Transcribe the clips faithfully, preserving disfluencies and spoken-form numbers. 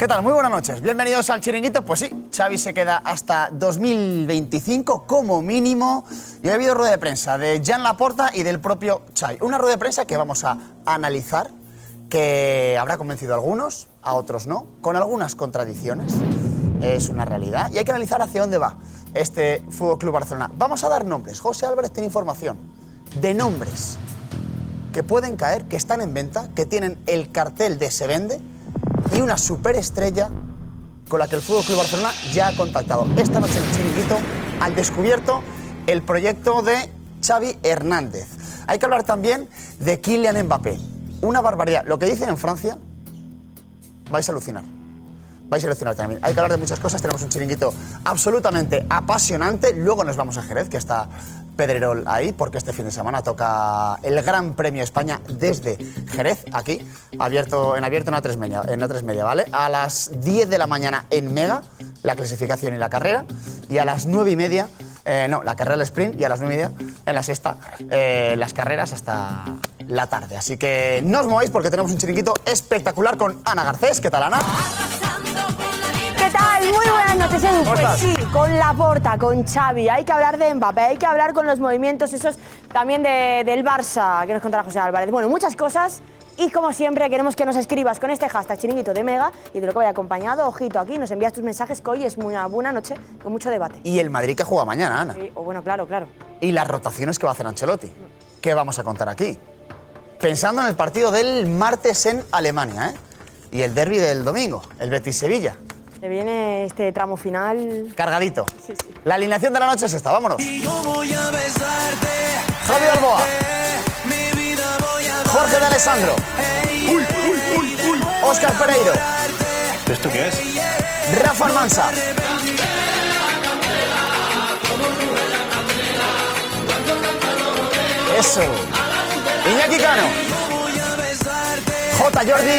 ¿Qué tal? Muy buenas noches. Bienvenidos al Chiringuito. Pues sí, Xavi se queda hasta dos mil veinticinco como mínimo. Y ha habido rueda de prensa de Joan Laporta y del propio Xavi. Una rueda de prensa que vamos a analizar, que habrá convencido a algunos, a otros no, con algunas contradicciones. Es una realidad. Y hay que analizar hacia dónde va este F C Barcelona. Vamos a dar nombres. José Álvarez tiene información de nombres que pueden caer, que están en venta, que tienen el cartel de se vende y una superestrella con la que el F C Barcelona ya ha contactado. Esta noche en el Chiringuito al descubierto el proyecto de Xavi Hernández. Hay que hablar también de Kylian Mbappé. Una barbaridad. Lo que dicen en Francia, vais a alucinar. Vais a alucinar también. Hay que hablar de muchas cosas. Tenemos un Chiringuito absolutamente apasionante. Luego nos vamos a Jerez, que está Pedrerol ahí, porque este fin de semana toca el Gran Premio España desde Jerez, aquí, abierto en abierto en A tres Media, en A tres Media, ¿vale? A las diez de la mañana en Mega, la clasificación y la carrera, y a las nueve y media, eh, no, la carrera del sprint, y a las nueve y media, en la sexta, eh, las carreras hasta la tarde. Así que no os mováis porque tenemos un Chiringuito espectacular con Ana Garcés. ¿Qué tal, Ana? ¿Qué tal? Muy buenas noches, Edu. Pues sí, con Laporta, con Xavi, hay que hablar de Mbappé, hay que hablar con los movimientos esos también de, del Barça, que nos contará José Álvarez. Bueno, muchas cosas y como siempre queremos que nos escribas con este hashtag Chiringuito de Mega y de lo que vaya acompañado. Ojito aquí, nos envías tus mensajes, que hoy es una buena noche con mucho debate. Y el Madrid que juega mañana, Ana. Sí, o bueno, claro, claro. Y las rotaciones que va a hacer Ancelotti. ¿Qué vamos a contar aquí? Pensando en el partido del martes en Alemania, ¿eh? Y el derbi del domingo, el Betis-Sevilla. Se viene este tramo final. Cargadito. Sí, sí. La alineación de la noche es esta, vámonos. Voy a besarte, Javi Balboa, mi vida voy a Jorge de Alessandro, uy, uy, uy, uy. Óscar Pereiro, ¿Esto qué es? Rafa Almansa, eso, Iñaki Cano, J. Jordi,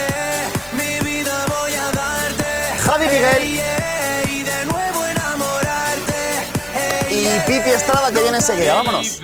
mi vida voy a darte, Javi Miguel y de nuevo enamorarte. y Pipi Estrada, que viene enseguida. Vámonos.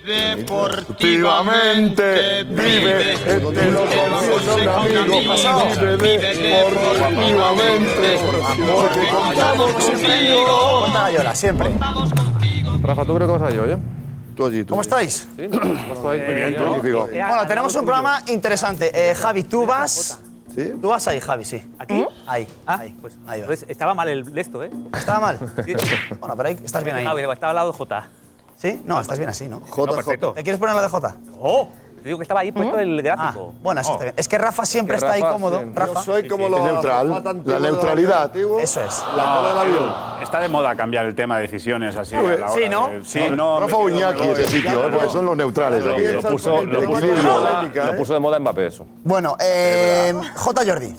Deportivamente vive, te lo confieso un amigo, vive deportivamente, porque contamos contigo. Cuenta Gallola, siempre. Rafa, ¿tú crees que vas a yo, eh? Tú allí, tú. ¿Cómo estáis? ¿Sí? ¿Cómo estáis? Muy bien, ¿no? Magnífico. Bueno, tenemos un programa interesante. Eh, Javi, tú vas... ¿Sí? Tú vas ahí, Javi, sí. ¿Aquí? Ahí, Ah, ahí. pues, ahí va. pues estaba mal el de esto, ¿eh? ¿Estaba mal? Bueno, pero ahí estás bien ahí. Ah, estaba al lado de J. ¿Sí? No, estás bien así, ¿no? J, No, perfecto. ¿Te quieres poner la de J? ¡Oh! Te digo que estaba ahí puesto el Ah, gráfico. bueno, eso está bien. Es que Rafa siempre Que está ahí Rafa cómodo. siempre. Rafa. Yo soy como sí, los sí. neutral, la neutralidad. Eso es. La cola del avión. Está de moda cambiar el tema de decisiones así. a la hora Sí, ¿no? de- Sí, no. Rafa Uñaki ese sitio, ¿eh? Porque son los neutrales aquí. Lo puso, lo puso de moda, lo puso de moda Mbappé, eso. Bueno, eh, J. Jordi.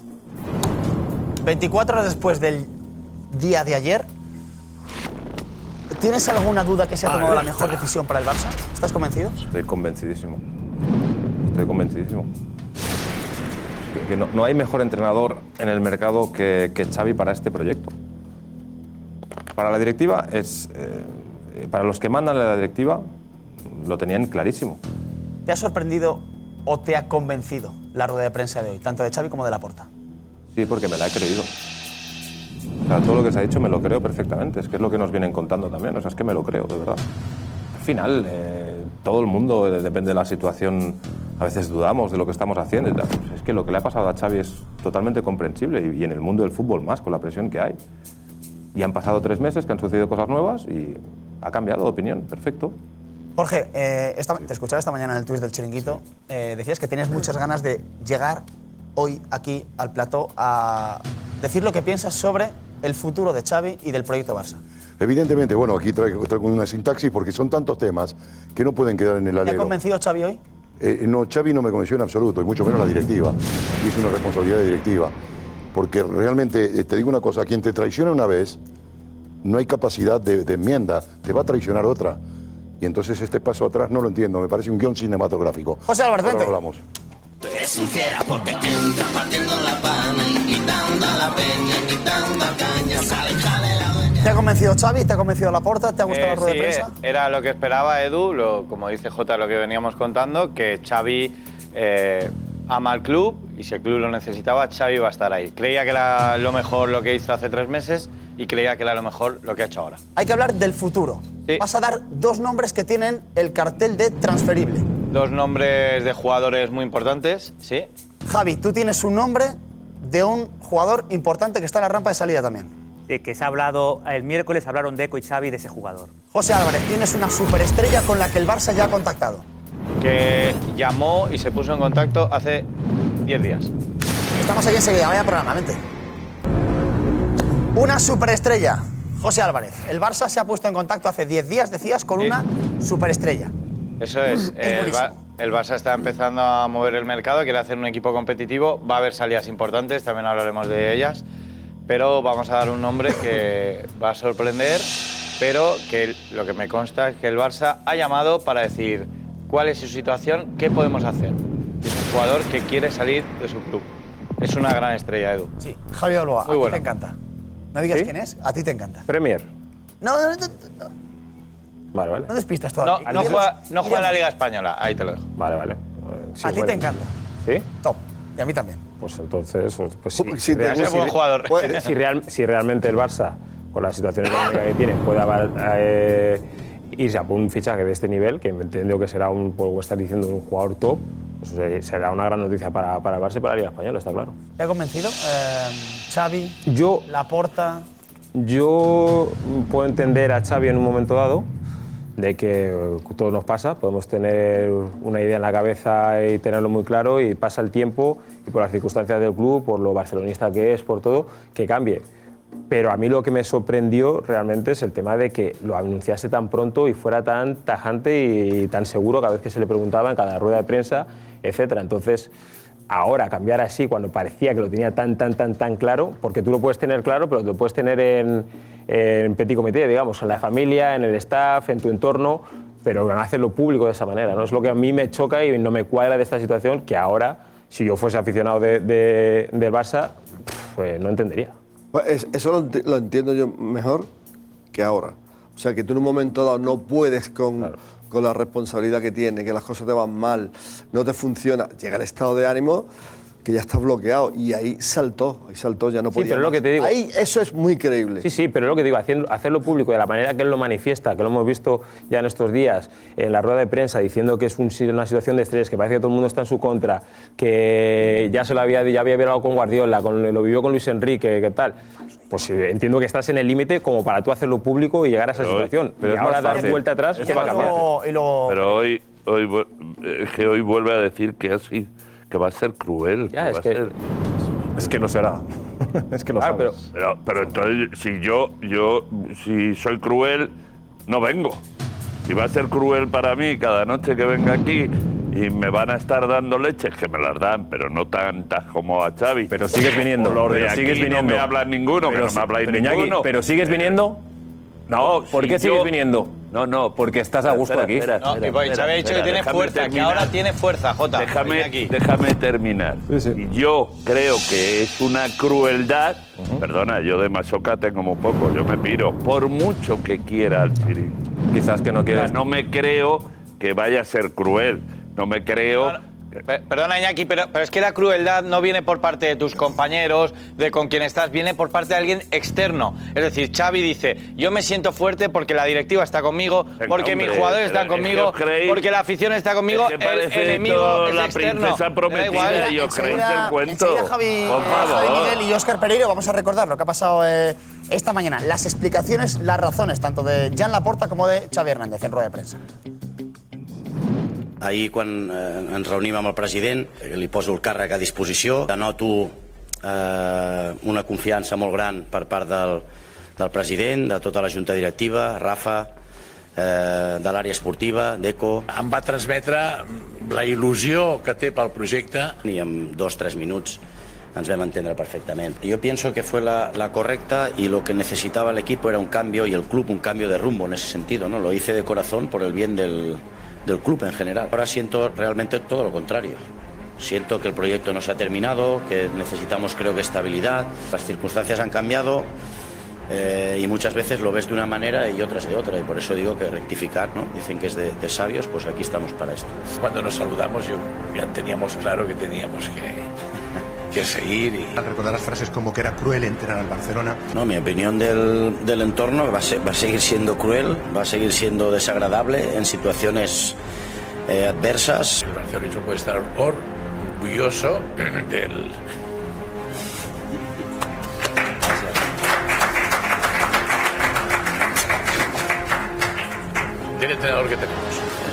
veinticuatro horas después del día de ayer, ¿tienes alguna duda que se ha tomado la mejor decisión para el Barça? ¿Estás convencido? Estoy convencidísimo. Estoy convencidísimo. Que, que no, no hay mejor entrenador en el mercado que, que Xavi para este proyecto. Para la directiva es... eh, para los que mandan en la directiva lo tenían clarísimo. ¿Te ha sorprendido o te ha convencido la rueda de prensa de hoy, tanto de Xavi como de Laporta? Sí, porque me la he creído. O sea, todo lo que se ha dicho me lo creo perfectamente. Es que es lo que nos vienen contando también. O sea, es que me lo creo, de verdad. Al final, eh, todo el mundo, eh, depende de la situación, a veces dudamos de lo que estamos haciendo y tal. Es que lo que le ha pasado a Xavi es totalmente comprensible y, y en el mundo del fútbol más, con la presión que hay. Y han pasado tres meses que han sucedido cosas nuevas y ha cambiado de opinión. Perfecto. Jorge, eh, esta- te escuchaba esta mañana en el tuit del Chiringuito. Eh, decías que tienes muchas ganas de llegar hoy aquí al plató a decir lo que piensas sobre el futuro de Xavi y del proyecto Barça. Evidentemente, bueno, aquí traigo, traigo una sintaxis porque son tantos temas que no pueden quedar en el ¿Te ha alero. convencido Xavi hoy? Eh, no, Xavi no me convenció en absoluto, y mucho menos la directiva. Y es una responsabilidad de directiva. Porque realmente, eh, te digo una cosa, quien te traiciona una vez, no hay capacidad de, de enmienda, te va a traicionar otra. Y entonces este paso atrás no lo entiendo, me parece un guión cinematográfico. José Álvarez, Ahora vente. hablamos. Es sincera porque entra partiendo la pana, invitando a la peña, invitando a caña, sale, sale la dueña. ¿Te ha convencido Xavi? ¿Te ha convencido Laporta? ¿Te ha gustado Eh, la rueda sí, de prensa? eh, era lo que esperaba Edu, lo, como dice Jota, lo que veníamos contando, que Xavi eh, ama al club y si el club lo necesitaba, Xavi va a estar ahí. Creía que era lo mejor lo que hizo hace tres meses y creía que era lo mejor lo que ha hecho ahora. Hay que hablar del futuro. Sí. Vas a dar dos nombres que tienen el cartel de transferible. Dos nombres de jugadores muy importantes, sí. Javi, tú tienes un nombre de un jugador importante que está en la rampa de salida también. De que se ha hablado, el miércoles hablaron Deco y Xavi de ese jugador. José Álvarez, tienes una superestrella con la que el Barça ya ha contactado. Que llamó y se puso en contacto hace diez días. Estamos aquí enseguida, vaya programa, vente. Una superestrella. José Álvarez, el Barça se ha puesto en contacto hace diez días, decías, con Sí. una superestrella. Eso es. El, Ba- el Barça está empezando a mover el mercado, quiere hacer un equipo competitivo. Va a haber salidas importantes, también hablaremos de ellas. Pero vamos a dar un nombre que va a sorprender, pero que lo que me consta es que el Barça ha llamado para decir cuál es su situación, qué podemos hacer. Es un jugador que quiere salir de su club. Es una gran estrella, Edu. Sí. Javi Balboa, Muy a ti bueno. te encanta. No digas ¿Sí? quién es, a ti te encanta. Premier. No, no, no, no, Vale, vale. no despistas No, todavía. no juega, no juega en la Liga Española, ahí te lo dejo. Vale, vale. Eh, sí, A ti bueno. te encanta. ¿Sí? Top. Y a mí también. Pues entonces, pues sí. Sí, te- real- Es buen jugador. si, real- si realmente el Barça, con la situación económica que tiene, pueda eh, irse a por un fichaje de este nivel, que entiendo que será un, por estar diciendo, un jugador top, pues eh, será una gran noticia para, para el Barça y para la Liga Española, está claro. ¿Te ha convencido? Eh, Xavi, Yo, Laporta. yo puedo entender a Xavi en un momento dado, de que eh, todo nos pasa, podemos tener una idea en la cabeza y tenerlo muy claro y pasa el tiempo y por las circunstancias del club, por lo barcelonista que es, por todo, que cambie. Pero a mí lo que me sorprendió realmente es el tema de que lo anunciase tan pronto y fuera tan tajante y tan seguro cada vez que se le preguntaba en cada rueda de prensa, etcétera. Entonces, ahora cambiar así cuando parecía que lo tenía tan, tan, tan, tan claro, porque tú lo puedes tener claro, pero lo puedes tener en, en petit comité, digamos, en la familia, en el staff, en tu entorno, pero no hacerlo público de esa manera, ¿no? Es lo que a mí me choca y no me cuadra de esta situación, que ahora, si yo fuese aficionado de, de, del Barça, pues no entendería. Pues es- eso lo, enti- lo entiendo yo mejor que ahora. O sea, que tú en un momento dado no puedes con, Claro. con la responsabilidad que tienes, que las cosas te van mal, no te funciona, llega el estado de ánimo que ya estás bloqueado y ahí saltó, ahí saltó, ya no Sí, podía pero lo más. que te digo- Ahí eso es muy creíble. Sí, sí, pero es lo que digo, haciendo- hacerlo público de la manera que él lo manifiesta, que lo hemos visto ya en estos días, en la rueda de prensa, diciendo que es un- una situación de estrés, que parece que todo el mundo está en su contra, que ya se lo había, ya había hablado con Guardiola, con, lo vivió con Luis Enrique, ¿qué tal? Pues eh, entiendo que estás en el límite como para tú hacerlo público y llegar a esa Pero hoy- situación. pero y es ahora más dar fácil. vuelta atrás, Es ¿qué va a más cambiar? Y luego, Pero hoy, hoy vu- es que hoy vuelve a decir que así, que va a ser cruel. Ya, que es va a que- ser- Es que lo será. Es que lo Claro, sabes. pero, Pero, pero entonces, si yo, yo, si soy cruel, no vengo. Si va a ser cruel para mí cada noche que venga aquí y me van a estar dando leches, que me las dan, pero no tantas como a Xavi. Pero sigues viniendo, O los de pero aquí sigues viniendo. no me hablan ninguno, Pero que no sí, me habláis pero Iñaki, ninguno. pero sigues viniendo. No, ¿Por si qué sigues yo- viniendo? No, no. Porque estás a gusto Espera, aquí. espera, No, espera, y pues, espera, Xavi ha dicho espera, que tiene déjame fuerza, que terminar. ahora tiene fuerza, Jota. Déjame, Iñaki. déjame terminar. Sí, sí. Yo creo que es una crueldad. Perdona, yo de masoca tengo muy poco. Yo me piro. Por mucho que quiera al chiringuito. Quizás que no O sea, quieres. no me creo que vaya a ser cruel. No me creo. Pe- Perdona, Iñaki, pero, pero es que la crueldad no viene por parte de tus compañeros, de con quien estás, viene por parte de alguien externo. Es decir, Xavi dice, yo me siento fuerte porque la directiva está conmigo, Venga, porque hombre, mis jugadores están pero es que conmigo, os creéis- porque la afición está conmigo, Es que el parece enemigo todo es la externo. princesa Me da prometida igual. y os creéis enseguida- el cuento. enseguida Javi, Por Javi favor. Miguel y Óscar Pereiro, vamos a recordar lo que ha pasado eh, esta mañana. Las explicaciones, las razones, tanto de Jan Laporta como de Xavi Hernández en rueda de prensa. Ahir, quan eh, ens reunim amb el president, eh, li poso el càrrec a disposició. Denoto eh, una confiança molt gran per part del, del president, de tota la junta directiva, Rafa, eh, de l'àrea esportiva, d'Eco. Em va transmetre la il·lusió que té pel projecte. Y en dos, tres minutos nos vam entender perfectamente. Yo pienso que fue la, la correcta y lo que necesitaba el equipo era un cambio y el club un cambio de rumbo en ese sentido, ¿no? Lo hice de corazón por el bien del, del club en general. Ahora siento realmente todo lo contrario. Siento que el proyecto no se ha terminado, que necesitamos, creo que, estabilidad. Las circunstancias han cambiado Eh, y muchas veces lo ves de una manera y otras de otra, y por eso digo que rectificar, ¿no? Dicen que es de, de sabios, pues aquí estamos para esto. Cuando nos saludamos yo, ya teníamos claro que teníamos que, que seguir. Y... Al recordar las frases como que era cruel entrenar al Barcelona. No, mi opinión del, del entorno va a, ser, va a seguir siendo cruel, va a seguir siendo desagradable en situaciones eh, adversas. El barcelonismo puede estar orgulloso del... del entrenador que tenemos.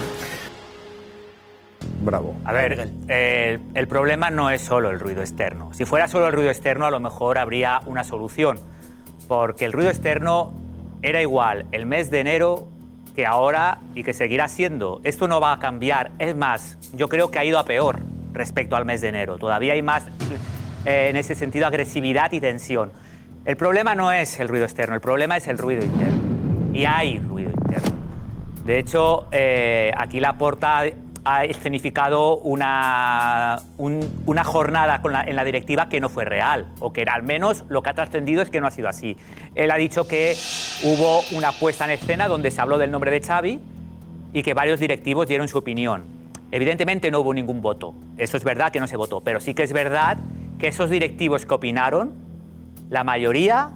Bravo. A ver, eh, el problema no es solo el ruido externo. Si fuera solo el ruido externo, a lo mejor habría una solución. Porque el ruido externo era igual el mes de enero que ahora y que seguirá siendo. Esto no va a cambiar. Es más, yo creo que ha ido a peor respecto al mes de enero. Todavía hay más, eh, en ese sentido, agresividad y tensión. El problema no es el ruido externo, el problema es el ruido interno. Y hay ruido interno. De hecho, eh, aquí Laporta ha escenificado una, un, una jornada con la, en la directiva que no fue real, o que era, al menos lo que ha trascendido es que no ha sido así. Él ha dicho que hubo una puesta en escena donde se habló del nombre de Xavi y que varios directivos dieron su opinión. Evidentemente no hubo ningún voto. Eso es verdad que no se votó, pero sí que es verdad que esos directivos que opinaron, la mayoría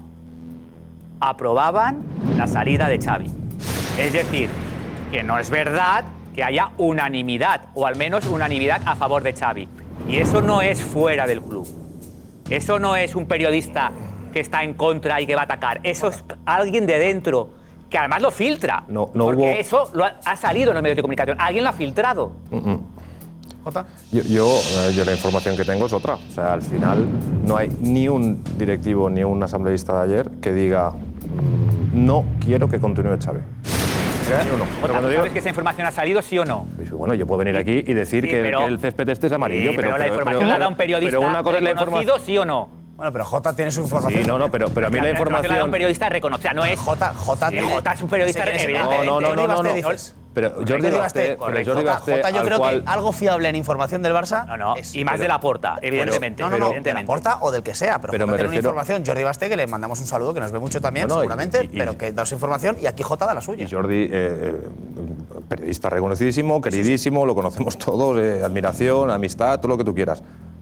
aprobaban la salida de Xavi. Es decir, que no es verdad que haya unanimidad, o al menos unanimidad a favor de Xavi. Y eso no es fuera del club. Eso no es un periodista que está en contra y que va a atacar. Eso es alguien de dentro, que además lo filtra. No, no porque hubo... eso lo ha, ha salido en los medios de comunicación. Alguien lo ha filtrado. Uh-uh. Yo, yo, eh, yo la información que tengo es otra. O sea, al final no hay ni un directivo ni un asambleísta de ayer que diga no quiero que continúe Xavi. ¿Sí o no? Jota, ¿tú sabes que esa información ha salido, sí o no? Pues bueno, yo puedo venir aquí y decir Sí, que, pero- que el césped este es amarillo, Sí, pero, pero la información la da un periodista pero una cosa es la reconocido, información. sí o no. Bueno, pero Jota tiene su información. Sí, no, no, pero, pero a mí la La información la da un información... periodista reconocido, no es... Jota, Jota, Sí, Jota es un periodista, Sí, sí, sí. evidentemente. No, no, no, no, no, no. Dices. Pero Jordi Basté, pero Jordi Jota, Basté, Jota, yo al creo cual... que algo fiable en información del Barça. No, no, es- y más pero- de Laporta, evidentemente. No, no, no, de evidentemente. Laporta o del que sea, pero, Pero Jota me tiene una refiero- información. Jordi Basté, que le mandamos un saludo, que nos ve mucho también, No, no, y- seguramente, y- y- pero que da su información y aquí Jota da la suya. Y Jordi, eh, eh, periodista reconocidísimo, queridísimo, lo conocemos todos, eh, admiración, amistad, todo lo que tú quieras.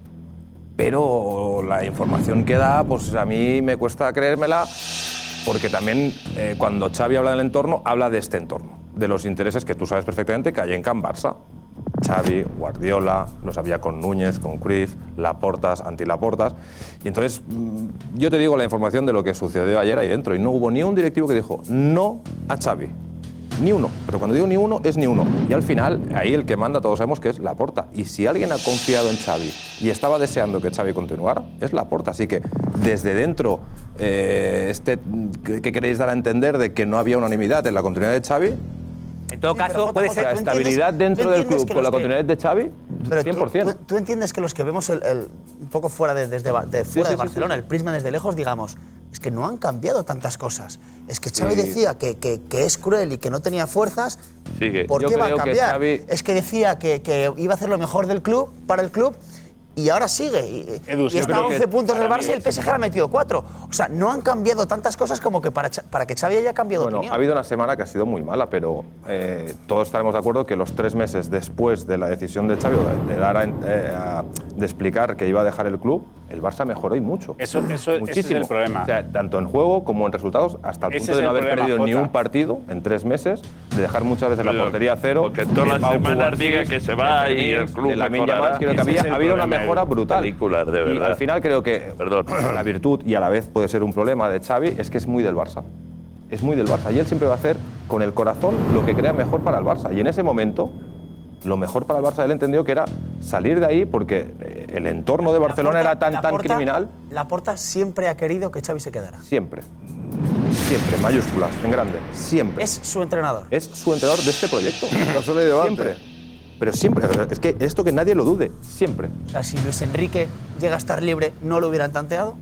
Pero la información que da, pues a mí me cuesta creérmela, porque también eh, cuando Xavi habla del entorno, habla de este entorno, de los intereses que tú sabes perfectamente que hay en Can Barça. Xavi, Guardiola, los había con Núñez, con Cruyff, Laportas, anti-Laportas. Y entonces, mm, yo te digo la información de lo que sucedió ayer ahí dentro, y no hubo ni un directivo que dijo no a Xavi. Ni uno. Pero cuando digo ni uno, es ni uno. Y al final, ahí el que manda, todos sabemos que es Laporta. Y si alguien ha confiado en Xavi y estaba deseando que Xavi continuara, es Laporta. Así que desde dentro, eh, este, ¿qué qué queréis dar a entender de que no había unanimidad en la continuidad de Xavi? En todo caso, puede ser... La estabilidad dentro del club con la continuidad de Xavi, Pero cien por ciento. Tú, tú, tú entiendes que los que vemos el, el- un poco fuera de, desde, Ba- de, fuera sí, de sí, Barcelona, sí. el prisma desde lejos, digamos, es que no han cambiado tantas cosas. Es que Xavi Sí. decía que, que, que es cruel y que no tenía fuerzas. Sigue. ¿Por Yo qué va a creo que cambiar? Xavi- Es que decía que, que iba a hacer lo mejor del club, para el club, y ahora sigue. Y, Edu, y yo está a creo que once puntos del para Barça mí- y el P S G le ha metido cuatro. O sea, no han cambiado tantas cosas como que para, Cha- para que Xavi haya cambiado de Bueno, opinión. ha habido una semana que ha sido muy mala, pero eh, todos estaremos de acuerdo que los tres meses después de la decisión de Xavi de, de dar a, eh, a- de explicar que iba a dejar el club, el Barça mejoró y mucho. Eso, eso, ese es Muchísimo. el problema. O sea, tanto en juego como en resultados, hasta el Ese punto es de no el haber problema, perdido ni Jota. un partido en tres meses, de dejar muchas veces la Pero- portería a cero. porque todas de las Pau semanas Cubarsí, diga que se va de y el Fermín, club de Lamine mejorará. Yamal, creo que Ese había, es el ha habido una problema, mejora el brutal. películas, de Y verdad. al final creo que Perdón. la virtud, y a la vez puede ser un problema de Xavi, es que es muy del Barça. Es muy del Barça. Y él siempre va a hacer con el corazón lo que crea mejor para el Barça. Y en ese momento, lo mejor para el Barça, él entendió que era salir de ahí porque eh, el entorno de Barcelona era tan, tan Laporta- criminal. Laporta siempre ha querido que Xavi se quedara. Siempre. Siempre, mayúsculas, en grande. Siempre. Es su entrenador. Es su entrenador de este proyecto. No solo de debate. Siempre. Pero siempre. Es que esto que nadie lo dude. Siempre. O sea, si Luis Enrique llega a estar libre, ¿no lo hubieran tanteado?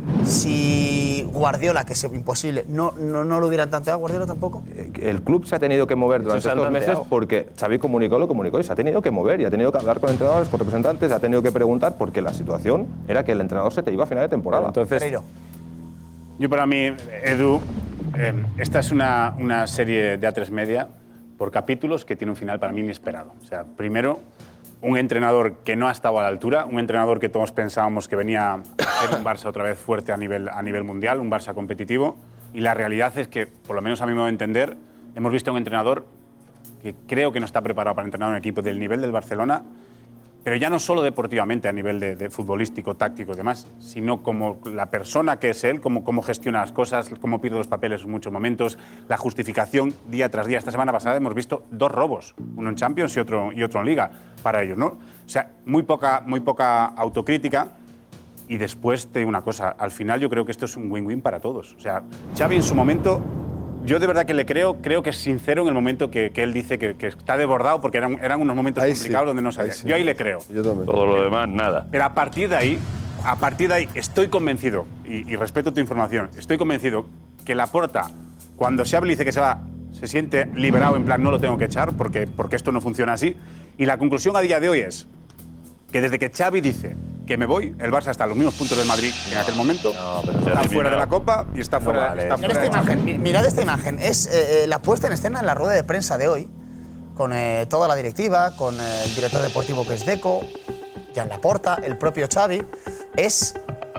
Si Guardiola, que es imposible, ¿no, no, no lo hubieran tanteado? ¿Guardiola tampoco? El club se ha tenido que mover durante se han estos meses tanteado. porque Xavi comunicó lo comunicó y se ha tenido que mover y ha tenido que hablar con entrenadores, con representantes, ha tenido que preguntar porque la situación era que el entrenador se te iba a final de temporada. Entonces, Pereiro. Yo para mí, Edu, eh, esta es una, una serie de A tres Media por capítulos que tiene un final para mí inesperado. O sea, primero, un entrenador que no ha estado a la altura, un entrenador que todos pensábamos que venía a ser un Barça otra vez fuerte a nivel, a nivel mundial, un Barça competitivo, y la realidad es que, por lo menos a mi modo de entender, hemos visto a un entrenador que creo que no está preparado para entrenar un equipo del nivel del Barcelona, pero ya no solo deportivamente a nivel de, de futbolístico, táctico y demás, sino como la persona que es él, cómo, cómo gestiona las cosas, cómo pierde los papeles en muchos momentos, la justificación día tras día. Esta semana pasada hemos visto dos robos, uno en Champions y otro, y otro en Liga, para ellos, ¿no? O sea, muy poca, muy poca autocrítica. Y después te digo una cosa, al final yo creo que esto es un win-win para todos. O sea, Xavi en su momento, yo de verdad que le creo, creo que es sincero en el momento que, que él dice que, que está desbordado, porque eran, eran unos momentos Ahí complicados sí, donde no sabía. ahí sí. Yo ahí le creo. Yo también. Todo lo demás, nada. Pero a partir de ahí, a partir de ahí, estoy convencido, y, y respeto tu información, estoy convencido que Laporta, cuando Xavi dice que se va, se siente liberado, en plan, no lo tengo que echar, porque, porque esto no funciona así. Y la conclusión a día de hoy es que desde que Xavi dice que me voy, el Barça está a los mismos puntos del Madrid en aquel momento, está fuera de la Copa y está fuera, vale. está Mirad fuera esta de imagen, mi- mirad esta imagen. Es eh, eh, la puesta en escena en la rueda de prensa de hoy, con eh, toda la directiva, con eh, el director deportivo que es Deco, Jan Laporta, el propio Xavi. Es...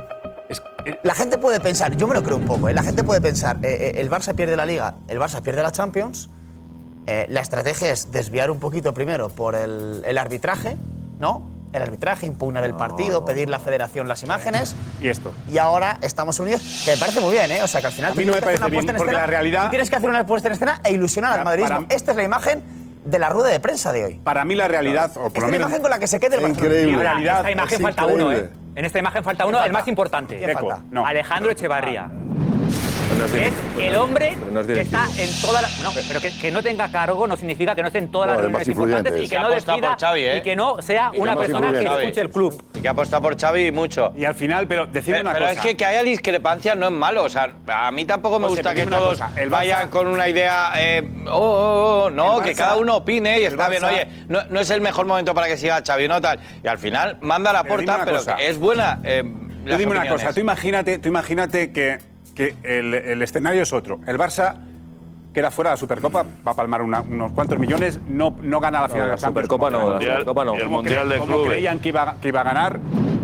La gente puede pensar, yo me lo creo un poco, ¿eh? La gente puede pensar, eh, eh, el Barça pierde la Liga, el Barça pierde la Champions, eh, la estrategia es desviar un poquito primero por el, el arbitraje, ¿no? El arbitraje, impugnar el partido, pedir la federación las imágenes. Y esto. Y ahora estamos unidos, que me parece muy bien, ¿eh? O sea, que al final A mí tú no me tienes que hacer parece una bien, puesta en porque escena, la realidad- tú tienes que hacer una puesta en escena e ilusionar al Para- madridismo. para- Esta es la imagen de la rueda de prensa de hoy. Para mí la realidad, o por Esta lo es la menos... imagen con la que se quede el Barcelona. En realidad, esta imagen es falta uno, increíble. ¿eh? En esta imagen falta uno, ¿Quién el falta? más importante. ¿Quién falta? No. Alejandro Echevarría. No es Es directivo, el no. hombre Pero no es que está directivo. en todas las... No, pero que, que no tenga cargo no significa que no esté en todas No, las el más reuniones importantes y influyente. que Se no ha apostado decida por Xavi, ¿eh? y que no sea Y una que más persona que influyente. escuche el club. Y que ha apostado por Xavi mucho. Y al final, pero decime Pero, una pero cosa. es que que haya discrepancias no es malo. O sea, a mí tampoco me José, gusta pero que dime una todos cosa, el Barça- vayan con una idea. Eh, oh, oh, oh, no, El que Barça- cada uno opine y el está bien. Barça- Oye, no, no es el mejor momento para que siga Xavi, no tal. Y al final manda la Pero dime porta, una pero cosa. que es buena. Eh, Tú las dime una opiniones. cosa, tú imagínate, tú imagínate que, que el, el escenario es otro. El Barça queda fuera de la Supercopa, va a palmar una- unos cuantos millones, no, no gana la final la de la Champions. Supercopa como no, la creían. Supercopa no. Y el Como Mundial cre- de como Clubes. creían que iba, que iba a ganar.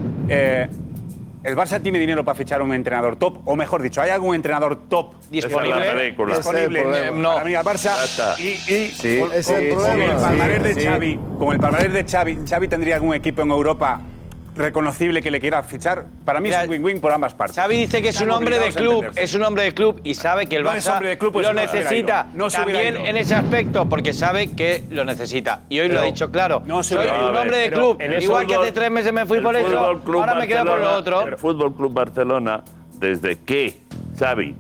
Eh, el Barça tiene dinero para fichar a un entrenador top, o mejor dicho, ¿hay algún entrenador top Disponible. Esa es la película. disponible Ese es el problema. para mí al Barça? Ya está. Y, y Sí, con, ese es el con problema. el palmarés de Sí, sí. Xavi, con el palmarés de Xavi, Xavi tendría algún equipo en Europa reconocible que le quiera fichar. Para mí Mira, es un win-win por ambas partes. Xavi dice que es un Están hombre de obligados a club, entenderse. es un hombre de club y sabe que el No es Barça hombre de club, pues lo no se hubiera necesita. ido. No se hubiera También ido. en ese aspecto, porque sabe que lo necesita. Y hoy lo Pero ha dicho claro. no se Soy hubiera un ido. hombre de Pero club. en el Igual que fútbol- hace tres meses me fui el por eso, Fútbol Club ahora me quedo por lo Barcelona- otro. El Fútbol Club Barcelona, desde que Xavi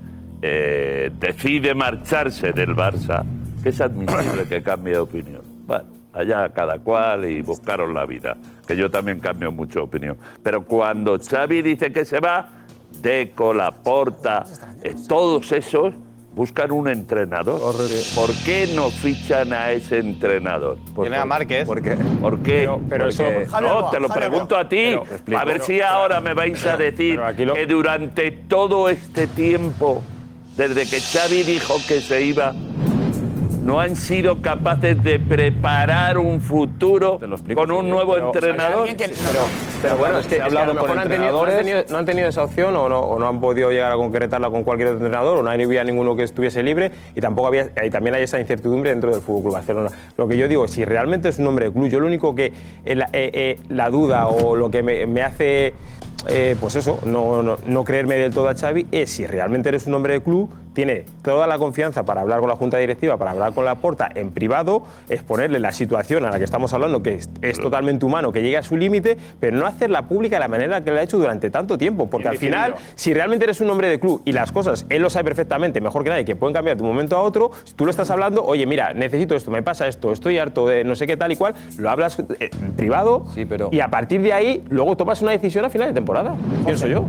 eh, decide marcharse del Barça, que es admisible que cambie de opinión. Bueno, allá cada cual y buscaron la vida, que yo también cambio mucho de opinión. Pero cuando Xavi dice que se va, Deco, Laporta, eh, todos esos buscan un entrenador. ¿Por qué no fichan a ese entrenador? Tiene a Márquez. ¿Por qué? ¿Por qué? Pero- pero eso- Porque- Javier no, Boa, te lo Javier pregunto a ti, Pero, explico. a ver Pero- si ahora me vais a decir pero aquí lo- que durante todo este tiempo, desde que Xavi dijo que se iba, no han sido capaces de preparar un futuro Te lo explico, con un sí, nuevo pero- entrenador. Alguien que- no, no. Pero bueno, es que, Se ha es que a lo hablado mejor con no han, tenido, no, han entrenadores. tenido, no han tenido esa opción o no, o no han podido llegar a concretarla con cualquier otro entrenador o no había ninguno que estuviese libre y tampoco había, y también hay esa incertidumbre dentro del F C Barcelona. Lo que yo digo, si realmente es un hombre de club, yo lo único que eh, la, eh, eh, la duda o lo que me, me hace eh, pues eso, no, no, no creerme del todo a Xavi es si realmente eres un hombre de club, tiene toda la confianza para hablar con la Junta Directiva, para hablar con Laporta en privado, exponerle la situación a la que estamos hablando, que es, es totalmente humano, que llegue a su límite, pero no hacerla pública de la manera que la ha hecho durante tanto tiempo. Porque al final, si realmente eres un hombre de club y las cosas, él lo sabe perfectamente, mejor que nadie, que pueden cambiar de un momento a otro, si tú lo estás hablando, oye, mira, necesito esto, me pasa esto, estoy harto de no sé qué tal y cual, lo hablas eh, en privado y a partir de ahí, luego tomas una decisión a final de temporada, pienso yo.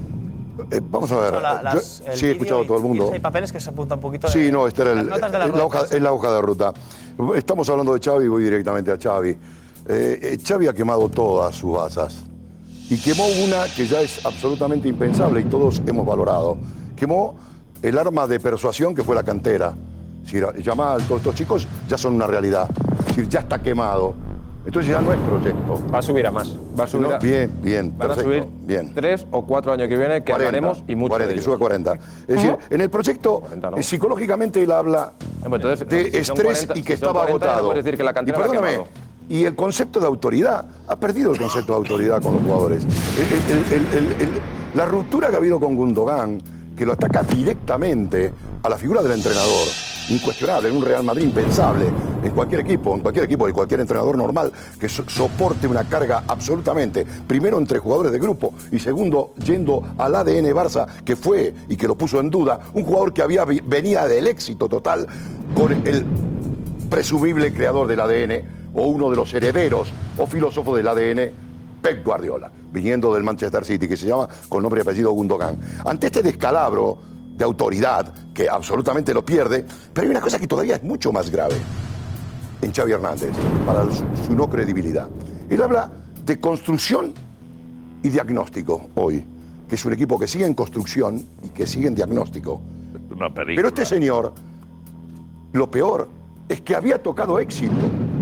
Eh, vamos a ver. La- yo- las- el sí, he vídeo escuchado a y- todo el mundo. y Hay papeles que se apuntan un poquito. de- Sí, no, este era las el, notas de la es, la rueda hoja, de prensa. es la hoja de ruta. Estamos hablando de Xavi y voy directamente a Xavi. Eh, eh, Xavi ha quemado todas sus asas y quemó una que ya es absolutamente impensable y todos hemos valorado, quemó el arma de persuasión que fue la cantera. Es decir, llama a todos estos chicos, ya son una realidad. Es decir, ya está quemado. Entonces ya no es proyecto. Va a subir a más. Va a subir No, a, bien, bien, Van perfecto, a subir bien. tres o cuatro años que viene que cuarenta, hablaremos y mucho cuarenta, de que ello. sube a cuarenta. Es decir, en el proyecto, cuarenta no. eh, psicológicamente él habla Entonces, de si son estrés cuarenta, y que si son estaba cuarenta, no agotado. puedes decir que la cantera y la ha perdóname, quemado. y el concepto de autoridad, ha perdido el concepto de autoridad con los jugadores. El- el- el- el- el- la ruptura que ha habido con Gundogan, que lo ataca directamente a la figura del entrenador, incuestionable, en un Real Madrid impensable, en cualquier equipo, en cualquier equipo de cualquier entrenador normal que so- soporte una carga absolutamente, primero entre jugadores de grupo y segundo yendo al A D N Barça, que fue y que lo puso en duda, un jugador que había vi- venía del éxito total con el presumible creador del A D N o uno de los herederos o filósofos del A D N, Pep Guardiola, viniendo del Manchester City, que se llama con nombre y apellido Gundogan. Ante este descalabro de autoridad, que absolutamente lo pierde, pero hay una cosa que todavía es mucho más grave en Xavi Hernández, para su, su no credibilidad. Él habla de construcción y diagnóstico hoy, que es un equipo que sigue en construcción y que sigue en diagnóstico. Una película. Pero este señor, lo peor, es que había tocado éxito.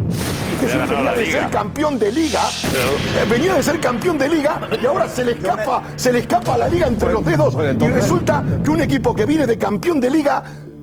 Este Había señor ganado venía la de liga. ser campeón de liga, eh, venía de ser campeón de liga y ahora se le escapa, se le escapa la liga entre los dedos y resulta que un equipo que viene de campeón de liga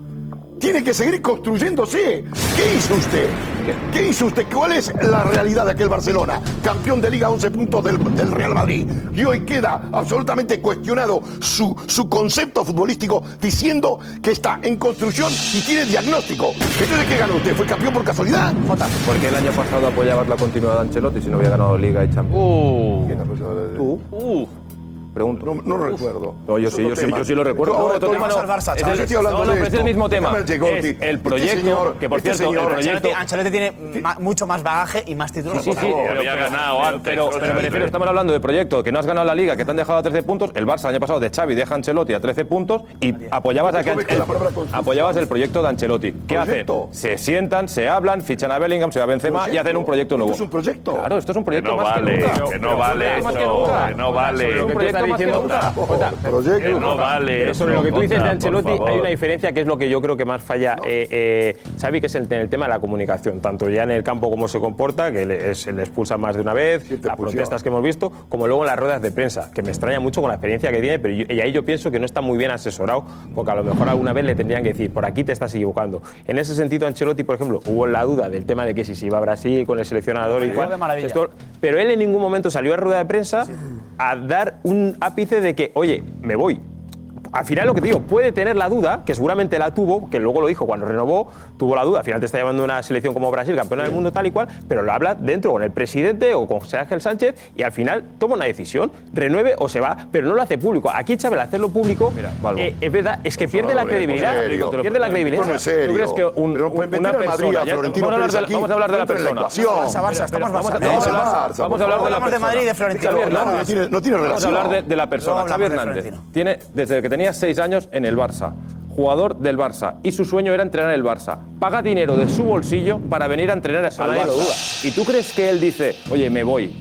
tiene que seguir construyéndose. ¿Qué hizo usted? ¿Qué hizo usted? ¿Cuál es la realidad de aquel Barcelona? Campeón de Liga, once puntos del, del Real Madrid. Y hoy queda absolutamente cuestionado su, su concepto futbolístico diciendo que está en construcción y tiene diagnóstico. Entonces, ¿qué ganó usted? ¿Fue campeón por casualidad? Jota. Porque el año pasado apoyabas la continuidad de Ancelotti si no había ganado Liga y Champions. Uh. ¿Quién apoyaba la- ¿Tú? Uh. Pregunto. No, no lo recuerdo. No, yo Es sí, otro yo sí, tema. yo sí lo recuerdo. No, No, otro estoy tema más no. al Barça, Es chaval. el- Estoy hablando no, no, de pero es esto. el mismo tema. Déjame el Chegotti. Es el Este proyecto, señor- que por este cierto, señor- el proyecto... Ancelotti, Ancelotti tiene ma- mucho más bagaje y más títulos. Sí, sí, sí, pero, había pero- ganado pero- antes, pero, o pero sea, me refiero, estamos hablando de proyecto, que no has ganado la Liga, que te han dejado a trece puntos. El Barça el año pasado de Xavi deja a Ancelotti a trece puntos y apoyabas, a que, ¿Sabes qué es la palabra construcción? apoyabas el proyecto de Ancelotti. ¿Qué hacen? Proyecto. Se sientan, se hablan, fichan a Bellingham, se va a Benzema y Proyecto. hacen un proyecto nuevo. Esto es un proyecto. Claro, esto es un Que proyecto no más vale, que nunca. que no vale Pero más que eso, nunca. que no vale. Es un proyecto más que nunca. Proyecto. Que no vale. Pero sobre lo que tú dices de Jota, por Ancelotti, favor. hay una diferencia que es lo que yo creo que más falla eh, eh, Xavi, que es el, en el tema de la comunicación, tanto ya en el campo cómo se comporta, que le, se le expulsa más de una vez, Siete las expulsiones. protestas que hemos visto, como luego en las ruedas de prensa, que me extraña mucho con la experiencia que tiene, pero yo- y ahí yo pienso que no está muy bien asesorado, porque a lo mejor alguna vez le tendrían que decir, por aquí te estás equivocando. En ese sentido, Ancelotti, por ejemplo, hubo la duda del tema de que si se iba a Brasil con el seleccionador y Fue cual, de maravilla. esto- pero él en ningún momento salió a rueda de prensa a dar un ápice de que, oye, me voy. Al final lo que te digo, puede tener la duda, que seguramente la tuvo, que luego lo dijo cuando renovó, tuvo la duda, al final te está llamando una selección como Brasil, campeona del mundo tal y cual, pero lo habla dentro con el presidente o con José Ángel Sánchez y al final toma una decisión, renueve o se va, pero no lo hace público. Aquí Chávez al hacerlo público, Balbo. eh, es verdad, es que pierde la hombre, credibilidad, en serio. pierde la credibilidad. Esto no es serio. ¿Tú crees que un, Pero un- meter una al Madrid persona... a ya- Florentino vamos, a hablar Pérez de, aquí vamos a hablar de la no entra en la persona. ecuación. Barça, Barça, estamos vamos a- Barça. vamos a Barça, hablar- Barça, vamos a hablar de la Hablamos de persona. Madrid y de Florentino. Xavi No, Hernández. no tiene, no tiene Vamos a relación. hablar de, de la persona. Luego Xavi hablamos de Hernández Florentino. tiene, desde que tenía seis años en el Barça, jugador del Barça, y su sueño era entrenar el Barça. Paga dinero de su bolsillo para venir a entrenar al nadie lo duda. Barça. ¿Y tú crees que él dice, oye, me voy?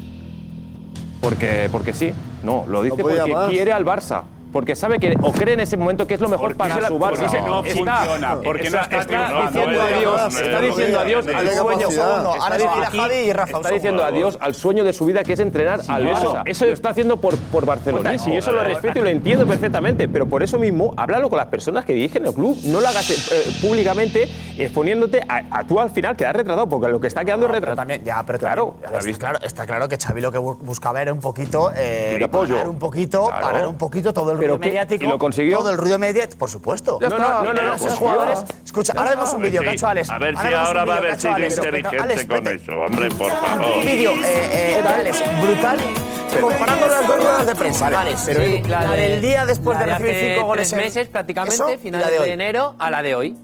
Porque, porque sí. No, lo dice No podía porque más. quiere al Barça. Porque sabe que, o cree en ese momento que es lo mejor para su Barça. porque no Está- funciona, porque no está está triunfando. diciendo No, no, adiós, no, está no, diciendo no, adiós no, al no, sueño. segundo. Está Ahora sí, diciendo- Javi y Rafa, un está diciendo segundo. adiós al sueño de su vida, que es entrenar al eso, Barça. eso lo está haciendo por, por Barcelona. Sí, eso lo respeto y lo entiendo perfectamente, pero por eso mismo, háblalo con las personas que dirigen el club. No lo hagas eh, públicamente exponiéndote a, a tú al final quedar retratado, porque lo que está quedando es Pero retratado. también, ya, pero Claro, también, está, claro, está claro que Xavi lo que bu- buscaba era un poquito, eh, De apoyo. parar un poquito, Claro. parar un poquito todo el Pero ruido ¿qué? mediático, ¿Y lo consiguió? todo el ruido mediático, por supuesto. Ya está. No, no, no, no, Esos lo consiguió. jugadores, escucha, ahora vemos un vídeo, Sí, cacho Alex. a ver si vemos un ahora va a vídeo, haber cacho sido Alex. inteligente Alex, con vete. eso, hombre, por favor. Un vídeo, eh, eh, Alex, brutal, comparando las dos ruedas de prensa. Alex, Pero Sí, la, del día después la de recibir hace cinco goles tres en- meses prácticamente, eso, y finales la de, de hoy. enero a la de hoy.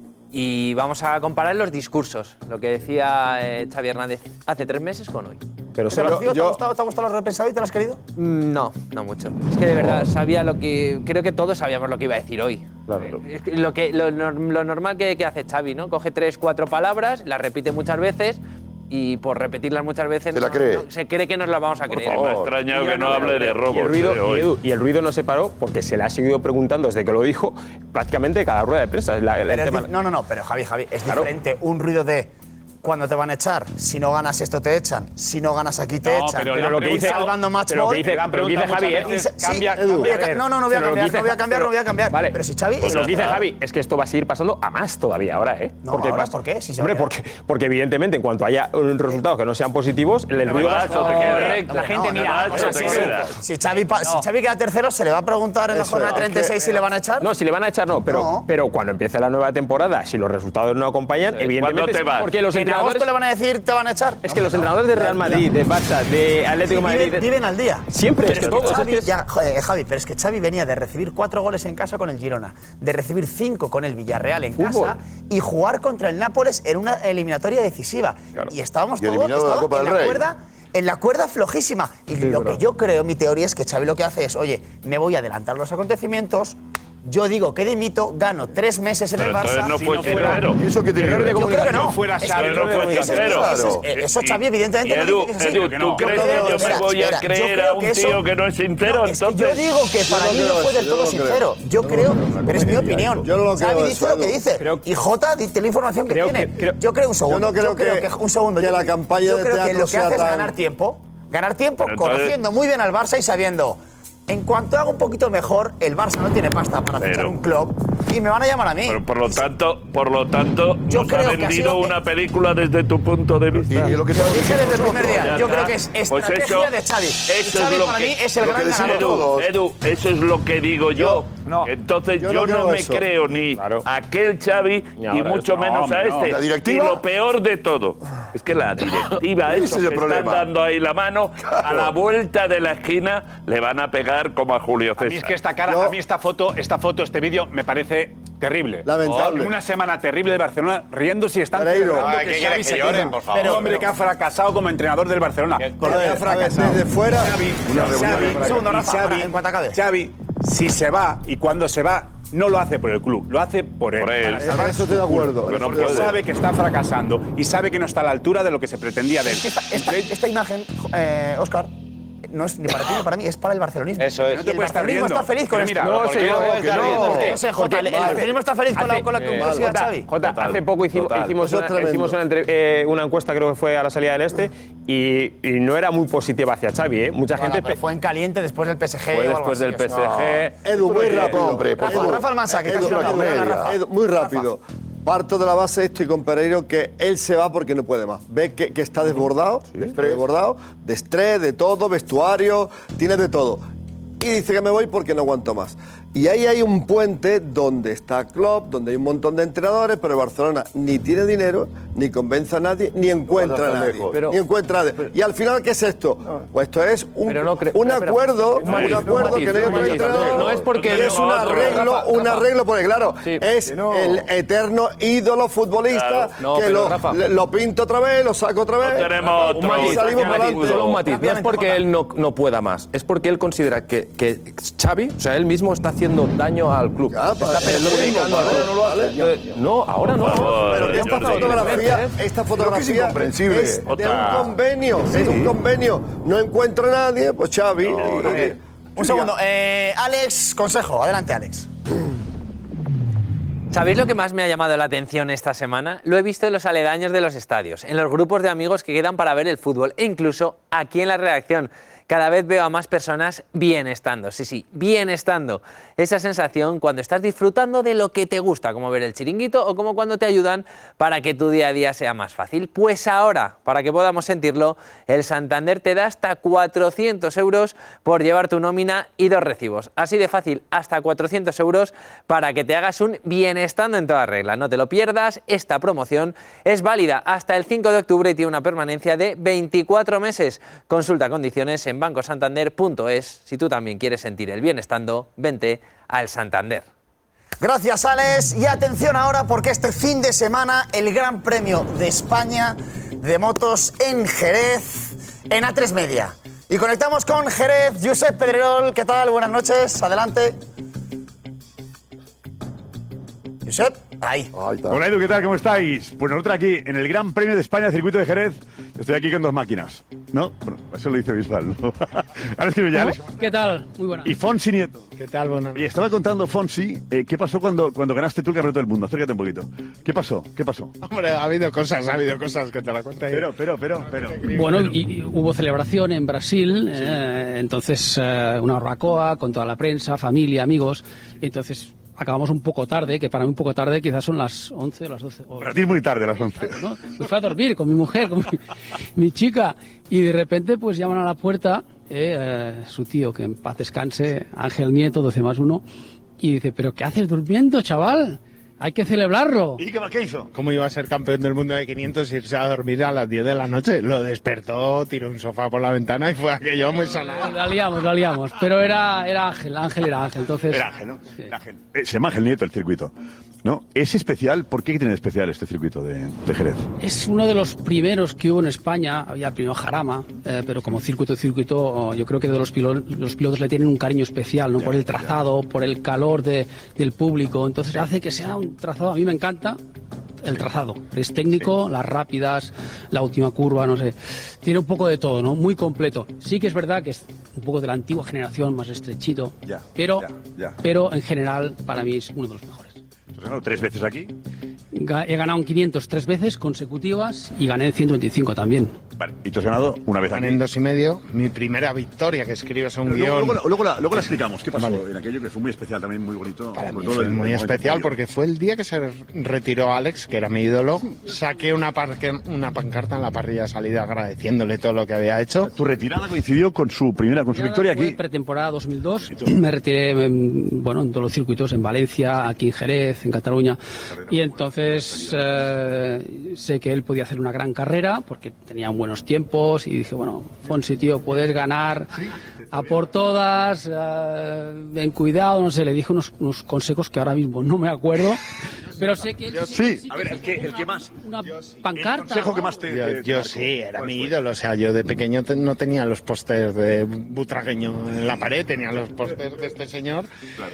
Y vamos a comparar los discursos, lo que decía eh, Xavi Hernández hace tres meses con hoy. Pero ¿Te ha gustado, ¿te ha gustado, te ha gustado lo repensado y te lo has querido? Mm, No, no mucho. Es que de verdad sabía lo que. Creo que todos sabíamos lo que iba a decir hoy. Es que Lo, que, lo, nor- lo normal que, que hace Xavi, ¿no? Coge tres, cuatro palabras, las repite muchas veces y por repetirlas muchas veces Se la no- cree. no- se cree que nos la vamos a creer. Me ha extrañado que no hable de Y el, robos ruido, de y, hoy. Edu, y el ruido no se paró porque se le ha seguido preguntando desde que lo dijo prácticamente cada rueda de prensa. La- el Pero es tema- di- no, no, no, pero Javi, Javi, es Claro. diferente un ruido de cuando te van a echar, si no ganas esto te echan, si no ganas aquí te No, echan. pero Pero lo que dice, salvando match pero lo que ball. dice, pero lo que dice Javi es Y se- sí, cambia, Edu, cambia, voy a ca- a ver, no, no, no voy a pero lo que cambiar, dice- no voy a cambiar, pero- no voy a cambiar. Vale, Pero si Xavi pues es- lo que dice Javi es que esto va a seguir pasando a más todavía ahora, ¿eh? No, ahora, ¿por qué? Si se hombre, va a porque, porque evidentemente en cuanto haya un resultados que no sean positivos, el ruido va a Correcto. La gente, No, mira, no, o sea, no, sí, no, sí. no. Si Xavi, pa- si Xavi queda tercero, se le va a preguntar en la Eso jornada es, treinta y seis que- si le van a echar. No, si le van a echar no, pero, No. pero cuando empiece la nueva temporada, si los resultados no acompañan, evidentemente te sí, vas? porque los En agosto entrenadores le van a decir te van a echar. es que los entrenadores de Real Madrid, de Barça, de Atlético de Madrid, Viven, de- viven al día. siempre Pero es que todos, es Xavi, que es- ya, joder, Javi, pero es que Xavi venía de recibir cuatro goles en casa con el Girona, de recibir cinco con el Villarreal en Fútbol. casa y jugar contra el Nápoles en una eliminatoria decisiva. Y estábamos Y todos eliminado de la estaba Copa en del la Rey. cuerda. En la cuerda flojísima. Y lo bro. que yo creo, mi teoría es que Xavi lo que hace es, oye, me voy a adelantar los acontecimientos, yo digo que dimito, gano tres meses en Pero el entonces Barça. no si fue fuera- sincero. ¿Y eso qué tiene que ver? Yo creo que no. fuera Es que Xavi, Pero no fue ese es- sincero. ese es- eh, Eso Xavi evidentemente Edu, no dice que es así. Edu, que ¿tú no. crees Yo creo- que yo espera, me voy a espera, yo creer creo a un que eso- tío que no es sincero? No, es que Entonces, yo digo que para Yo mí no no creo fue del eso, todo yo no creo. sincero. Yo creo, pero es mi opinión. Yo no lo Xavi creo dice eso, lo que Edu. dice. Creo- Y Jota dice la información que creo tiene. que- creo- Yo creo un segundo. Yo no creo yo que- un segundo. que yo- la campaña yo de creo que teatro lo que sea hace es tan- ganar tiempo. Ganar tiempo Pero entonces- conociendo muy bien al Barça y sabiendo. En cuanto haga un poquito mejor, el Barça no tiene pasta para Pero- fichar un club y me van a llamar a mí. Pero por lo tanto, por lo tanto, Yo nos creo ha que ha vendido sido- una película desde tu punto de vista. Y, y lo que Lo dije desde el primer día. Ya Yo está. creo que es Pues estrategia eso- de Xavi. Eso Xavi es lo para que, mí es el lo gran que decimos ganador. todos. Edu, eso es lo que digo yo. no. Entonces Yo yo, no no, creo me eso. creo ni Claro. a aquel Xavi Ni y ahora mucho eso. menos No, a no. este. ¿La directiva? Y lo peor de todo es que la directiva, Ese esos es el que problema. están dando ahí la mano, a la vuelta de la esquina le van a pegar como a Julio A mí es César. que esta cara, Yo- a mí esta foto, esta foto, este vídeo me parece terrible. Lamentable. Una semana terrible de Barcelona riéndose y están Pereiro. celebrando Ay, que ¿qué Xavi quieres se que lloren, queda. por favor? Pero hombre Pero- que ha fracasado como entrenador del Barcelona. Porque A ver, ha a ver, fracasado. desde fuera- Xavi, Una reunión Xavi, para Un segundo, y Rafa, Xavi, para- en cuanto acabe. Xavi, si se va y cuando se va, no lo hace por el club, lo hace por él. Por él. Para salvar En eso su estoy de culo. acuerdo. Pero no Porque puede. sabe que está fracasando y sabe que no está a la altura de lo que se pretendía de él. Esta, esta- esta imagen, eh, Oscar, no es ni para ti ni para mí, es para el barcelonismo. Eso es. Y No te el puedes estar barcelonismo riendo. está feliz con Pero esto. mira, No, ¿por qué señor, no puedes que estar no. riendo? No sé, Jota, el, el barcelonismo está feliz con la, con la conclusión de Xavi. Jota, Total, hace poco hicimos, total. hicimos, Eso es una, tremendo. hicimos una, entre- eh, una encuesta, creo que fue a la salida del Este, y, y no era muy positiva hacia Xavi, ¿eh? Mucha Bueno, gente... pero fue en caliente después del P S G. Fue o algo después así, del o P S sea. G. Edu, muy rápido. hombre, por Edu, favor. Rafa Almansa, que Edu, está haciendo Edu, la Edu, Rafa. Edu, muy rápido. Parto de la base, estoy con Pereiro, que él se va porque no puede más. Ve que, que está desbordado, está desbordado, de estrés, de todo, vestuario, tiene de todo. Y dice que me voy porque no aguanto más. Y ahí hay un puente donde está Klopp, donde hay un montón de entrenadores, pero Barcelona ni tiene dinero, ni convence a nadie, ni encuentra a tan nadie. lejos. Pero- ni encuentra a nadie. Y al final, ¿qué es esto? Pues esto es un, Pero no cre- un espera, acuerdo, un un, matiz, un acuerdo matiz, que no hay un otro matiz. entrenador. No es porque- Y es un arreglo, Rafa, un Rafa. arreglo, porque claro, Sí. es No. el eterno ídolo futbolista Claro. No, que pero, lo, Rafa. le- lo pinto otra vez, lo saco otra vez. No tenemos y otro. salimos Un para matiz, adelante. Solo un matiz, no es Rápidamente, porque Jota. él no, no pueda más, es porque él considera que, que Xavi, o sea, él mismo está haciendo daño al club. Ya, está para- perjudicando al club. no lo hace. Eh, No, ahora no. Pero que esta Jordi. fotografía, esta Pero que es fotografía incomprensible. es de Otra. un convenio, es un convenio. No encuentro a nadie, pues Xavi. eh, Un segundo. Eh, Alex, consejo. Adelante, Alex. ¿Sabéis lo que más me ha llamado la atención esta semana? Lo he visto en los aledaños de los estadios, en los grupos de amigos que quedan para ver el fútbol e incluso aquí en la redacción. Cada vez veo a más personas bien estando, sí, sí, bien estando. Esa sensación cuando estás disfrutando de lo que te gusta, como ver el chiringuito o como cuando te ayudan para que tu día a día sea más fácil. Pues ahora, para que podamos sentirlo, el Santander te da hasta cuatrocientos euros por llevar tu nómina y dos recibos. Así de fácil, hasta cuatrocientos euros para que te hagas un bien estando en toda regla. No te lo pierdas, esta promoción es válida hasta el cinco de octubre y tiene una permanencia de veinticuatro meses. Consulta condiciones en banco santander punto es. Si tú también quieres sentir el bien estando, vente al Santander. Gracias, Alex. Y atención ahora porque este fin de semana el Gran Premio de España de motos en Jerez, en A tres Media. Y conectamos con Jerez. Josep Pedrerol, ¿qué tal? Buenas noches. Adelante. Josep, Ahí. Hola Edu, ¿qué tal? ¿Cómo estáis? Pues nosotros aquí, en el Gran Premio de España, Circuito de Jerez, estoy aquí con dos máquinas. ¿No? Bueno, eso lo dice Bisbal, ¿no? Ahora escribe ya Alex. ¿Qué tal? Muy buena. Y Fonsi Nieto. ¿Qué tal? Buenas. Y estaba contando Fonsi, eh, ¿qué pasó cuando, cuando ganaste tú el Campeonato del Mundo? Acércate un poquito. ¿Qué pasó? ¿Qué pasó? Hombre, ha habido cosas, ha habido cosas que te la cuento ahí. Pero, pero, pero, pero. Bueno, y, y hubo celebración en Brasil, eh, entonces eh, una barbacoa con toda la prensa, familia, amigos, entonces acabamos un poco tarde, que para mí un poco tarde quizás son las once o las doce. O... Para ti es muy tarde, las once. ¿No? Me fui a dormir con mi mujer, con mi, mi chica, y de repente pues llaman a la puerta eh, eh, su tío, que en paz descanse, Ángel Nieto, doce más uno, y dice, ¿pero qué haces durmiendo, chaval? Hay que celebrarlo. ¿Y qué, qué hizo? ¿Cómo iba a ser campeón del mundo de quinientos y irse a dormir a las diez de la noche? Lo despertó, tiró un sofá por la ventana y fue aquello muy salado. La liamos, la liamos. Pero era, era Ángel, Ángel era Ángel. Entonces, Era Ángel, ¿no? Era Ángel. Eh, se llama Ángel Nieto el circuito, ¿no? ¿Es especial? ¿Por qué tiene de especial este circuito de, de Jerez? es uno de los primeros que hubo en España. Había primero Jarama, eh, pero como circuito, circuito, oh, yo creo que de los, pilo- los pilotos le tienen un cariño especial, ¿no? Por el trazado, por el calor de, del público. Entonces hace que sea un trazado, a mí me encanta el trazado. Es técnico, las rápidas, la última curva, no sé. Tiene un poco de todo, ¿no? Muy completo. Sí que es verdad que es un poco de la antigua generación, más estrechito. Ya, pero, ya, ya. pero en general para mí es uno de los mejores. ¿Has ganado tres veces aquí? Ga- He ganado en quinientos tres veces consecutivas y gané en ciento veinticinco también. Vale, y tú has ganado una vez aquí. Gané en dos y medio. Mi primera victoria, que escribes un Pero guión. Luego, luego, luego la, luego la explicamos. ¿Qué pasó Vale. en aquello que fue muy especial, también muy bonito? Para sobre mí todo fue el- muy el momento especial tuyo. porque fue el día que se retiró Alex, que era mi ídolo. Saqué una, parque- una pancarta en la parrilla de salida agradeciéndole todo lo que había hecho. Tu retirada coincidió con su primera, con su victoria Fue aquí. pretemporada dos mil dos. Me retiré en, bueno, en todos los circuitos, en Valencia, aquí en Jerez, en Cataluña. Y entonces eh, sé que él podía hacer una gran carrera porque tenía buenos tiempos y dije, bueno, Fonsi, tío, puedes ganar a por todas, eh, ten cuidado, no sé, le dije unos, unos consejos que ahora mismo no me acuerdo. Pero sé que él Sí, a ver, el que, el que más. una pancarta. El consejo que más te. Yo, te- yo te sí, era mi ídolo. O sea, yo de pequeño te- no tenía los pósters de Butragueño en la pared, tenía los pósters de este señor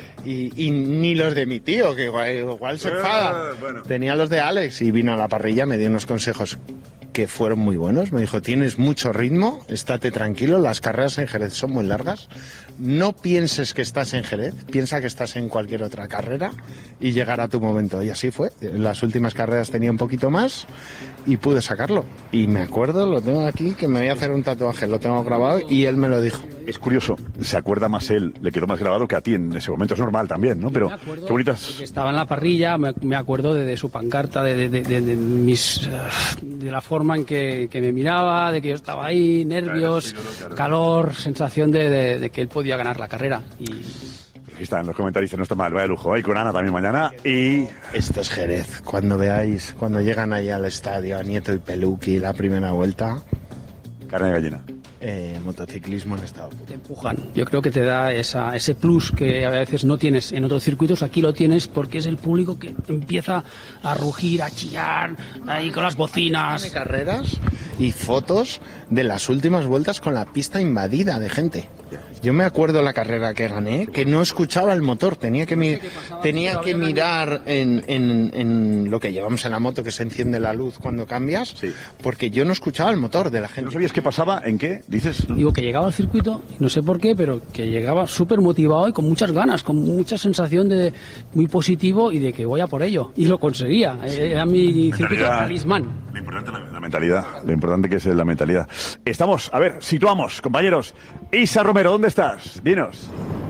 y, y ni los de mi tío, que igual, igual se enfada. Eh, bueno. Tenía los de Alex y vino a la parrilla, me dio unos consejos que fueron muy buenos. Me dijo, tienes mucho ritmo, estate tranquilo, las carreras en Jerez son muy largas. No pienses que estás en Jerez, piensa que estás en cualquier otra carrera y llegará tu momento. Y así fue. En las últimas carreras tenía un poquito más y pude sacarlo. Y me acuerdo, lo tengo aquí, que me voy a hacer un tatuaje, lo tengo grabado y él me lo dijo. Es curioso, se acuerda más él, le quedó más grabado que a ti en ese momento. Es normal también, ¿no? Pero qué bonitas. Que estaba en la parrilla, me, me acuerdo de, de su pancarta, de, de- de- de- de mis, eh, de la forma en que, que me miraba, de que yo estaba ahí, nervios, calor, sensación de, de- de que él podía ganar la carrera. Y Aquí están los comentarios, no está mal, vaya lujo. Hay con Ana también mañana y. esto es Jerez. Cuando veáis, cuando llegan ahí al estadio, a Nieto y Peluqui, la primera vuelta. Carne de gallina. Eh, motociclismo en estado puro. Te empujan. Yo creo que te da esa, ese plus que a veces no tienes en otros circuitos. Aquí lo tienes porque es el público que empieza a rugir, a chillar, ahí con las bocinas. De carreras y fotos de las últimas vueltas con la pista invadida de gente. Yo me acuerdo la carrera que gané, que no escuchaba el motor, tenía que, mi- tenía que mirar en, en- en lo que llevamos en la moto, que se enciende la luz cuando cambias, porque yo no escuchaba el motor de la gente. ¿No sabías qué pasaba? ¿En qué? ¿Dices? Digo que llegaba al circuito, no sé por qué, pero que llegaba súper motivado y con muchas ganas, con mucha sensación de muy positivo y de que voy a por ello. Y lo conseguía, era mi circuito Mentalidad. talismán. Lo importante la, la mentalidad, lo importante que es la mentalidad. Estamos, a ver, situamos, compañeros. Isa Romero, ¿dónde estás? Dinos.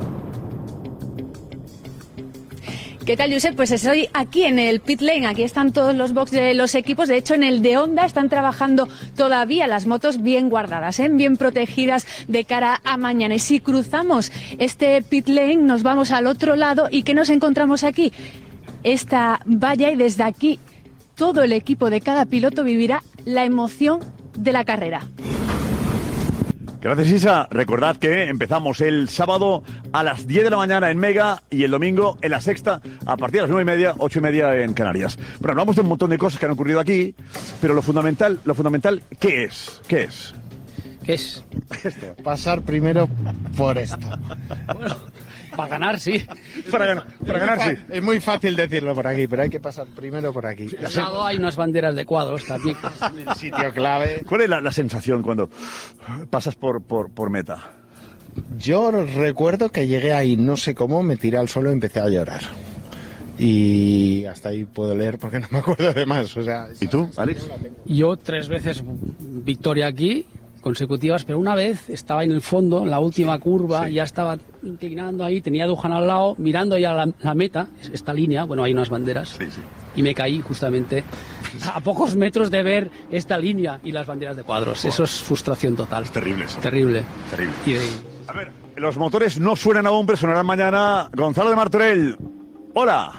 ¿Qué tal, Josep? Pues estoy aquí en el pit lane, aquí están todos los box de los equipos, de hecho en el de Honda están trabajando todavía las motos bien guardadas, ¿eh? Bien protegidas de cara a mañana. Y si cruzamos este pit lane nos vamos al otro lado y ¿qué nos encontramos aquí? Esta valla y desde aquí todo el equipo de cada piloto vivirá la emoción de la carrera. Gracias, Isa. Recordad que empezamos el sábado a las diez de la mañana en Mega y el domingo en La Sexta a partir de las nueve y media, ocho y media en Canarias. Bueno, hablamos de un montón de cosas que han ocurrido aquí, pero lo fundamental, lo fundamental, ¿qué es? ¿Qué es? ¿Qué es? Pasar primero por esto. Para ganar, sí. Para ganar, para ganar sí. Es muy fácil decirlo por aquí, pero hay que pasar primero por aquí. Al lado hay unas banderas de cuadros también. El sitio clave. ¿Cuál es la, la sensación cuando pasas por, por, por meta? Yo recuerdo que llegué ahí, no sé cómo, me tiré al suelo y empecé a llorar. Y hasta ahí puedo leer porque no me acuerdo de más. O sea, ¿y tú, Alex? Yo tres veces victoria aquí, consecutivas, pero una vez estaba en el fondo, en la última curva, sí. Ya estaba inclinando ahí, tenía a Duhan al lado, mirando ya la, la meta, esta línea, bueno, hay unas banderas, sí, sí. Y me caí justamente a pocos metros de ver esta línea y las banderas de cuadros. Eso es frustración total. Es terrible eso. Terrible. Terrible. Y de... A ver, los motores no suenan aún, pero sonarán mañana. Gonzalo de Martorell, hola.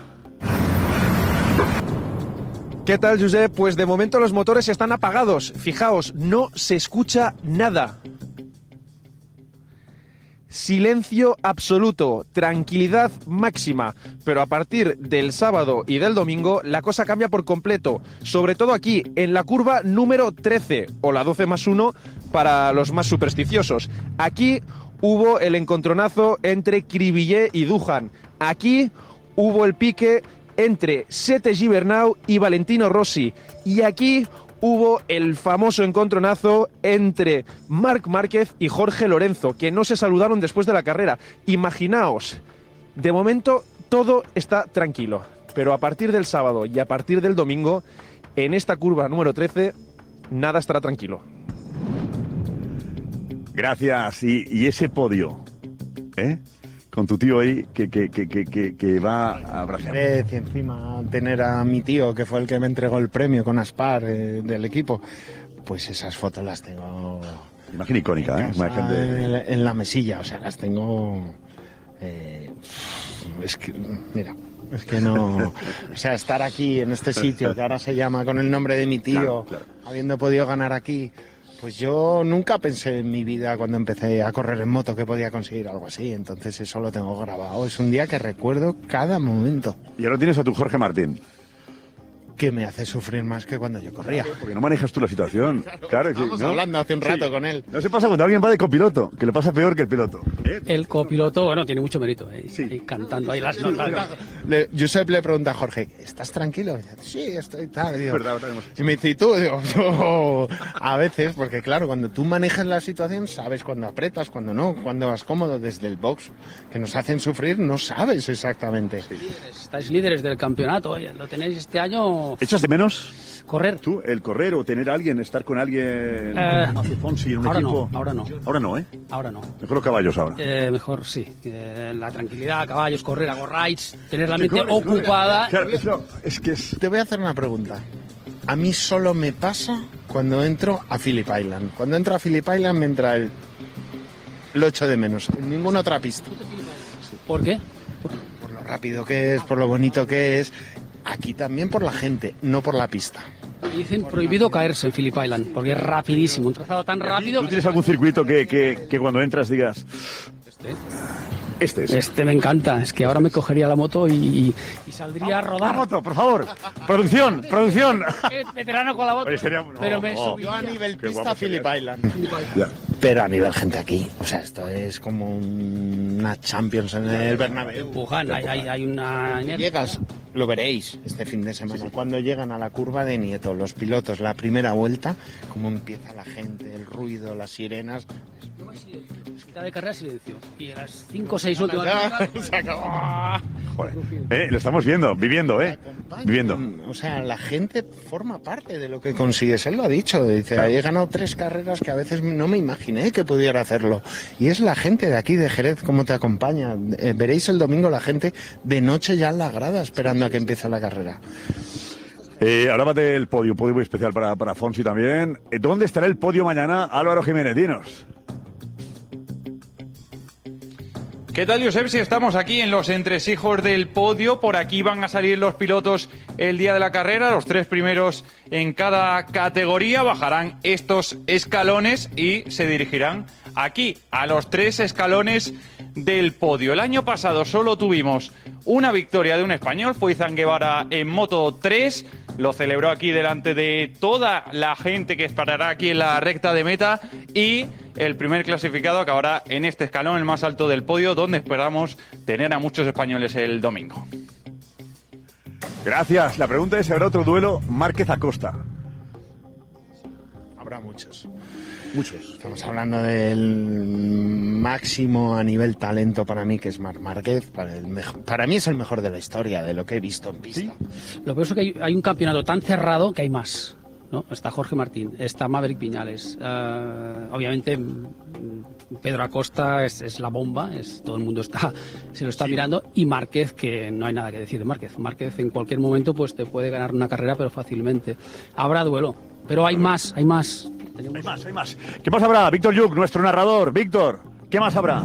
¿Qué tal, Josep? Pues de momento los motores están apagados. Fijaos, no se escucha nada. Silencio absoluto, tranquilidad máxima. Pero a partir del sábado y del domingo la cosa cambia por completo. Sobre todo aquí, en la curva número trece, o la doce más uno para los más supersticiosos. Aquí hubo el encontronazo entre Cribillet y Duhan. Aquí hubo el pique entre Sete Gibernau y Valentino Rossi. Y aquí hubo el famoso encontronazo entre Marc Márquez y Jorge Lorenzo, que no se saludaron después de la carrera. Imaginaos, de momento todo está tranquilo, pero a partir del sábado y a partir del domingo, en esta curva número trece, nada estará tranquilo. Gracias. Y, y ese podio, ¿eh? Con tu tío ahí que, que, que, que, que va a abrazar. Y encima tener a mi tío, que fue el que me entregó el premio con Aspar eh, del equipo, pues esas fotos las tengo... Imagen icónica, ¿eh? Imagen de... en, en la mesilla, o sea, las tengo... Eh, es que, mira, es que no... O sea, estar aquí, en este sitio, que ahora se llama con el nombre de mi tío, claro, claro. Habiendo podido ganar aquí... Pues yo nunca pensé en mi vida cuando empecé a correr en moto que podía conseguir algo así, entonces eso lo tengo grabado. Es un día que recuerdo cada momento. Y ahora tienes a tu Jorge Martín. Que me hace sufrir más que cuando yo corría. Porque no manejas tú la situación. Claro, claro, Estamos sí, ¿no? hablando hace un rato sí. con él. No se pasa cuando alguien va de copiloto, que le pasa peor que el piloto. ¿Eh? El copiloto, bueno, tiene mucho mérito. ¿eh? Sí. Y cantando ahí las notas. Le, Josep le pregunta a Jorge, ¿estás tranquilo? Y dice, sí, estoy tal. Digo, verdad, verdad. Y me dice, ¿y tú? Digo, yo, a veces, porque claro, cuando tú manejas la situación, sabes cuándo apretas, cuándo no, cuándo vas cómodo. Desde el box, que nos hacen sufrir, no sabes exactamente. Sí. Estáis líderes del campeonato, oye, lo tenéis este año... ¿Echas de menos? Correr. ¿Tú? ¿El correr o tener a alguien, estar con alguien? Eh, hace Fonsi en un ahora equipo. no, ahora no. Ahora no, ¿eh? Ahora no. Mejor los caballos ahora. Eh, mejor sí. Eh, la tranquilidad, caballos, correr, hago rides, tener la mente corre, ocupada. Claro, eso, es que es... Te voy a hacer una pregunta. A mí solo me pasa cuando entro a Phillip Island. Cuando entro a Phillip Island me entra el... Lo echo de menos. En ninguna otra pista. ¿Por qué? Por lo rápido que es, por lo bonito que es. Aquí también por la gente, no por la pista. Dicen prohibido caerse en Phillip Island, porque es rapidísimo, un trazado tan rápido... ¿Tú tienes algún circuito que, que, que cuando entras digas... Este. Este es. Este me encanta, es que ahora me cogería la moto y, y saldría a rodar. La moto, por favor. Producción, producción. Veterano con la moto. Oye, sería... no, pero me no, subió a nivel qué pista guapo Phillip sería. Island. Ya. Pero a nivel gente aquí, o sea, esto es como una Champions en el Bernabéu. Empujan, hay, hay, hay una... Llegas, lo veréis este fin de semana, cuando llegan a la curva de Nieto, los pilotos, la primera vuelta, cómo empieza la gente, el ruido, las sirenas... Mitad de carrera silencio. Y a las cinco o seis últimas... Se acabó. Joder. Eh, lo estamos viendo, viviendo, ¿eh? Viviendo. O sea, la gente forma parte de lo que consigues. Él lo ha dicho. Dice, claro. He ganado tres carreras que a veces no me imaginé que pudiera hacerlo. Y es la gente de aquí, de Jerez, cómo te acompaña. Eh, veréis el domingo la gente de noche ya en la grada esperando a que empiece la carrera. Eh, hablaba del podio, podio muy especial para, para Fonsi también. Eh, ¿Dónde estará el podio mañana, Álvaro Jiménez? Dinos. ¿Qué tal, Josep? Si estamos aquí en los entresijos del podio, por aquí van a salir los pilotos el día de la carrera, los tres primeros en cada categoría, bajarán estos escalones y se dirigirán aquí, a los tres escalones del podio. El año pasado solo tuvimos una victoria de un español, fue Izan Guevara en Moto tres, lo celebró aquí delante de toda la gente que esperará aquí en la recta de meta y el primer clasificado acabará en este escalón, el más alto del podio, donde esperamos tener a muchos españoles el domingo. Gracias. La pregunta es si habrá otro duelo Márquez-Acosta. Habrá muchos. Muchos. Estamos hablando del máximo a nivel talento para mí, que es Marc Márquez. Para, el mejor, para mí es el mejor de la historia, de lo que he visto en pista. Lo que pasa es que hay, hay un campeonato tan cerrado que hay más, ¿no? Está Jorge Martín, está Maverick Viñales. Uh, obviamente, Pedro Acosta es, es la bomba, es, todo el mundo está, se lo está sí. mirando. Y Márquez, que no hay nada que decir de Márquez. Márquez en cualquier momento pues te puede ganar una carrera, pero fácilmente. Habrá duelo, pero hay más, hay más. Tenemos... Hay más, hay más. ¿Qué más habrá? Víctor Lluc, nuestro narrador. Víctor, ¿qué más habrá?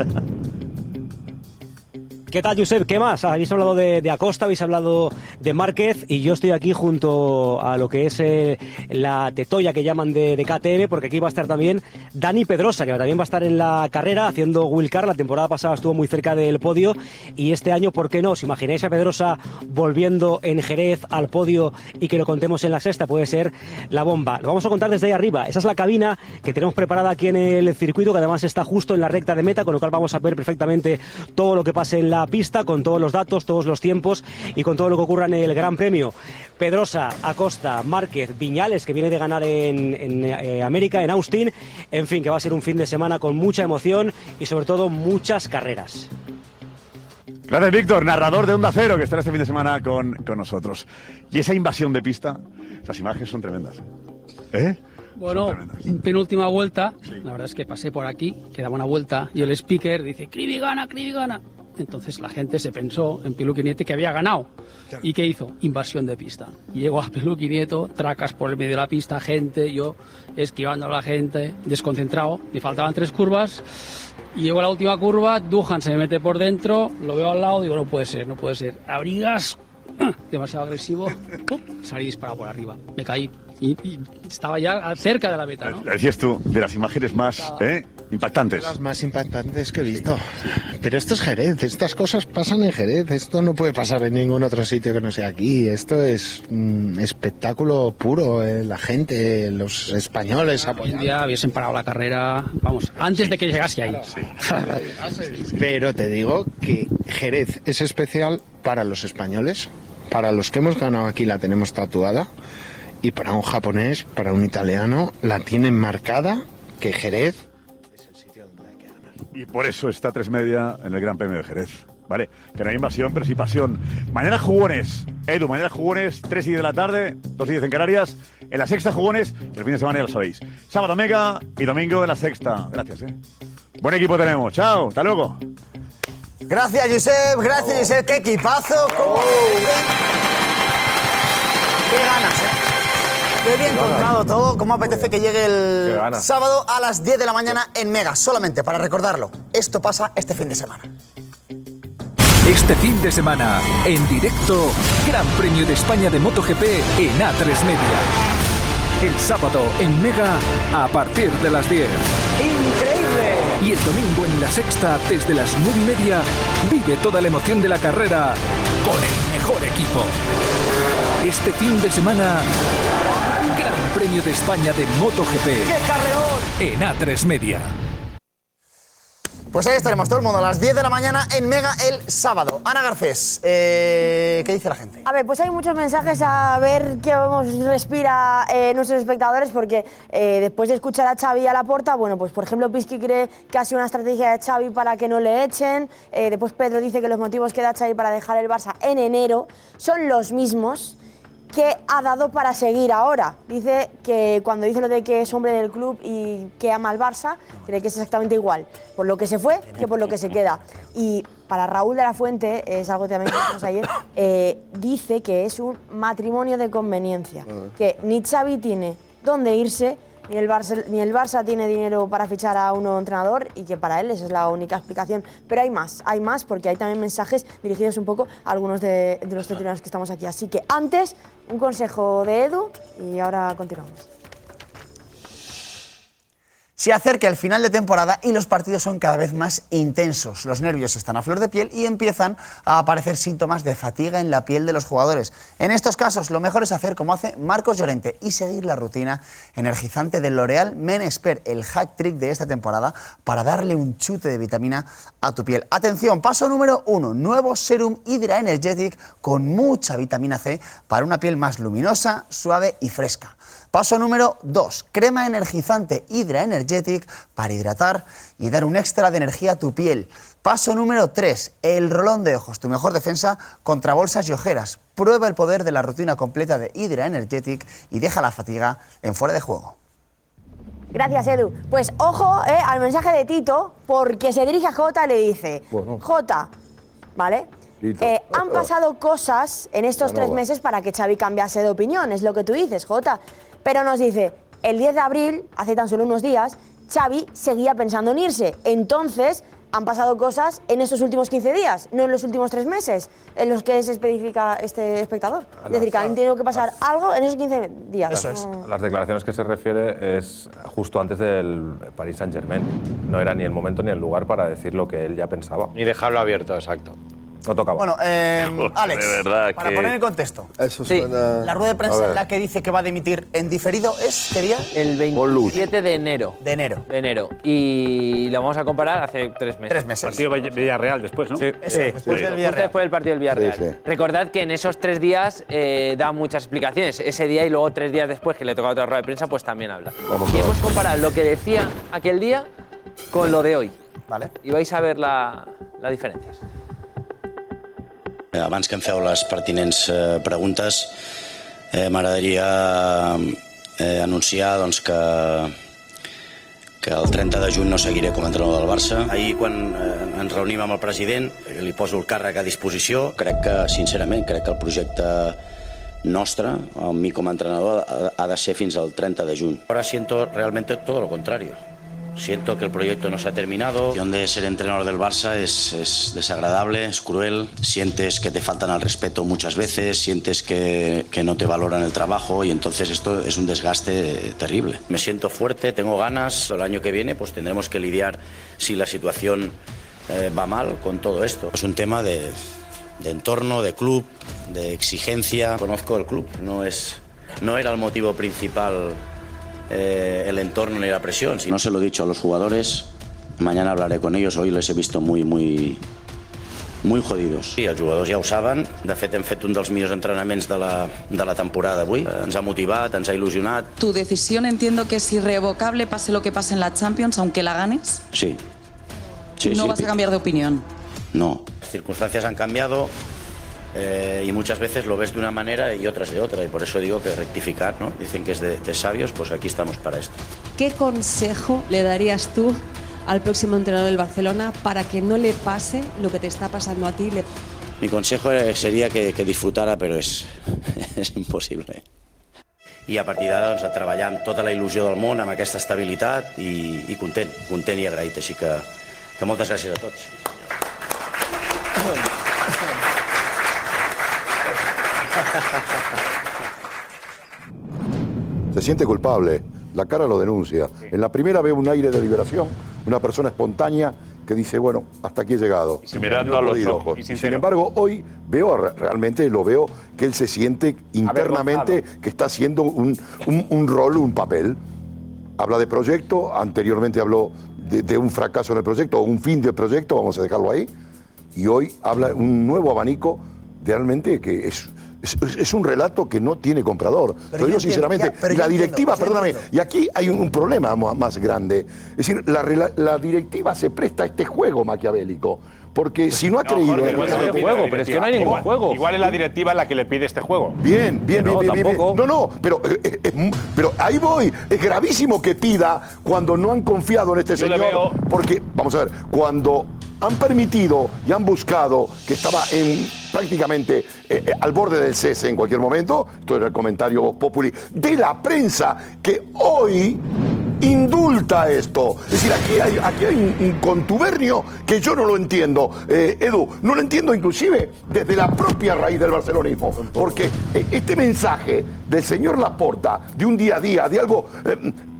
¿Qué tal, Josep? ¿Qué más? Habéis hablado de, de Acosta, habéis hablado de Márquez y yo estoy aquí junto a lo que es eh, la tetoya que llaman de, de K T M, porque aquí va a estar también Dani Pedrosa, que también va a estar en la carrera haciendo Wilcar. La temporada pasada estuvo muy cerca del podio y este año, ¿por qué no? ¿Os imagináis a Pedrosa volviendo en Jerez al podio y que lo contemos en la sexta? Puede ser la bomba. Lo vamos a contar desde ahí arriba. Esa es la cabina que tenemos preparada aquí en el circuito, que además está justo en la recta de meta, con lo cual vamos a ver perfectamente todo lo que pase en la pista, con todos los datos, todos los tiempos y con todo lo que ocurra en el Gran Premio. Pedrosa, Acosta, Márquez, Viñales, que viene de ganar en, en eh, América, en Austin. En fin, que va a ser un fin de semana con mucha emoción y sobre todo muchas carreras. Gracias, Víctor, narrador de Onda Cero, que estará este fin de semana con, con nosotros. Y esa invasión de pista, las imágenes son tremendas. ¿Eh? Bueno, penúltima vuelta, la verdad es que pasé por aquí, quedaba una vuelta y el speaker dice, Cribi gana, Cribi gana. Entonces la gente se pensó en Piluki Nieto que había ganado. ¿Y qué hizo? Invasión de pista. Llego a Piluki Nieto, tracas por el medio de la pista, gente, yo esquivando a la gente, desconcentrado, me faltaban tres curvas. Y llego a la última curva, Duhan se me mete por dentro, lo veo al lado, digo, no puede ser, no puede ser. Abrigas, demasiado agresivo, ¡pum! Salí disparado por arriba, me caí. Y, y estaba ya cerca de la meta, ¿no? Decías tú, de las imágenes más ¿eh? impactantes. Las más impactantes que he visto. Pero esto es Jerez, estas cosas pasan en Jerez, esto no puede pasar en ningún otro sitio que no sea aquí. Esto es un mm, espectáculo puro, eh, la gente, los españoles apoyando. Ya hubiesen parado la carrera, vamos, antes de que llegase ahí. Sí. Pero te digo que Jerez es especial para los españoles, para los que hemos ganado aquí la tenemos tatuada. Y para un japonés, para un italiano, la tienen marcada que Jerez es el sitio donde hay que ganar. Y por eso está tres media en el Gran Premio de Jerez. Vale, que no hay invasión, pero sí pasión. Mañana jugones. Edu, mañana jugones, tres y diez de la tarde, dos y diez en Canarias. En la sexta jugones, el fin de semana ya lo sabéis. Sábado Mega y domingo en la sexta. Gracias, eh. Buen equipo tenemos. Chao, hasta luego. Gracias, Josep. Gracias, Josep. Qué equipazo. ¿Cómo? Qué ganas, eh. Qué bien contado todo, cómo apetece que llegue el sábado a las diez de la mañana en Mega. Solamente para recordarlo, esto pasa este fin de semana. Este fin de semana, en directo, Gran Premio de España de MotoGP en A tres Media. El sábado en Mega a partir de las diez. ¡Increíble! Y el domingo en la sexta, desde las nueve y media, vive toda la emoción de la carrera con el mejor equipo. Este fin de semana, Gran Premio de España de MotoGP. ¡Qué carreón! En A tres Media. Pues ahí estaremos todo el mundo a las diez de la mañana en Mega el sábado. Ana Garcés, eh, ¿qué dice la gente? A ver, pues hay muchos mensajes a ver qué vamos respira eh, nuestros espectadores, porque eh, después de escuchar a Xavi y a Laporta, bueno, pues por ejemplo Pisky cree que ha sido una estrategia de Xavi para que no le echen, eh, después Pedro dice que los motivos que da Xavi para dejar el Barça en enero son los mismos que ha dado para seguir ahora. Dice que cuando dice lo de que es hombre del club y que ama al Barça, cree que es exactamente igual por lo que se fue que por lo que se queda. Y para Raúl de la Fuente, es algo que también dijimos ayer, eh, dice que es un matrimonio de conveniencia, que ni Xavi tiene dónde irse, ni el, Barça, ni el Barça tiene dinero para fichar a un nuevo entrenador, y que para él esa es la única explicación. Pero hay más, hay más, porque hay también mensajes dirigidos un poco a algunos de, de los titulares que estamos aquí. Así que antes, un consejo de Edu y ahora continuamos. Se acerca el final de temporada y los partidos son cada vez más intensos. Los nervios están a flor de piel y empiezan a aparecer síntomas de fatiga en la piel de los jugadores. En estos casos, lo mejor es hacer como hace Marcos Llorente y seguir la rutina energizante del L'Oréal Men Expert, el hack trick de esta temporada para darle un chute de vitamina a tu piel. Atención, paso número uno, nuevo Serum Hydra Energetic con mucha vitamina C para una piel más luminosa, suave y fresca. Paso número dos, crema energizante Hydra Energetic para hidratar y dar un extra de energía a tu piel. Paso número tres, el rolón de ojos, tu mejor defensa contra bolsas y ojeras. Prueba el poder de la rutina completa de Hydra Energetic y deja la fatiga en fuera de juego. Gracias, Edu. Pues ojo eh, al mensaje de Tito, porque se dirige a Jota y le dice, Bueno. Jota, ¿vale? Eh, han pasado cosas en estos tres meses para que Xavi cambiase de opinión, es lo que tú dices, Jota. Pero nos dice, el diez de abril, hace tan solo unos días, Xavi seguía pensando en irse. Entonces, han pasado cosas en estos últimos quince días, no en los últimos tres meses, en los que se especifica este espectador. Es decir, que han tenido que pasar algo en esos quince días. Eso es. A las declaraciones que se refiere es justo antes del Paris Saint-Germain. No era ni el momento ni el lugar para decir lo que él ya pensaba. Ni dejarlo abierto, exacto. No tocaba. Bueno, eh, Alex, de verdad para que- poner en contexto, Eso sí, suena... la rueda de A prensa ver. en la que dice que va a dimitir en diferido es, ¿qué día? El veintisiete de enero. De enero. De enero. Y lo vamos a comparar hace tres meses. Tres meses. Partido Vill- Villarreal después, ¿no? Sí, Eso, después del Justo Villarreal. después del partido del Villarreal. Sí, sí. Recordad que en esos tres días eh, da muchas explicaciones. Ese día y luego tres días después, que le toca otra rueda de prensa, pues también habla. Vamos y a ver. hemos comparado lo que decía aquel día con lo de hoy. Vale. Y vais a ver la- las diferencias. Abans que em feu les pertinents eh, preguntes, eh, m'agradaria eh, anunciar doncs, que, que el trenta de juny no seguiré com a entrenador del Barça. Ahir, quan eh, ens reunim amb el president, li poso el càrrec a disposició. Crec que, sincerament, crec que el projecte nostre, amb mi com a entrenador, ha, ha de ser fins al trenta de juny. Ahora siento realmente todo lo contrario. Siento que el proyecto no se ha terminado. La de ser entrenador del Barça es, es desagradable, es cruel. Sientes que te faltan al respeto muchas veces, sientes que, que no te valoran el trabajo y entonces esto es un desgaste terrible. Me siento fuerte, tengo ganas. El año que viene pues tendremos que lidiar, si la situación eh, va mal, con todo esto. Es un tema de, de entorno, de club, de exigencia. Conozco el club, no, es, no era el motivo principal Eh, el entorno ni la presión. Si no se lo he dicho a los jugadores, mañana hablaré con ellos. Hoy les he visto muy, muy, muy jodidos. Sí, els jugadors ja ho saben. De fet, hem fet un dels millors entrenaments de la, de la temporada avui. Ens ha motivat, ens ha il·lusionat. Tu decisión entiendo que es irrevocable, pase lo que pase en la Champions, aunque la ganes. Sí. Sí, no sí, vas a cambiar de opinión. No. Las circunstancias han cambiado. Eh, y muchas veces lo ves de una manera y otras de otra, y por eso digo que rectificar, ¿no? Dicen que es de, de sabios, pues aquí estamos para esto. ¿Qué consejo le darías tú al próximo entrenador del Barcelona para que no le pase lo que te está pasando a ti? Le... Mi consejo sería que, que disfrutara, pero és, és impossible. I a partir d'ara doncs, a treballar amb tota la il·lusió del món, amb aquesta estabilitat i, i content, content i agraït. Així que, que moltes gràcies a tots. Se siente culpable, la cara lo denuncia. En la primera veo un aire de liberación, una persona espontánea que dice, bueno, hasta aquí he llegado. Y mirando a los Podido. ojos. Y sin embargo, hoy veo, re- realmente lo veo, que él se siente internamente que está haciendo un, un- un rol, un papel. Habla de proyecto, anteriormente habló de, de un fracaso en el proyecto, o un fin del proyecto, vamos a dejarlo ahí. Y hoy habla un nuevo abanico, realmente que es... Es, es un relato que no tiene comprador. Pero Lo digo yo entiendo, sinceramente. ya, pero y yo la directiva, entiendo, yo perdóname, y aquí hay un, un problema mo- más grande. Es decir, la, rela- la directiva se presta a este juego maquiavélico. Porque si no ha creído... Jorge, en- igual es la juego, pero es que no hay ningún Igual- juego. Igual es la directiva la que le pide este juego. Bien, bien, No, bien, bien, bien, bien. tampoco. No, no, pero, eh, eh, es mu- pero ahí voy. Es gravísimo que pida cuando no han confiado en este Yo le señor. veo- Porque, vamos a ver, cuando han permitido y han buscado que estaba en prácticamente eh, eh, al borde del cese en cualquier momento, esto era el comentario populi de la prensa que hoy indulta esto. Es decir, aquí hay, aquí hay un, un contubernio que yo no lo entiendo, eh, Edu, no lo entiendo inclusive desde la propia raíz del barcelonismo, porque eh, este mensaje del señor Laporta, de un día a día, de algo... eh,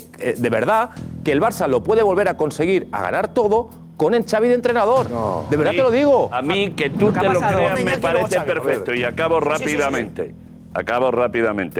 eh, de verdad que el Barça lo puede volver a conseguir, a ganar todo con el Xavi de entrenador. De verdad Sí, te lo digo. A mí que tú ¿Qué ha te lo pasado? creas me Iñaki, luego parece Xavi. perfecto y acabo Sí, sí, sí, sí. rápidamente. Acabo rápidamente.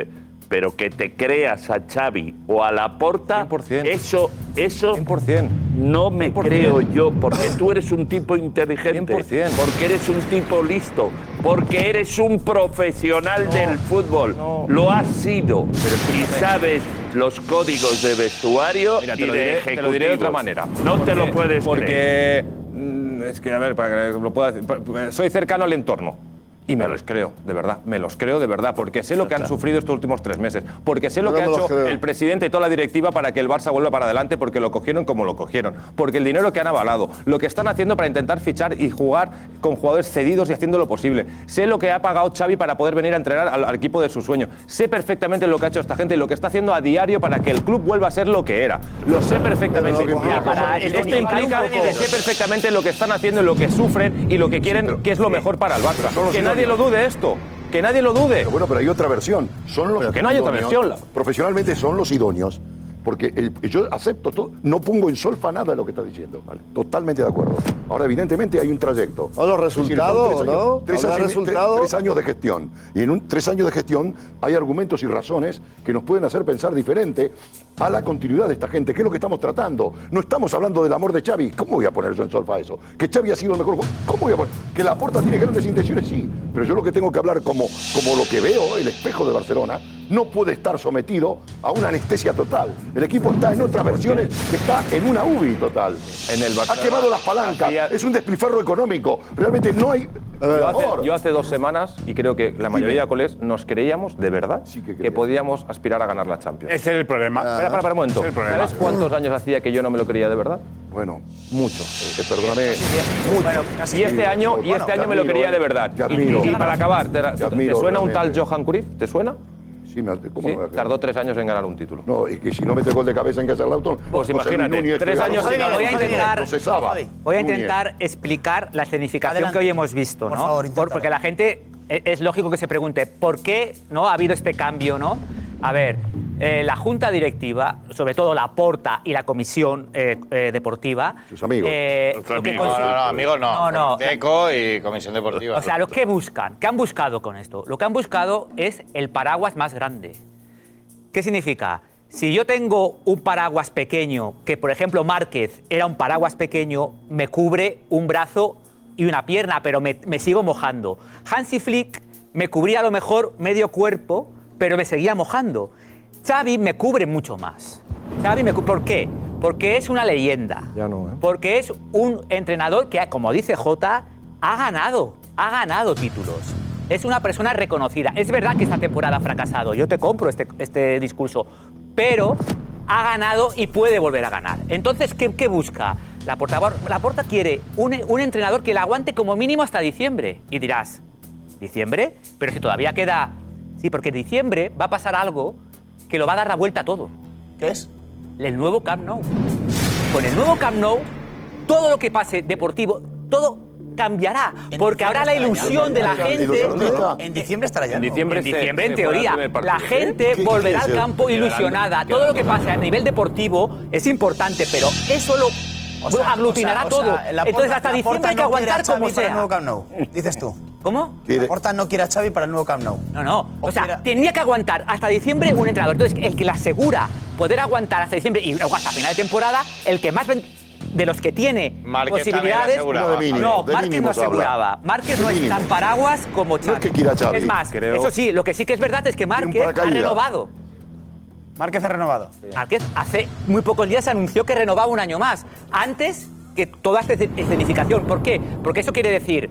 pero que te creas a Xavi o a Laporta, cien por cien. eso, eso cien por cien. no me cien por cien. creo yo, porque tú eres un tipo inteligente, cien por cien. porque eres un tipo listo, porque eres un profesional No, del fútbol, no. lo has sido y sabes los códigos de vestuario Mira, y te lo, de diré, te lo diré de otra ejecutivos. manera. No te lo Porque- puedes Porque, creer. mm, es que, a ver, para que lo pueda decir, pa- soy cercano al entorno. Y me los creo, de verdad, me los creo de verdad, porque sé lo que han sufrido estos últimos tres meses, porque sé lo Yo que no ha me los hecho creo. el presidente y toda la directiva para que el Barça vuelva para adelante, porque lo cogieron como lo cogieron, porque el dinero que han avalado, lo que están haciendo para intentar fichar y jugar con jugadores cedidos y haciendo lo posible. Sé lo que ha pagado Xavi para poder venir a entrenar al, al equipo de su sueño. Sé perfectamente lo que ha hecho esta gente y lo que está haciendo a diario para que el club vuelva a ser lo que era. Lo sé perfectamente. Pero lo que Ya, implica- para- esto esto implica que sé perfectamente lo que están haciendo y lo que sufren y lo que quieren, que es lo mejor para el Barça. son los Que nadie lo idóneos. dude esto. Que nadie lo dude. Pero bueno, pero hay otra versión. Son los Pero que no hay otra idóneos. versión. Profesionalmente son los idóneos. Porque el- yo acepto todo, no pongo en solfa nada de lo que está diciendo. ¿vale? Totalmente de acuerdo. Ahora, evidentemente, hay un trayecto. O los resultados, Es decir, son ¿no? Tres, Hablar años, resultados. tres- tres años de gestión. Y en un, tres años de gestión hay argumentos y razones que nos pueden hacer pensar diferente a la continuidad de esta gente. ¿Qué es lo que estamos tratando? No estamos hablando del amor de Xavi. ¿Cómo voy a poner yo en solfa eso? Que Xavi ha sido el mejor. jugador. ¿Cómo voy a poner? Que Laporta tiene grandes intenciones, sí. Pero yo lo que tengo que hablar como, como lo que veo, el espejo de Barcelona, no puede estar sometido a una anestesia total. El equipo está en otras versiones, está en una U B I total. En el ha Barcelona quemado las palancas, hacía- es un despilfarro económico. Realmente no hay... Yo hace, Amor. yo hace dos semanas, y creo que la mayoría de colés nos creíamos, de verdad, que, podíamos aspirar a ganar la Champions. Ese es el problema. Espera, para, para un momento. Ese es el problema. ¿Sabes cuántos años hacía que yo no me lo creía de verdad? Bueno, mucho. Eh, perdóname. Mucho. Y este año, y este año me lo creía de verdad. Te Y, admiro. y para acabar, ¿te, Te admiro, ¿te suena un tal realmente. Johan Cruyff? ¿Te suena? Sí, me, ¿cómo Sí, no me- tardó tres años en ganar un título. No, y que si no mete gol de cabeza en Cacerlauton... Pues imagínate, tres años sin ganar. Voy a intentar, Procesaba. voy a Núñez. intentar explicar la escenificación Adelante. que hoy hemos visto, Por ¿no? favor, Por- inténtalo. porque la gente e- es lógico que se pregunte por qué no ha habido este cambio, ¿no? A ver, eh, la junta directiva, sobre todo la Porta y la comisión eh, eh, deportiva, Sus amigos. eh, Nuestros lo que amigos. No, consi- no, no, amigos no. No, no. Deco y Comisión Deportiva. O sea, lo que buscan, ¿qué han buscado con esto? Lo que han buscado es el paraguas más grande. ¿Qué significa? Si yo tengo un paraguas pequeño, que por ejemplo Márquez era un paraguas pequeño, me cubre un brazo y una pierna, pero me, me sigo mojando. Hansi Flick me cubría a lo mejor medio cuerpo, pero me seguía mojando. Xavi me cubre mucho más. Xavi me cu- ¿Por qué? Porque es una leyenda. Ya no, ¿eh? Porque es un entrenador que, como dice Jota, ha ganado, ha ganado títulos. Es una persona reconocida. Es verdad que esta temporada ha fracasado, yo te compro este, este discurso, pero ha ganado y puede volver a ganar. Entonces, ¿qué, qué busca? La Porta, la Porta quiere un, un entrenador que la aguante como mínimo hasta diciembre. Y dirás, ¿diciembre? Pero si todavía queda... Sí, porque en diciembre va a pasar algo que lo va a dar la vuelta a todo. ¿Qué es? El nuevo Camp Nou. Con el nuevo Camp Nou, todo lo que pase deportivo, todo cambiará. Porque habrá la ilusión de la gente. En diciembre estará ya. En ¿no? diciembre, En se- diciembre, en se juega el teoría, primer partido. la gente ¿Qué volverá al quiere campo decir? ilusionada. Todo lo que pase a nivel deportivo es importante, pero eso lo O sea, aglutinará o sea, o todo. sea, la Entonces, Porta- hasta la diciembre Porta hay que no quiere a aguantar como Xavi para el sea. nuevo Camp Nou, dices tú. ¿Cómo? Quiere- Porta no quiere a Xavi para el nuevo Camp Nou. No, no. O, O sea, quiera- tenía que aguantar hasta diciembre un entrenador. Entonces, el que le asegura poder aguantar hasta diciembre y luego hasta final de temporada, el que más ven- de los que tiene Márquez posibilidades. también aseguraba. Uno de mínimo, no, de Márquez no mínimos habla. aseguraba. Márquez no De es tan mínimos. paraguas como Xavi. No es que quiera a Xavi. Es más, Creo- eso sí, lo que sí que es verdad es que un Márquez ha paracaídas. renovado. Márquez ha renovado. Márquez hace muy pocos días anunció que renovaba un año más. Antes que toda esta escenificación. ¿Por qué? Porque eso quiere decir,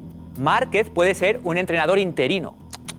Márquez puede ser un entrenador interino.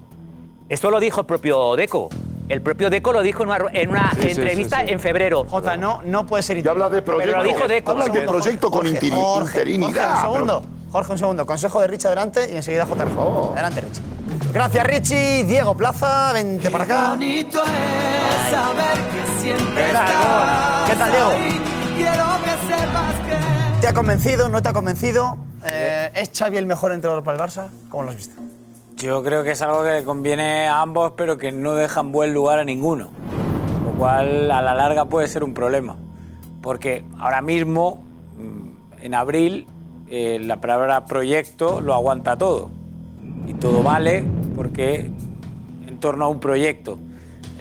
Esto lo dijo el propio Deco. El propio Deco lo dijo en una, en una Sí, sí, entrevista sí, sí. en febrero. Jota, no, no puede ser Ya habla de proyecto. Pero lo dijo Deco. Habla de proyecto con Jorge, interi- Jorge, interinidad. Jorge, un segundo. Jorge, un segundo. Consejo de Richie adelante y enseguida J. R. Adelante, Richie. Gracias, Richie. Diego Plaza, vente para acá. Bonito es saber que siempre ¿Qué tal, estás ¿Qué tal, Diego? ahí. Quiero que sepas que ¿Te ha convencido? ¿No te ha convencido? Eh, ¿Es Xavi el mejor entrenador para el Barça? ¿Cómo lo has visto? Yo creo que es algo que le conviene a ambos, pero que no dejan buen lugar a ninguno. Lo cual, a la larga, puede ser un problema. Porque ahora mismo, mm, en abril, eh, la palabra proyecto lo aguanta todo. Y todo vale porque en torno a un proyecto.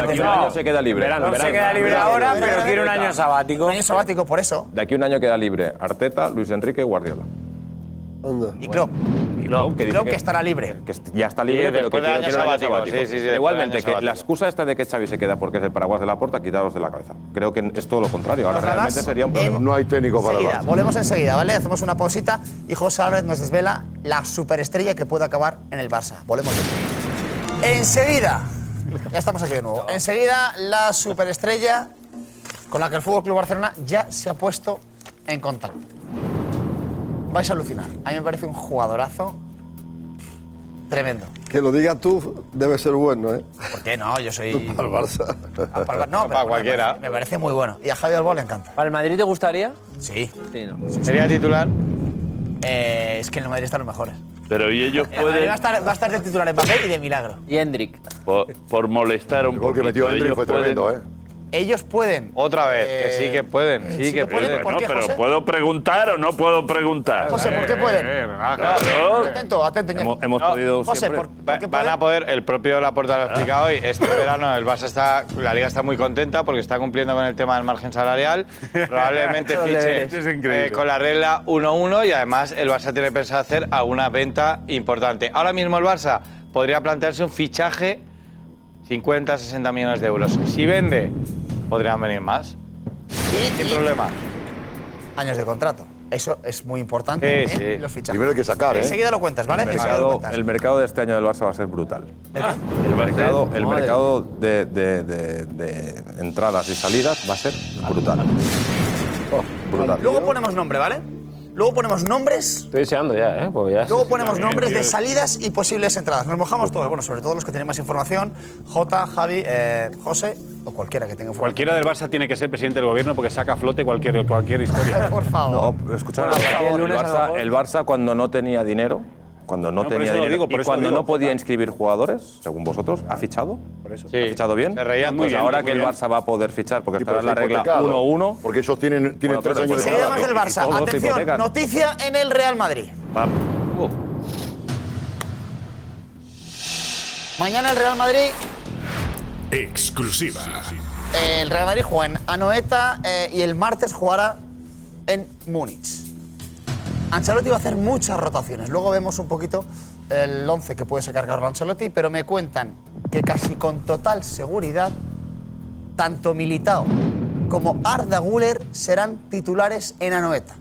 antes. un año se queda libre. No se queda libre ahora, pero quiere un año sabático. Un año sabático, por eso. De aquí a un año queda libre Arteta, Luis Enrique y Guardiola. Y Klopp. Y Klopp, que, dice Klopp que estará libre. Que ya está libre, Sí, pero que después del quiere año quiere un año sabático, sabático. sí, sí, sí, después Igualmente, del año que la sabático. excusa esta de que Xavi se queda porque es el paraguas de la puerta, quitaros de la cabeza. Creo que es todo lo contrario. Ahora Nos realmente darás sería un problema. No hay técnico para el Enseguida, Barça. volvemos enseguida, ¿vale? Hacemos una pausita y José Álvarez nos desvela la superestrella que puede acabar en el Barça. Volvemos. Enseguida, ya estamos aquí de nuevo. Enseguida, la superestrella con la que el Fútbol Club Barcelona ya se ha puesto en contacto. Vais a alucinar. A mí me parece un jugadorazo tremendo. Que lo digas tú debe ser bueno, ¿eh? ¿Por qué no? Yo soy. Para el Barça. Ah, para el- no, pero para cualquiera. Me parece muy bueno. Y a Javi Albó le encanta. ¿Para el Madrid te gustaría? Sí. Sí, ¿no? ¿Sería titular? Eh, es que en el Madrid están los mejores. Pero y ellos El Madrid pueden, va a estar, va a estar de titular en papel y de milagro. Y Hendrik. por, por molestar un El gol que poquito, metió Hendrik ellos fue pueden- tremendo, ¿eh? Ellos pueden. Otra vez, Eh, que sí que pueden, sí, sí que que pueden, pueden. ¿por Bueno, qué, pero José? ¿puedo preguntar o no puedo preguntar? José, ¿por qué pueden? Claro. Atento, atento. Ñaco. Hemos, hemos No, podido José, siempre. ¿por, por Va- qué Van pueden? a poder, el propio Laporta lo ha explicado hoy, este verano el Barça está, la Liga está muy contenta porque está cumpliendo con el tema del margen salarial, probablemente Los fiche deberes. Es increíble. eh, con la regla uno uno y además el Barça tiene pensado hacer alguna venta importante. Ahora mismo el Barça podría plantearse un fichaje cincuenta, sesenta millones de euros. Si vende, podrían venir más. Sin problema. Años de contrato. Eso es muy importante. Sí, ¿eh? sí. Los fichajes. Primero hay que sacar, ¿eh? Enseguida lo cuentas, ¿vale? El Enseguida lo mercado, cuentas. el mercado de este año del Barça va a ser brutal. El mercado, el Madre. mercado de, de- de- de entradas y salidas va a ser brutal. Oh, brutal. Luego ponemos nombre, ¿vale? Luego ponemos nombres. Estoy deseando ya, ¿eh? Porque ya Luego ponemos nombres de salidas y posibles entradas. Nos mojamos todos, bueno, sobre todo los que tienen más información. Jota, Javi, eh, José o cualquiera que tenga información. Cualquiera del Barça tiene que ser presidente del gobierno porque saca a flote cualquier, cualquier historia. Por favor. No, escucha, Por el, favor. lunes a lo Barça, mejor. el Barça cuando no tenía dinero, cuando no, No, por tenía eso lo dinero digo, por y eso lo cuando digo. no podía inscribir jugadores, según vosotros, ¿ha fichado? Por eso. ¿Ha fichado bien? Se reían Pues muy bien, ahora muy que el bien. Barça va a poder fichar, porque Sí, estará pero en la está regla hipotecado, uno uno. Porque ellos tienen, tienen Bueno, tres pero años de Enseguida más contrato. del Barça. Todos Atención, hipotecas. noticia en el Real Madrid. Mañana el Real Madrid, Exclusiva. eh, el Real Madrid juega en Anoeta eh, y el martes jugará en Múnich. Ancelotti va a hacer muchas rotaciones. Luego vemos un poquito el once que puede sacar Carlo Ancelotti, pero me cuentan que casi con total seguridad tanto Militao como Arda Güler serán titulares en Anoeta.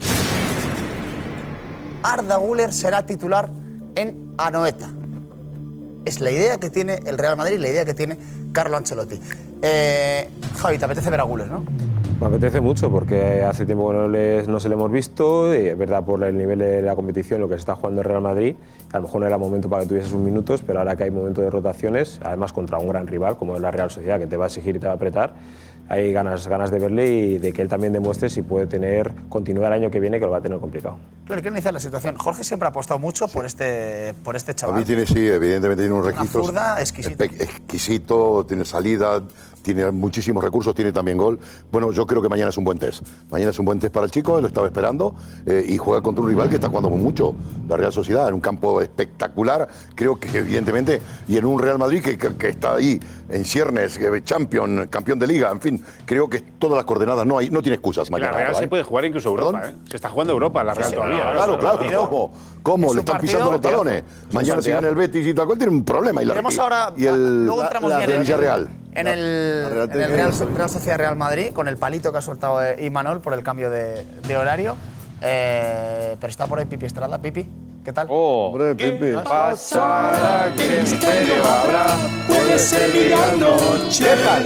Arda Güler será titular en Anoeta. Es la idea que tiene el Real Madrid, la idea que tiene Carlo Ancelotti. Eh, Javi, te apetece ver a Güler, ¿no? Me apetece mucho porque hace tiempo que no, les- no se le hemos visto y es verdad por el nivel de la competición, lo que se está jugando el Real Madrid, a lo mejor no era momento para que tuvieses sus minutos, pero ahora que hay momento de rotaciones, además contra un gran rival como es la Real Sociedad, que te va a exigir y te va a apretar, hay ganas, ganas de verle y de que él también demuestre si puede tener continuidad el año que viene, que lo va a tener complicado. Claro, ¿qué analizar la situación? Jorge siempre ha apostado mucho por este, por este A chaval. mí tiene, sí, evidentemente tiene unos Una requisitos. zurda exquisita. espe- exquisito, tiene salida, tiene muchísimos recursos, tiene también gol. Bueno, yo creo que mañana es un buen test. Mañana es un buen test para el chico, él lo estaba esperando eh, y juega contra un rival que está jugando con mucho. La Real Sociedad, en un campo espectacular, creo que evidentemente, y en un Real Madrid que, que- que está ahí en ciernes, que champion, campeón de liga, en fin, creo que todas las coordenadas, no, hay, no tiene excusas Y la mañana. Real ¿eh? se puede jugar incluso Europa, ¿eh? Se está jugando Europa, la Real Sí, todavía. Claro, claro, ¿cómo? ¿Cómo? Es Le un están pisando los partido- talones. es un Mañana si partido. gana el Betis y tal cual, tiene un problema. Y, la, Tenemos y- ahora, y el, luego entramos bien de en- Villarreal. En el, La Real en el Real, tiene- Real Sociedad Real Madrid, con el palito que ha soltado eh, Imanol por el cambio de, de horario. Eh, pero está por ahí Pipi Estrada. Pipi, ¿qué tal? Oh, Hombre, Pipi. pasará? ¿Qué misterio habrá? Puede ser la noche.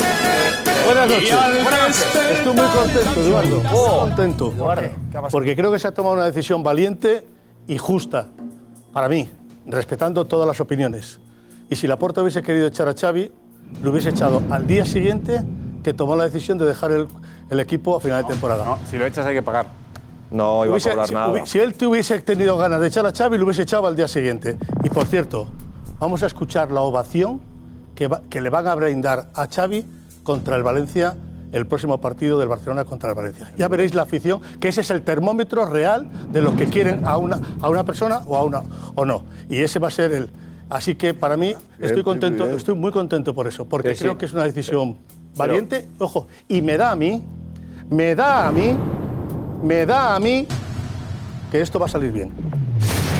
Buenas noches. Buenas noches. Estoy muy contento, Eduardo. Oh. Muy contento. ¿Por qué? ¿Qué ha pasado? Porque creo que se ha tomado una decisión valiente y justa, para mí, respetando todas las opiniones. Y si Laporta hubiese querido echar a Xavi, lo hubiese echado al día siguiente que tomó la decisión de dejar el, el equipo a final de temporada. No, si lo echas hay que pagar. No iba Hubiese- a cobrar si, nada. hubi- si él tuviese tenido ganas de echar a Xavi, lo hubiese echado al día siguiente. Y por cierto, vamos a escuchar la ovación que, va- que le van a brindar a Xavi contra el Valencia el próximo partido del Barcelona contra el Valencia. Ya veréis la afición, que ese es el termómetro real de lo que quieren a una, a una persona o a una o no. Y ese va a ser el. Así que para mí estoy contento, bien. estoy muy contento por eso, porque Sí, sí. creo que es una decisión valiente, ojo, y me da a mí, me da a mí, me da a mí que esto va a salir bien.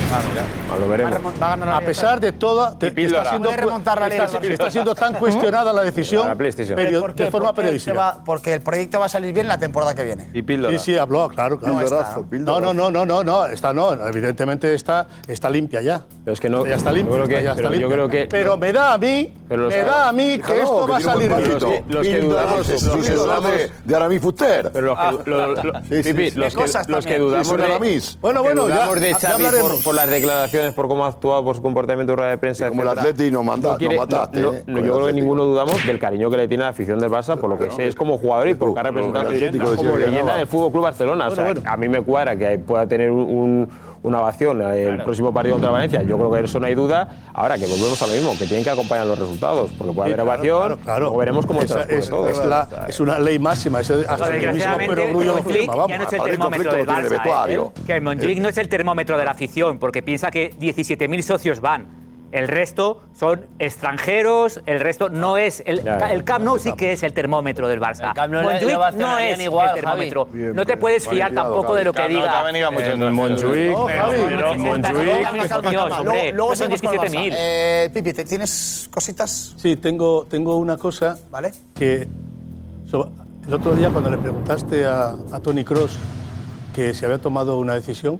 Ah, lo veremos. Va a ganar la A Liga. pesar de toda, te- píldora. está siendo, Puede remontar la Liga. está, está siendo tan cuestionada la decisión La PlayStation. perio- ¿Por qué? de forma Porque periodística. se va- Porque el proyecto va a salir bien la temporada que viene. Y píldora. Sí, sí, habló, claro, claro. No está, Pildorazo, ¿no? pildorazo. No, no, no, no, no, no, está no, evidentemente está, está limpia ya. Pero es que no. Ya está limpia, yo creo que, ya está pero yo limpia. creo que. Pero me da a mí, Pero los- me da a mí que Déjalo, esto que va a tiene un salir buen bien. poquito. Los que dudamos, Los los que dudamos de, de Aramis Fuster. Pero los que, lo- lo- Sí, sí, Pipi, sí. los ¿Qué que, cosas los que también? dudamos Sí, son de, Aramis. Bueno, que bueno, ya, dudamos de ya Xavi hablaremos. por, por las declaraciones, por cómo ha actuado, por su comportamiento en rueda de prensa, Y como el etcétera. Atleti nos manda- No quiere- nos mataste, no- eh, no, con el yo creo que Atlético. ninguno dudamos del cariño que le tiene a la afición del Barça, por lo que sé, es como jugador y por lo que ha representado el Atlético decía como que leyenda ganaba. del Fútbol Club Barcelona. O sea, a mí me cuadra que pueda tener un- un una ovación el próximo partido contra Valencia. Yo creo que eso no hay duda. Ahora que volvemos a lo mismo, que tienen que acompañar los resultados, porque puede Sí, haber claro, ovación, claro, claro. luego veremos cómo Esa transcurre es, todo. es la- es una ley máxima. Es hasta que el mismo Desgraciadamente, Perogrullo lo Montjuic firma. ya Vamos. no es el Ahora el termómetro conflicto del lo tiene Barça. vestuario. ¿eh? Que el Montjuic no es el termómetro de la afición, porque piensa que diecisiete mil socios van. El resto son extranjeros, el resto no es. El, Ya, ya. el Camp Nou sí que es el termómetro del Barça. El Camp Nou le- Montjuic le no vacionarían es igual, el termómetro. Javi. Bien, no te bien. puedes fiar Cuidado, tampoco Javi. de lo que Claro, diga. también diga mucho En entonces. Montjuic, No, Javi. pero Montjuic, hombre, Luego, luego son seguimos con el diecisiete mil. Barça. Eh, Pipi, ¿te- ¿tienes cositas? Sí, tengo, tengo una cosa ¿Vale? que so- el otro día cuando le preguntaste a, a Toni Kroos que se había tomado una decisión,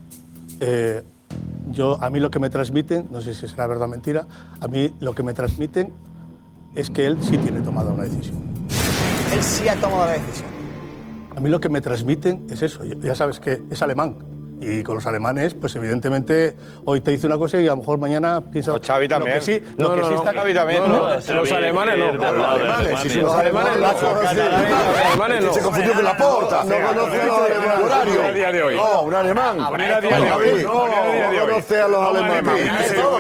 eh, yo a mí lo que me transmiten, no sé si será verdad o mentira, a mí lo que me transmiten es que él sí tiene tomada una decisión. Él sí ha tomado la decisión. A mí lo que me transmiten es eso, ya ya sabes que es alemán. Y con los alemanes, pues evidentemente hoy te dice una cosa y a lo mejor mañana piensa. O Xavi también. Lo que sí, No, lo que no, sí no. está Xavi también. No, no, los alemanes no. Los alemanes, sí, sí, los alemanes no. la conocen. Los alemanes no. Se confundió con la porta. No conoce a los alemanes. Horario. A día de hoy. No, un alemán. Poner a día de hoy. No, no conoce a los alemanes.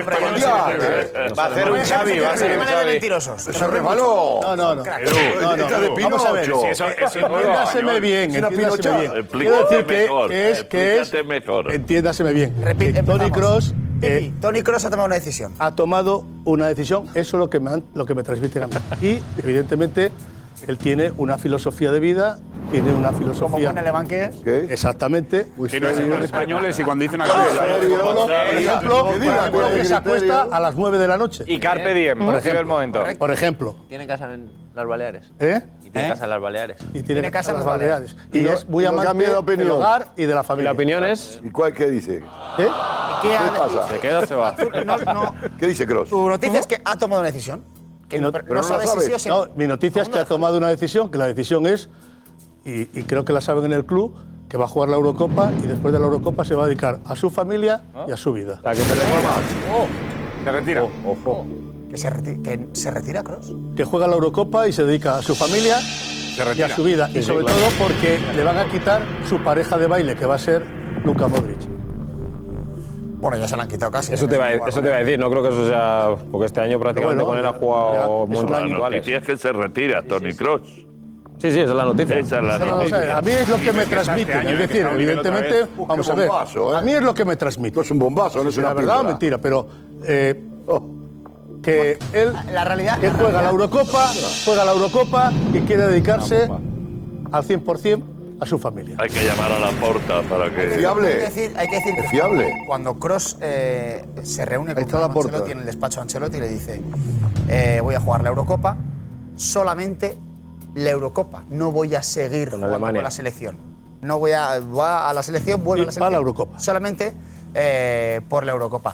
Va a hacer un Xavi, va a ser un Alemanes de Xavi. mentirosos. Se resbaló. No, no, no. No, no. Esta de Vamos a ver. Pinocho. Entiéndaseme bien, Es una entiéndaseme pinocha. bien. Explícate Quiero decir que, mejor, que es, que es, explícate mejor. entiéndaseme bien. Repite, Que Toni empezamos. Kroos eh, Pipi, Toni Kroos ha tomado una decisión. ha tomado una decisión, eso es lo que me, han- lo que me transmiten a mí. Y evidentemente él tiene una filosofía de vida, tiene una Como filosofía. pone alemán que es. ¿Qué? Exactamente. Que no es los españoles y cuando dicen una Por cosa. ejemplo, Que diga, uno que se criterio. acuesta a las nueve de la noche. Y Carpe Diem, por ejemplo, el momento. Por ejemplo. Tiene casa en las Baleares. ¿Eh? Y tiene casa en las Baleares. Y tiene, Tiene casa en las las Baleares. Y, Y no- es muy y no amante cambia de opinión. del hogar y de la Y familia. la opinión es. ¿Y cuál qué dice? ¿Eh? ¿Qué, ha- pasa? ¿Se queda o se va? No, no. ¿Qué dice Kroos? Tu noticia es que ha tomado una decisión. Que no- no, pero no la sabes si sabes. sí o si No, mi noticia es que ha tomado una decisión, que la decisión es, y, y creo que la saben en el club, que va a jugar la Eurocopa y después de la Eurocopa se va a dedicar a su familia y a su vida. La que se reforma. Se retira. Ojo. Que se, reti- que se retira Kroos. Que juega la Eurocopa y se dedica a su familia y retira. a su vida. y sobre todo porque le van a quitar su pareja de baile, que va a ser Luka Modric. Bueno, ya se la han quitado casi. Eso te, va, a- eso te va a decir, no creo que eso sea. Porque este año prácticamente Bueno, con él ha ya- jugado ya, es muy un año. La puntuales. noticia es que se retira Toni Kroos. Sí, sí, esa es la noticia. Esa es la Vamos a ver, noticia. a mí es lo que me Este transmiten. año, Es decir, que está un nivel otra evidentemente, vez. vamos qué a ver. bombazo, ¿eh? A mí es lo que me transmiten. Es un bombazo, no es una La verdad o píldora. mentira, pero eh, Oh, que él, La realidad. él juega la Eurocopa, juega la Eurocopa y quiere dedicarse al cien por cien a su familia. Hay que llamar a la porta para ¿Es que. Hay que fiable? decir, hay que decir que ¿Es fiable? cuando Kroos eh, se reúne con está la Ancelotti porta. en el despacho de Ancelotti y le dice eh, voy a jugar la Eurocopa, solamente la Eurocopa, no voy a seguir jugando Alemania. con la selección. No voy a, va a la selección, vuelve a la Sí, va a selección. la Eurocopa. Solamente eh, por la Eurocopa.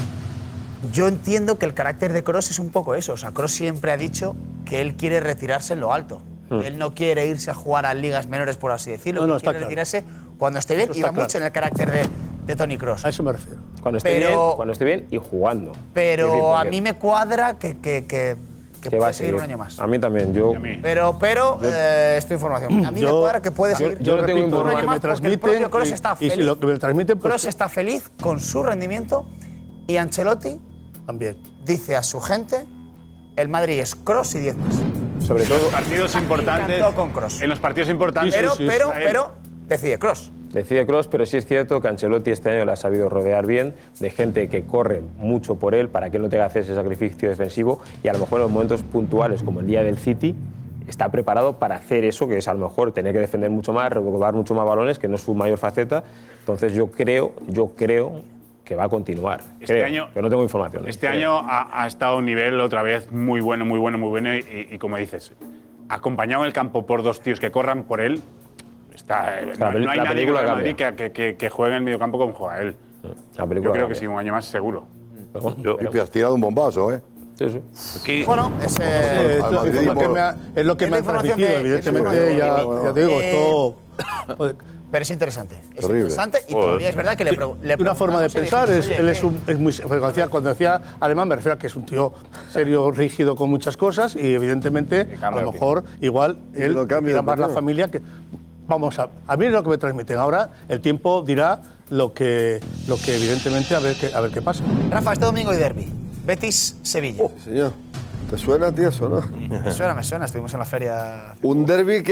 Yo entiendo que el carácter de Kroos es un poco eso. O sea, Kroos siempre ha dicho que él quiere retirarse en lo alto. Él no quiere irse a jugar a ligas menores, por así decirlo. No, no, Él está quiere claro. retirarse cuando esté bien Eso y está va claro. mucho en el carácter de, de Toni Kroos. A eso me refiero. Cuando esté Pero- bien, cuando esté bien y jugando. Pero Es decir, a porque- mí me cuadra que, que, que, que que va puede a seguir un seguir. año más. A mí también, yo. Pero, pero, eh, esta información. A mí me Yo- cuadra que puede yo- seguir yo no tengo un año información. más Me porque el transmiten propio Kroos y- está y si feliz. lo que me transmiten, pues- Kroos está feliz con su rendimiento y Ancelotti También. dice a su gente, el Madrid es Kroos y diez más. Sobre todo. Partidos importantes. encantó con Kroos. En los partidos importantes. Pero, sí, pero, sí. pero, decide Kroos. Decide Kroos, pero sí es cierto que Ancelotti este año le ha sabido rodear bien de gente que corre mucho por él para que él no tenga que hacer ese sacrificio defensivo y a lo mejor en los momentos puntuales como el día del City está preparado para hacer eso, que es a lo mejor tener que defender mucho más, recordar mucho más balones, que no es su mayor faceta. Entonces yo creo, yo creo que va a continuar. Este creo, año- que no tengo información. Este creo. año ha, ha estado a un nivel otra vez muy bueno, muy bueno, muy bueno. Y, y como dices, acompañado en el campo por dos tíos que corran por él, está, La no, peli- no hay la nadie película en el cambia. Madrid que, que, que, que juegue en el mediocampo como juega él. La Yo película creo que cambia. sí, un año más seguro. Pipi, has tirado un bombazo, ¿eh? Sí, sí. Aquí, Bueno, es, Sí, eh, es, lo- es lo que me ha, es lo que Es me la ha información transmitido, que- evidentemente, ya, ya te digo, Eh, esto... pero es interesante. Es Terrible. interesante y Joder. todavía es verdad que le, pregu- le Una forma de preguntamos y pensar, le es, dijimos, él oye, es, un, es muy. Cuando decía, cuando decía alemán, me refiero a que es un tío serio, rígido con muchas cosas y, evidentemente, a lo mejor, igual, él mira más la familia que. Vamos a. A mí es lo que me transmiten. Ahora, el tiempo dirá lo que, lo que evidentemente, a ver qué, a ver qué pasa. Rafa, este domingo hay derbi. Betis-Sevilla. Señor, ¿te suena a ti eso, no? Me suena, me suena. Estuvimos en la feria. Un derbi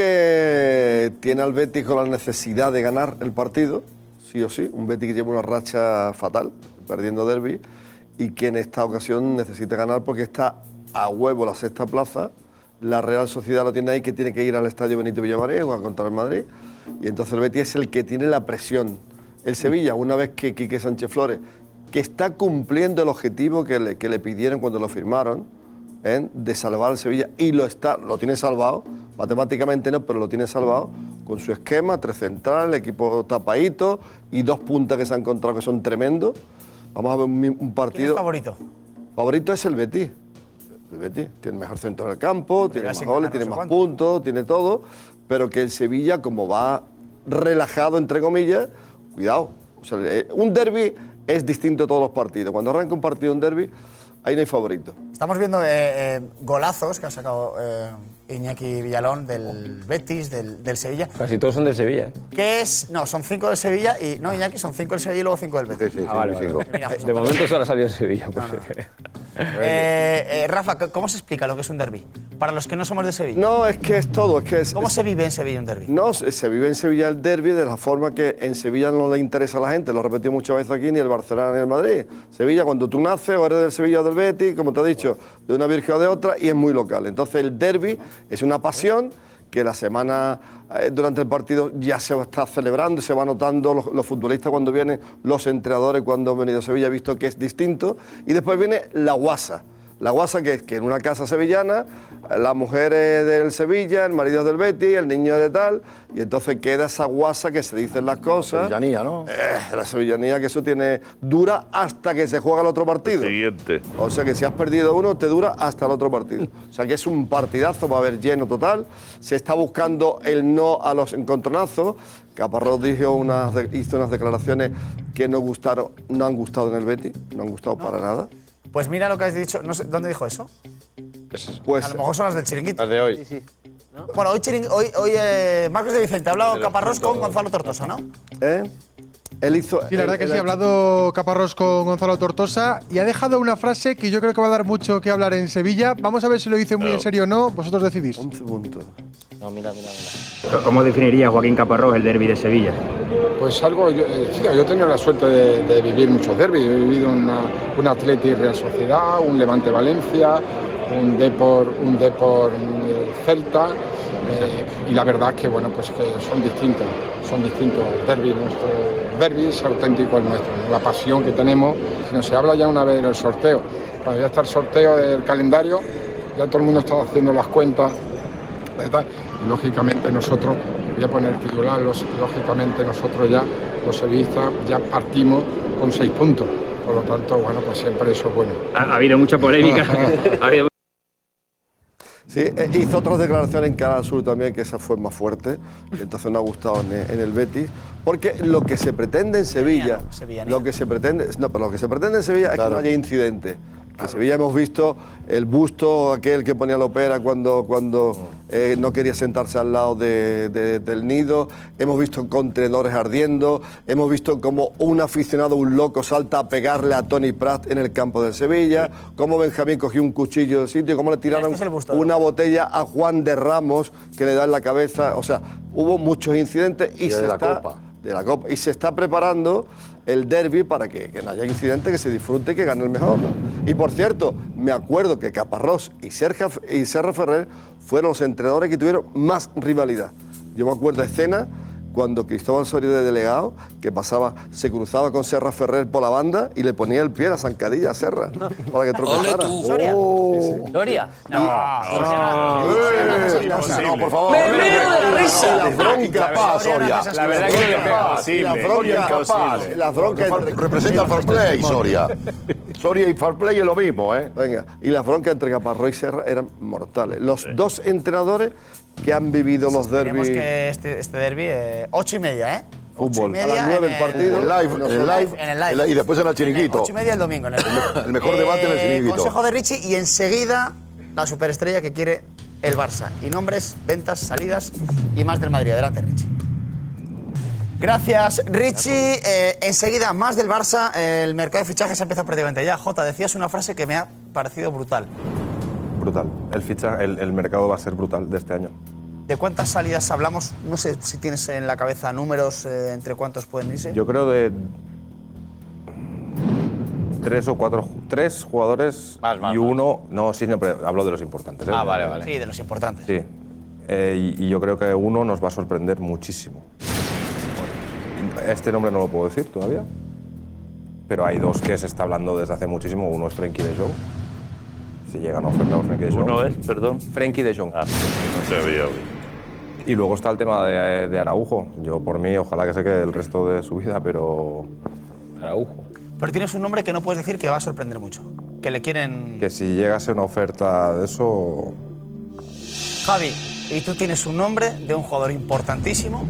que tiene al Betis con la necesidad de ganar el partido, sí o sí. Un Betis que lleva una racha fatal, perdiendo derbi, y que en esta ocasión necesita ganar porque está a huevo la sexta plaza. La Real Sociedad lo tiene ahí, que tiene que ir al estadio Benito Villamarín o a contra el Madrid. Y entonces el Betis es el que tiene la presión. El Sevilla, una vez que Quique Sánchez Flores, que está cumpliendo el objetivo que le, que le pidieron cuando lo firmaron, ¿eh? de salvar al Sevilla, y lo está, lo tiene salvado, matemáticamente no, pero lo tiene salvado, con su esquema, tres centrales, equipo tapadito y dos puntas que se han encontrado que son tremendos. Vamos a ver un, un partido. ¿Quién es favorito? Favorito es el Betis. El Betis tiene el mejor centro del campo, tiene ya más sin goles, ganar no tiene sé más cuánto. puntos, tiene todo, pero que el Sevilla, como va relajado, entre comillas, cuidado. O sea, eh, un derbi es distinto a todos los partidos. Cuando arranca un partido, un derbi, ahí no hay favorito. Estamos viendo eh, eh, golazos que ha sacado eh, Iñaki Villalón del Betis, del, del Sevilla. Casi todos son de Sevilla. ¿eh? ¿Qué es? No, son cinco del Sevilla y. No, Iñaki, son cinco del Sevilla y luego cinco del Betis. Ah, vale, vale. Mira, pues, De momento solo ha salido en Sevilla. pues. Eh, eh, Rafa, ¿cómo se explica lo que es un derbi? Para los que no somos de Sevilla. No, es que es todo. Es que es, ¿Cómo es- se vive en Sevilla un derbi? No, se, se vive en Sevilla el derbi de la forma que en Sevilla no le interesa a la gente, lo he repetido muchas veces aquí, ni el Barcelona ni el Madrid. Sevilla, cuando tú naces, o eres del Sevilla o del Betis, como te he dicho, de una virgen o de otra, y es muy local. Entonces el derbi es una pasión que la semana, eh, durante el partido, ya se está celebrando, se va notando los, los futbolistas cuando vienen, los entrenadores cuando han venido a Sevilla, he visto que es distinto. Y después viene la guasa. La guasa que es que en una casa sevillana, la mujer es del Sevilla, el marido es del Betis, el niño es de tal, y entonces queda esa guasa que se dicen las cosas. La sevillanía, ¿no? Eh, la sevillanía, que eso tiene, dura hasta que se juega el otro partido. Siguiente. O sea que si has perdido uno, te dura hasta el otro partido. O sea que es un partidazo, va a haber lleno total. Se está buscando el no a los encontronazos. Caparrós dijo unas de- hizo unas declaraciones que no gustaron, no han gustado en el Betis, no han gustado para nada. Pues mira lo que has dicho. No sé, ¿dónde dijo eso? Pues, A lo mejor son las del chiringuito. Las de hoy. Bueno, hoy, chiring- hoy, hoy eh, Marcos de Vicente ha hablado Caparrós con Gonzalo Tortosa, ¿no? ¿Eh? Él hizo. Sí, la verdad que sí, ha hablado Caparrós con Gonzalo Tortosa y ha dejado una frase que yo creo que va a dar mucho que hablar en Sevilla. Vamos a ver si lo dice muy en serio o no, vosotros decidís. Un segundo. No, mira, mira, mira. ¿Cómo definiría Joaquín Caparrós el derbi de Sevilla? Pues algo, yo, eh, sí, yo he tenido la suerte de, de vivir muchos derbis. He vivido una, un Atleti Real Sociedad, un Levante Valencia, un Depor, un Depor eh, Celta. Eh, y la verdad es que bueno, pues que son distintos, son distintos derbis. Nuestro derbi es auténtico el nuestro, la pasión que tenemos. Si no se habla ya una vez del sorteo, cuando ya está el sorteo del calendario, ya todo el mundo está haciendo las cuentas. ¿Verdad? Y lógicamente nosotros, voy a poner titular, los- lógicamente nosotros ya, los sevillistas, ya partimos con seis puntos. Por lo tanto, bueno, pues siempre eso es bueno. Ha, ha habido mucha polémica. ha habido Sí, eh, hizo otras declaraciones en Canal Sur también, que esa fue más fuerte, y entonces no ha gustado en, en el Betis, porque lo que se pretende en Sevilla, lo que se pretende, no, pero lo que se pretende en Sevilla es que no haya incidentes. En Sevilla hemos visto el busto aquel que ponía Lopera cuando, cuando eh, no quería sentarse al lado de- de- del nido, hemos visto contenedores ardiendo, hemos visto como un aficionado, un loco, salta a pegarle a Tony Prat en el campo del Sevilla, cómo Benjamín cogió un cuchillo del sitio, cómo le tiraron una botella a Juan de Ramos que le da en la cabeza. O sea, hubo muchos incidentes y, Y de se la está, Copa. de la Copa y se está preparando el derbi para que, que no haya incidentes, que se disfrute y que gane el mejor. Y por cierto, me acuerdo que Caparrós y Sergio, y Serra Ferrer fueron los entrenadores que tuvieron más rivalidad. Yo me acuerdo de escenas cuando Cristóbal Soria de delegado, que pasaba, se cruzaba con Serra Ferrer por la banda y le ponía el pie a la zancadilla a Serra para que tropezara. ¿Soria? Oh. ¿Soria? No, no, por favor. ¡Me meo de la risa! La bronca incapaz, Soria. La verdad que no le pega. Sí, La bronca incapaz. La bronca representa el fair play, Soria. Soria y fair play es lo mismo, ¿eh? Venga, y las broncas entre Caparrós y Serra eran mortales. Los dos entrenadores que han vivido los Tenemos derbis. que este, este derbi, eh, ocho y media, ¿eh? Fútbol. Ocho y media A las nueve en el partido. En el live, en el live, En el live. y después en el chiringuito. Ocho y media el domingo. En el, El mejor debate en el chiringuito. Consejo de Richie y enseguida la superestrella que quiere el Barça. Y nombres, ventas, salidas y más del Madrid. Adelante, Richie. Gracias, Richie. Eh, enseguida más del Barça. El mercado de fichajes ha empezado prácticamente ya. Jota, decías una frase que me ha parecido brutal. Brutal. El, ficha, el, el mercado va a ser brutal de este año. ¿De cuántas salidas hablamos? No sé si tienes en la cabeza números eh, entre cuántos pueden irse. Yo creo de tres o cuatro, tres jugadores Más, más, y uno, no, sí, no, pero hablo de los importantes. ¿eh? Ah, vale, vale. Sí, de los importantes. Sí. Eh, y, y yo creo que uno nos va a sorprender muchísimo. Este nombre no lo puedo decir todavía, pero hay dos que se está hablando desde hace muchísimo. Uno es Frenkie de Jong. Si llegan a ofertar a Frenkie de Jong. Uno es, perdón. Frenkie de Jong. Ah, no se había oído. Y luego está el tema de, de Araujo. Yo, por mí, ojalá que se quede el resto de su vida, pero Araujo. Pero tienes un nombre que no puedes decir que va a sorprender mucho. Que le quieren... Que si llegase una oferta de eso... Javi, y tú tienes un nombre de un jugador importantísimo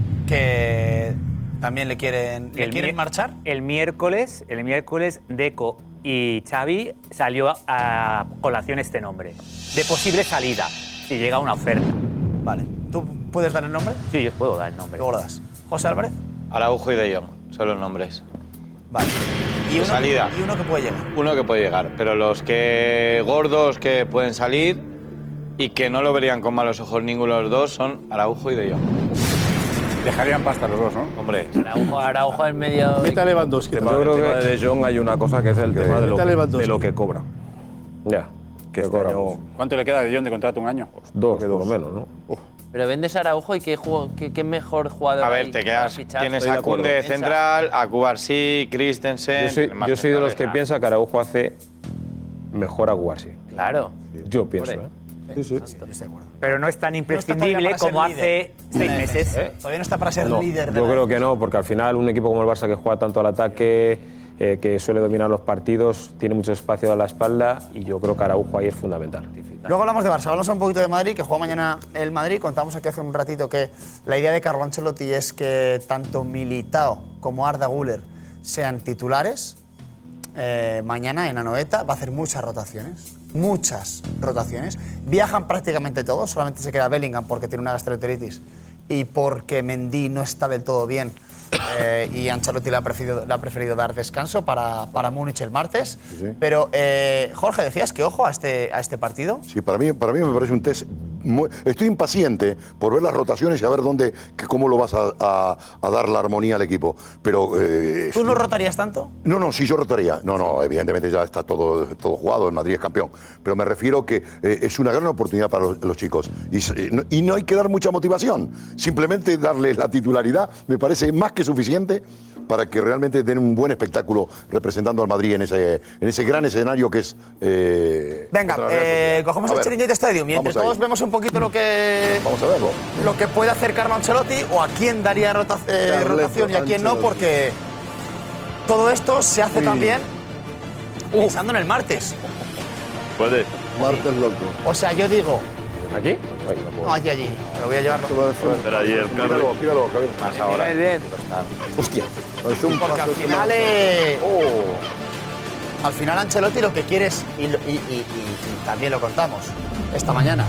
que también le quieren, ¿le quieren mi- marchar. El miércoles, el miércoles, Deco y Xavi salió a, a colación este nombre. De posible salida, si llega una oferta. Vale. ¿Tú puedes dar el nombre? Sí, yo puedo dar el nombre. Luego lo das. José Álvarez. Araujo y De Jong son los nombres. Vale. Y De uno, salida. y uno que puede llegar. Uno que puede llegar, pero los que gordos que pueden salir y que no lo verían con malos ojos ninguno de los dos son Araujo y De Jong. Dejarían pasta los dos, ¿no? Hombre, Araujo, Araujo en medio. Meta Lewandowski. Yo creo que de Jong hay una cosa que es el tema de lo, Vete a Lewandowski. de lo que cobra. Ya. Que este año, ¿Cuánto le queda a De Jong de contrato? ¿Un año? Dos, por lo menos, ¿no? Pero vendes a Araujo y qué, juego- qué, qué mejor jugador. a hay ver, te para quedas. fichar? Tienes Estoy de a acuerdo. Koundé de Piensa. central, a Cubarsí, Christensen. Yo soy, el más yo soy de los central, que ¿verdad? piensa que Araujo hace mejor a Guarsi. Claro. Yo pienso, Hombre. ¿eh? Sí, sí. Estoy de acuerdo. Pero no es tan No está imprescindible todavía para ser como líder. hace seis meses. ¿Eh? Todavía no está para ser No, líder. de yo la- creo que no, porque al final un equipo como el Barça que juega tanto al ataque, eh, que suele dominar los partidos, tiene mucho espacio a la espalda y yo creo que Araujo ahí es fundamental. Luego hablamos de Barça, hablamos un poquito de Madrid, que juega mañana el Madrid. Contamos aquí hace un ratito que la idea de Carlo Ancelotti es que tanto Militao como Arda Güler sean titulares. Eh, mañana en Anoeta va a hacer muchas rotaciones, muchas rotaciones. Viajan prácticamente todos, solamente se queda Bellingham porque tiene una gastroenteritis y porque Mendy no está del todo bien. Eh, y Ancelotti le ha preferido, le ha preferido dar descanso para, para Múnich el martes. Sí. Pero, eh, Jorge, decías que ojo a este, a este partido. Sí, para mí, para mí me parece un test. muy- estoy impaciente por ver las rotaciones y a ver dónde, que- cómo lo vas a, a- a dar la armonía al equipo. Pero. eh, ¿Tú no rotarías tanto? No, no, sí, yo rotaría. No, no, evidentemente ya está todo, todo jugado, el Madrid es campeón. Pero me refiero que eh, es una gran oportunidad para los, los chicos. Y, s- eh, no- y no hay que dar mucha motivación. Simplemente darles la titularidad me parece más que suficiente para que realmente den un buen espectáculo representando al Madrid en ese, en ese gran escenario que es. eh, Venga, contra la Real eh, Sociedad. cogemos A el ver, Chiringuito Stadium y entre vamos ahí. todos vemos un poquito lo que, Vamos a verlo. lo que puede hacer Carlo Ancelotti o a quién daría rota- eh, Carleto rotación y a quién no, Ancelotti. porque todo esto se hace Sí. también pensando en el martes. Puede. Martes loco. O sea, yo digo, ¿Aquí? Ay, no puedo. no, allí, allí, pero voy a llevarlo. Pero allí el carro. Tíralo, tíralo, Javier. Más ahora. Bien, bien. Hostia. Es un Porque al paso final, que- eh, al final Ancelotti lo que quiere es, y, lo- y- y- y- y también lo contamos esta mañana,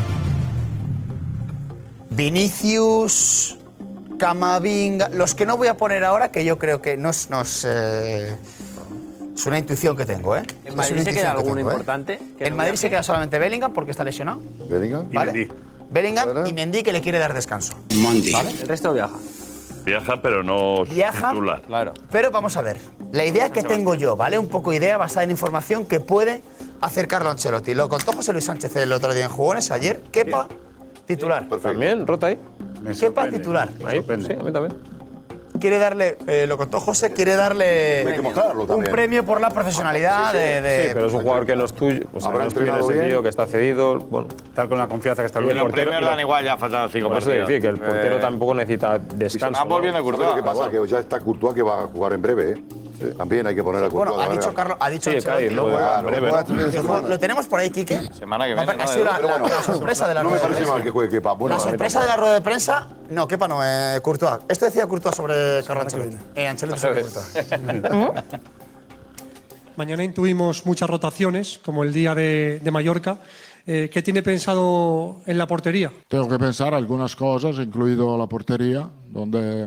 Vinicius, Camavinga, los que no voy a poner ahora, que yo creo que no es, no es, eh, es una intuición que tengo, ¿eh? ¿En Es Madrid una se intuición queda que alguno tengo, ¿eh? importante? que En no Madrid viaje? se queda solamente Bellingham porque está lesionado, Bellingham. ¿vale? Bellingham y Mendy que le quiere dar descanso. ¿vale? El resto viaja. Viaja, pero no Viaja. titular. Claro. Pero vamos a ver, la idea que tengo yo, ¿vale? Un poco idea basada en información que puede hacer Carlo Ancelotti. Lo contó José Luis Sánchez el otro día en Jugones, ayer. Kepa, titular. También, rota ahí. Kepa titular. Ahí, sí, a mí también. Quiere darle, eh, lo contó José, quiere darle Hay que mostrarlo un también. premio por la profesionalidad de, de- Sí, pero es un jugador que no es tuyo. O sea, Habrá no es tuyo en entrenado ese bien. sentido, que está cedido. Bueno, Tal con la confianza que está Y el el Los portero- premios dan igual, ya faltan cinco por eso partidos. decir que el portero Eh, tampoco necesita descanso. Ah, pues viene ¿no? Courtois. ¿Sabes lo que pasa? Que ya está Courtois que va a jugar en breve, ¿eh? También hay que poner a Courtois. Bueno, ha de dicho manera- Carlos, ha dicho Sí, Ancelotti. Cádiz, ¿no? Claro, En breve, juega ¿no? este fin de semana. ¿Lo tenemos por ahí, Quique? Semana que No, viene. ha ¿no? sido la, Pero la- bueno, la sorpresa de la No me rueda de parece prensa. mal que juegue Kepa. Bueno, La sorpresa de la rueda de prensa, no, Kepa no, eh, Courtois. Esto decía Courtois sobre Carlo Ancelotti. Eh, Ancelotti sobre Courtois. Mañana intuimos muchas rotaciones, como el día de, de Mallorca. Eh, ¿Qué tiene pensado en la portería? Tengo que pensar algunas cosas, incluido la portería, donde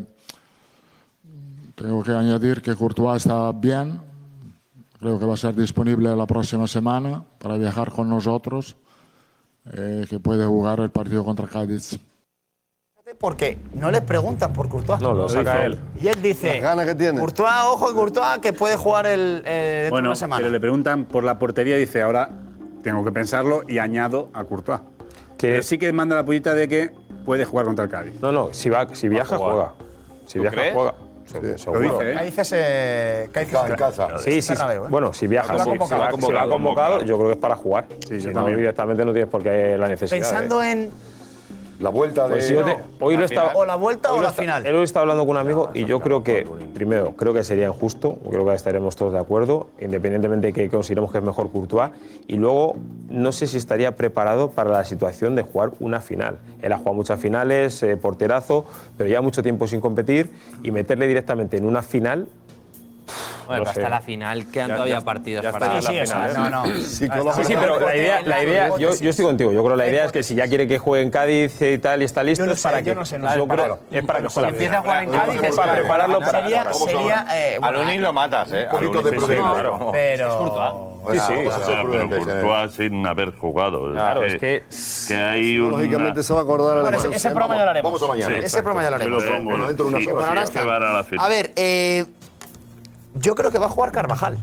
tengo que añadir que Courtois está bien. Creo que va a ser disponible la próxima semana para viajar con nosotros, eh, que puede jugar el partido contra Cádiz. Porque no le preguntan por Courtois. No, lo saca él. Y él dice, Las ganas que tiene. Courtois, ojo, Courtois, que puede jugar el, eh, dentro de Bueno, una semana. pero le preguntan por la portería y dice, ahora tengo que pensarlo y añado a Courtois. Que Pero sí que manda la pullita de que puede jugar contra el Cádiz. No, no, si, va, si viaja, juega. Si ¿Tú viaja, crees? juega. Se- Lo Seguro. dice, ¿eh? Cádiz se... Cádiz En casa. Sí, sí. Bernabéu, ¿eh? Bueno, si viaja, Lo ha si, si convocado. va, si va convocado, yo creo que es para jugar. Sí, si yo no, también. directamente no tienes por qué la necesidad. Pensando ¿eh? en La vuelta de. Pues yo te- hoy lo estaba, o la vuelta hoy o lo la está- final. Él hoy está hablando con un amigo y yo creo que, primero, creo que sería injusto, creo que estaremos todos de acuerdo, independientemente de que consideremos que es mejor Courtois, y luego no sé si estaría preparado para la situación de jugar una final. Él ha jugado muchas finales, eh, porterazo, pero lleva mucho tiempo sin competir y meterle directamente en una final. Bueno, no pero sé. hasta la final quedan Ya- todavía ya- partidos ya para... está en la Sí, final, eso, ¿eh? no, no. Sí, sí, pero la idea, la idea yo, yo estoy contigo. Yo creo que la idea es que si ya quiere que juegue en Cádiz y tal y está listo, Yo no es sé, para yo que. no sé, no yo sé. creo- Claro. es para que Si juegue. empieza a jugar en Cádiz, es para prepararlo para. Sería, sería eh, Al Unir lo matas, ¿eh? Al poquito de Unir, prudencia. claro. pero... Sí, sí. Vamos a ser Pero prudentes, eh. Courtois sin haber jugado. Claro, es que. que hay una... Lógicamente se va a acordar a la Bueno, ese, ese programa ya lo haremos. Vamos a mañana. Ese programa ya lo Te haremos. lo pongo. Bueno, dentro de unas Sí, horas. Bueno, ahora sí, está. que van a la final. A ver, eh, yo creo que va a jugar Carvajal.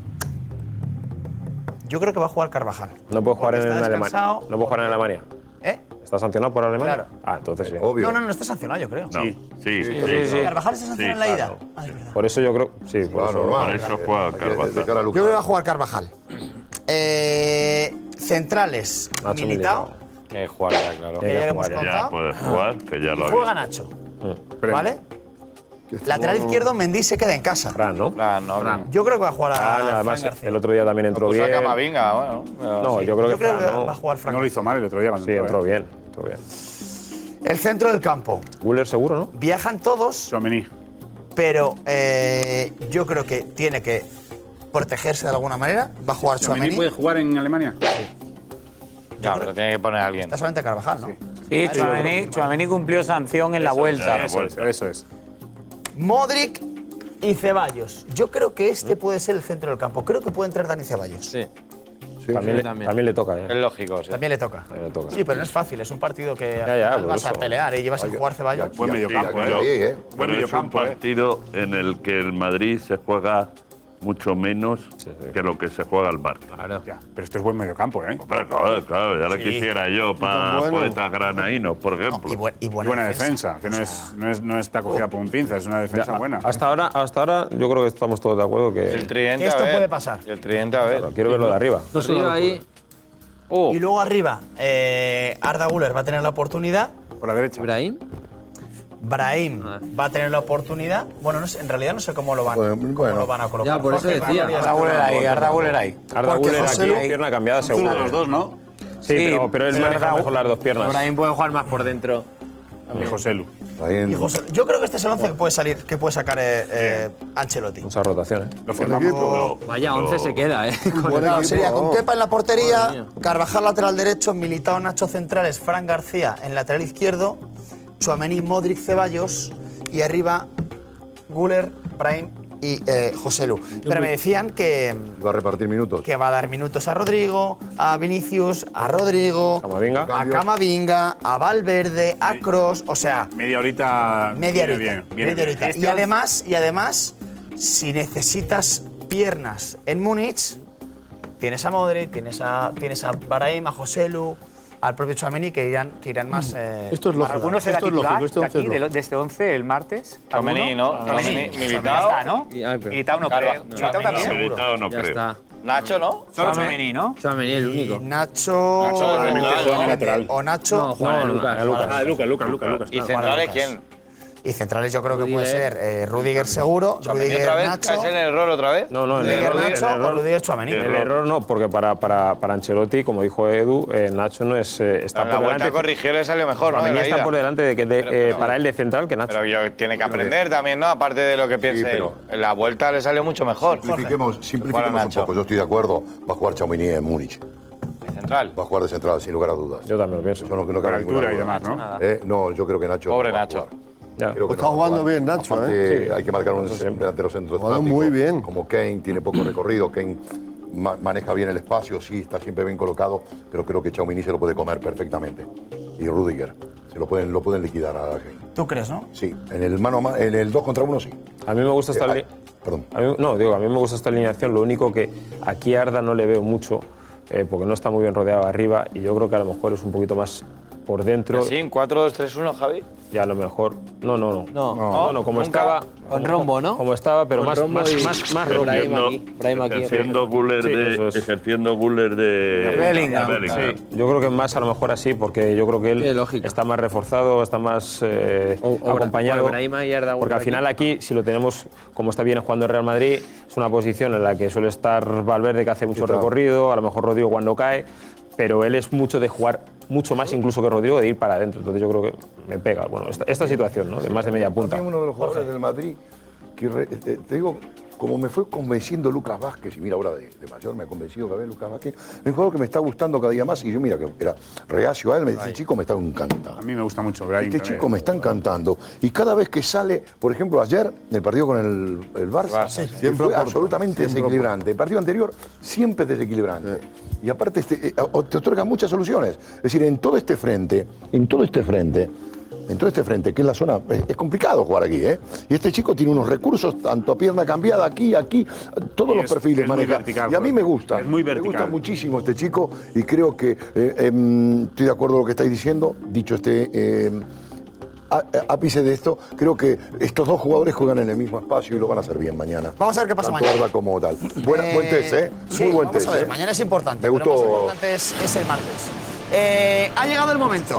Yo creo que va a jugar Carvajal. No puede jugar Porque en está Alemania. descansado. No puede jugar en Alemania. ¿Eh? ¿Está sancionado por Alemania? Claro. Ah, entonces sí. Obvio. No, no, no está sancionado, yo creo. No, sí, sí. sí, sí. Carvajal se sancionó Sí, en la ida. claro. Ah, es verdad. Por eso yo creo. Sí, por Ah, eso. normal. Por eso juega De- de Carvajal. cara a Yo Lucas. creo que va a jugar Carvajal. Eh, centrales, Nacho Militao. Que jugará, claro. Que ya lo hemos jugar, Ya contado. puede jugar, que ya lo Juega había. Nacho. Mm. ¿Vale? Lateral izquierdo, Mendy se queda en casa. Fran, ¿no? Ah, no, Fran. Yo creo que va a jugar a Ah, Fran además, García. el otro día también entró Pues bien. saca Mavinga, bueno. No, yo creo que Yo creo que Fran, va a ¿no? jugar Fran. No lo hizo mal el otro día cuando Sí, entró, entró ¿eh? bien. Entró bien. El centro del campo. Guller seguro, ¿no? Viajan todos, Tchouaméni. pero eh, yo creo que tiene que protegerse de alguna manera. Va a jugar ¿Tchouaméni Tchouaméni. puede jugar en Alemania? Ya, pero tiene que poner a alguien. Está solamente Carvajal, ¿no? Sí, Tchouaméni, Tchouaméni cumplió sanción en la vuelta. Eso es, eso es. Modric y Ceballos. Yo creo que este puede ser el centro del campo. Creo que puede entrar Dani Ceballos. Sí. También, le, también. también le toca, ¿eh? Es lógico, sí. También le toca. También le toca. Sí, pero no es fácil. Es un partido que Ya, ya, al final por vas a eso. pelear y llevas a jugar Ceballos. Buen medio campo, Sí, ¿eh? ahí, ¿eh? Buen Pero medio es un campo, ¿eh? partido en el que el Madrid se juega mucho menos que lo que se juega al Barça. Claro. Ya, pero esto es buen medio campo, ¿eh? Pero claro, claro, ya lo Sí. quisiera yo para bueno. poetas granaínos, por ejemplo. Y, buen- y buena, Buena defensa, que no, es, no, es, no está cogida por un pinza, es una defensa Ya, buena. Hasta ahora, hasta ahora, yo creo que estamos todos de acuerdo que. El tridente, Esto a ver. puede pasar. El tridente, a ver. Claro, quiero verlo de arriba. Arriba ahí. Y luego arriba, eh, Arda Güler va a tener la oportunidad. Por la derecha. Ibrahim. Brahim Ah. va a tener la oportunidad. Bueno, no sé, en realidad no sé cómo lo van, Bueno, cómo bueno. lo van a colocar. Ya, por eso Jorge, decía. Mario, Arda Güler ahí, Arda Güler ahí. Arda Porque Güler José aquí, Lu- pierna cambiada seguro. Los dos, ¿no? Sí, pero, pero él sí, maneja Arda- mejor las dos piernas. Ibrahim puede jugar más por dentro. Y José Lu. Ahí en- Y José- yo creo que este es el once que puede salir, que puede sacar eh, eh, Ancelotti. Muchas rotaciones. Lo el formamos. equipo. Vaya, once se queda, ¿eh? Buen Claro, equipo, sería con vamos. Kepa en la Madre portería, mía. Carvajal lateral derecho, Militao, Nacho centrales, Fran García en lateral izquierdo, Tchouaméni, Modric, Ceballos y arriba Güler, Brahim y eh, José Lu. Pero me decían que, Va a repartir minutos. que va a dar minutos a Rodrigo, a Vinicius, a Rodrigo, Camavinga. a Camavinga, a Valverde, a Kroos, o sea, Media horita. media viene horita. bien, viene media bien. horita. Este Y además, y además, si necesitas piernas en Múnich, tienes a Modric, tienes a, tienes a Brahim, a José Lu, al propio Tchouaméni, que irán, que irán más. Eh, Esto es lógico. ¿Alguno será Esto es titular lógico, este de once es aquí, de, lo- lógico. de este once el martes? Tchouaméni, ¿no? Tchouaméni, Ya Militao. está, ¿no? Militao no Claro, creo. Militao también. Militao no Ya creo. está. Nacho, ¿no? Solo Tchouaméni, ¿no? Tchouaméni el único. Nacho. Nacho, o- Nacho, lateral. O Nacho. No, Juan Lucas. Ah, Lucas, ah, Lucas, Lucas, Lucas, Lucas. ¿Y Juan centrales Lucas. quién? Y centrales yo creo que puede Rudiger. ser eh, Rudiger seguro, ¿Tchouaméni Rudiger otra vez? Nacho, ¿Caes en el error otra vez? No, no, en el Rudiger error, en el Nacho o error, Rudiger Tchouaméni. el error no, porque para, para, para Ancelotti, como dijo Edu, eh, Nacho no es eh, está En la por vuelta delante. corrigió le salió mejor, ¿no? Tchouaméni De la está ida. por delante de que de, Pero- eh, pero- para él de central que Nacho. Pero yo, tiene que aprender también, ¿no? Aparte de lo que piense él. pero- En la vuelta le salió mucho mejor. Simplifiquemos, simplifiquemos Juan un Nacho. poco. Yo estoy de acuerdo. Va a jugar Tchouaméni en Múnich. De central. Va a jugar de central, sin lugar a dudas. Yo también lo pienso. Eso no, no Por cabe ninguna altura y duda. demás, ¿no? Eh, no, yo creo que Nacho. Pobre no va a Nacho. jugar. Ya. Creo que Está no va a jugando jugar. bien Nacho, Aparte, ¿eh? hay que marcar un delantero centro Jugando estático. muy bien. Como Kane tiene poco recorrido, Kane ma- maneja bien el espacio, sí, está siempre bien colocado, pero creo que Tchouaméni se lo puede comer perfectamente. Y Rudiger, se lo pueden, lo pueden liquidar a Kane. ¿Tú crees, no? Sí, en el mano a mano, en el dos contra uno sí. A mí me gusta esta Eh, li- ay, perdón. a mí- no, digo, a mí me gusta esta alineación, lo único que aquí a Arda no le veo mucho, eh, porque no está muy bien rodeado arriba y yo creo que a lo mejor es un poquito más por dentro. Sí, en cuatro dos tres uno, Javi. Y a lo mejor. No, no, no. No. no, no, como Nunca. estaba. Con como- rombo, ¿no? Como estaba, pero Con más, rombo más, y- más, más Brahim rombo. Ejerciendo- aquí, Brahim aquí. Ejerciendo Guller Sí, de, eso es. ejerciendo Guller de Bellingham, de Bellingham. Sí, yo creo que más a lo mejor así, porque yo creo que Qué él lógica. está más reforzado, está más eh, O- o- acompañado. o Brahima y Arda Porque al aquí. final aquí, si lo tenemos como está bien jugando el Real Madrid, es una posición en la que suele estar Valverde, que hace mucho claro. recorrido, a lo mejor Rodrigo cuando cae, pero él es mucho de jugar mucho más incluso que Rodrigo, de ir para adentro. Entonces yo creo que me pega. Bueno, esta, esta situación, ¿no? De más de media punta. También uno de los jugadores del Madrid que, re- te, te digo, como me fue convenciendo Lucas Vázquez, y mira, ahora de, de mayor me ha convencido cada vez Lucas Vázquez, es un jugador que me está gustando cada día más, y yo mira que era reacio a él, me dice, chico, me está encantando. A mí me gusta mucho Brahim. Este también. chico me está encantando. Y cada vez que sale, por ejemplo, ayer, en el partido con el, el Barça, Barça, sí. que Siempre fue aporta, absolutamente siempre desequilibrante. El partido anterior, siempre desequilibrante. Y aparte, este, eh, o- te otorga muchas soluciones. Es decir, en todo este frente, en todo este frente, en todo este frente, que es la zona, es, es complicado jugar aquí, ¿eh? Y este chico tiene unos recursos, tanto a pierna cambiada, aquí, aquí, todos Y los es- perfiles es muy maneja. vertical, Y a mí Juan. me gusta. Es muy Me gusta vertical. muchísimo este chico y creo que eh, em, estoy de acuerdo con lo que estáis diciendo. Dicho este em, á- ápice de esto, creo que estos dos jugadores juegan en el mismo espacio y lo van a hacer bien mañana. Vamos a ver qué pasa Tanto mañana. Arda como tal. Buena, Eh, buen test, ¿eh? Sí, Muy buen vamos test. a ver, ¿eh? mañana es importante. Me pero más gustó. importante es, es el martes. Eh, ha llegado el momento.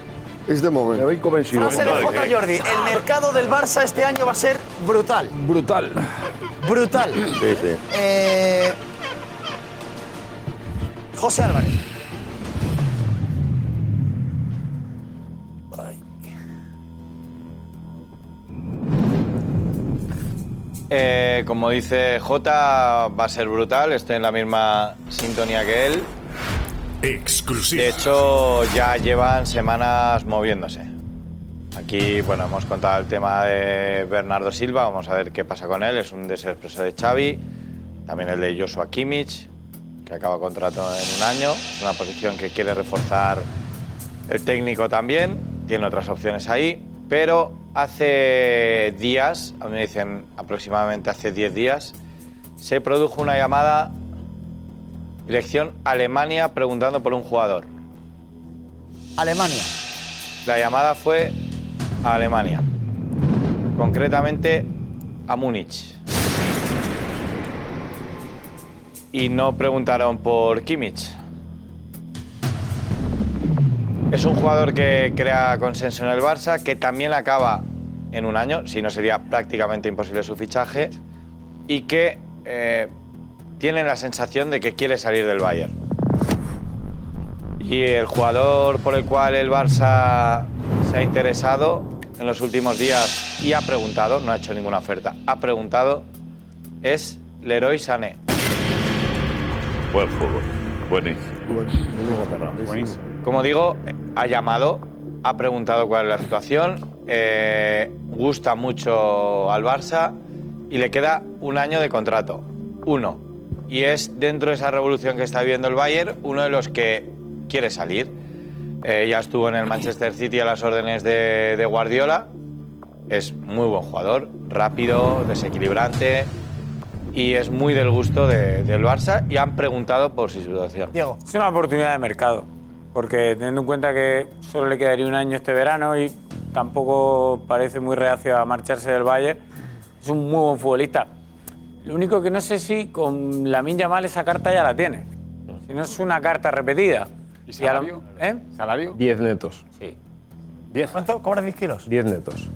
Es de Me momento. habéis convencido. Frase de J. Jordi. El mercado del Barça este año va a ser brutal. Brutal. Brutal. Sí, sí. Eh, José Álvarez. Eh, como dice Jota, va a ser brutal. Estoy en la misma sintonía que él. Exclusiva. De hecho, ya llevan semanas moviéndose. Aquí, bueno, hemos contado el tema de Bernardo Silva. Vamos a ver qué pasa con él. Es un desexpreso de Xavi. También el de Joshua Kimmich, que acaba contrato en un año. Es una posición que quiere reforzar el técnico también. Tiene otras opciones ahí. Pero hace días, a mí me dicen aproximadamente hace diez días, se produjo una llamada dirección Alemania preguntando por un jugador. Alemania. La llamada fue a Alemania, concretamente a Múnich. Y no preguntaron por Kimmich. Es un jugador que crea consenso en el Barça, que también acaba en un año, si no sería prácticamente imposible su fichaje, y que eh, tiene la sensación de que quiere salir del Bayern. Y el jugador por el cual el Barça se ha interesado en los últimos días y ha preguntado, no ha hecho ninguna oferta, ha preguntado, es Leroy Sané. Buen fútbol. Buenísimo. Buenísimo. Como digo, ha llamado, ha preguntado cuál es la situación, eh, gusta mucho al Barça y le queda un año de contrato. Uno. Y es dentro de esa revolución que está viviendo el Bayern, uno de los que quiere salir. Eh, ya estuvo en el Manchester City a las órdenes de, de Guardiola. Es muy buen jugador, rápido, desequilibrante y es muy del gusto de- del Barça y han preguntado por su situación. Diego. Es una oportunidad de mercado. porque teniendo en cuenta que solo le quedaría un año este verano y tampoco parece muy reacio a marcharse del Bayern, es un muy buen futbolista. Lo único que no sé si con Lamine Yamal esa carta ya la tiene. Si no es una carta repetida. ¿Y salario? A lo- ¿Eh? ¿Salario? diez netos. Sí. ¿diez? ¿Cuánto? ¿Cobra diez kilos? diez netos.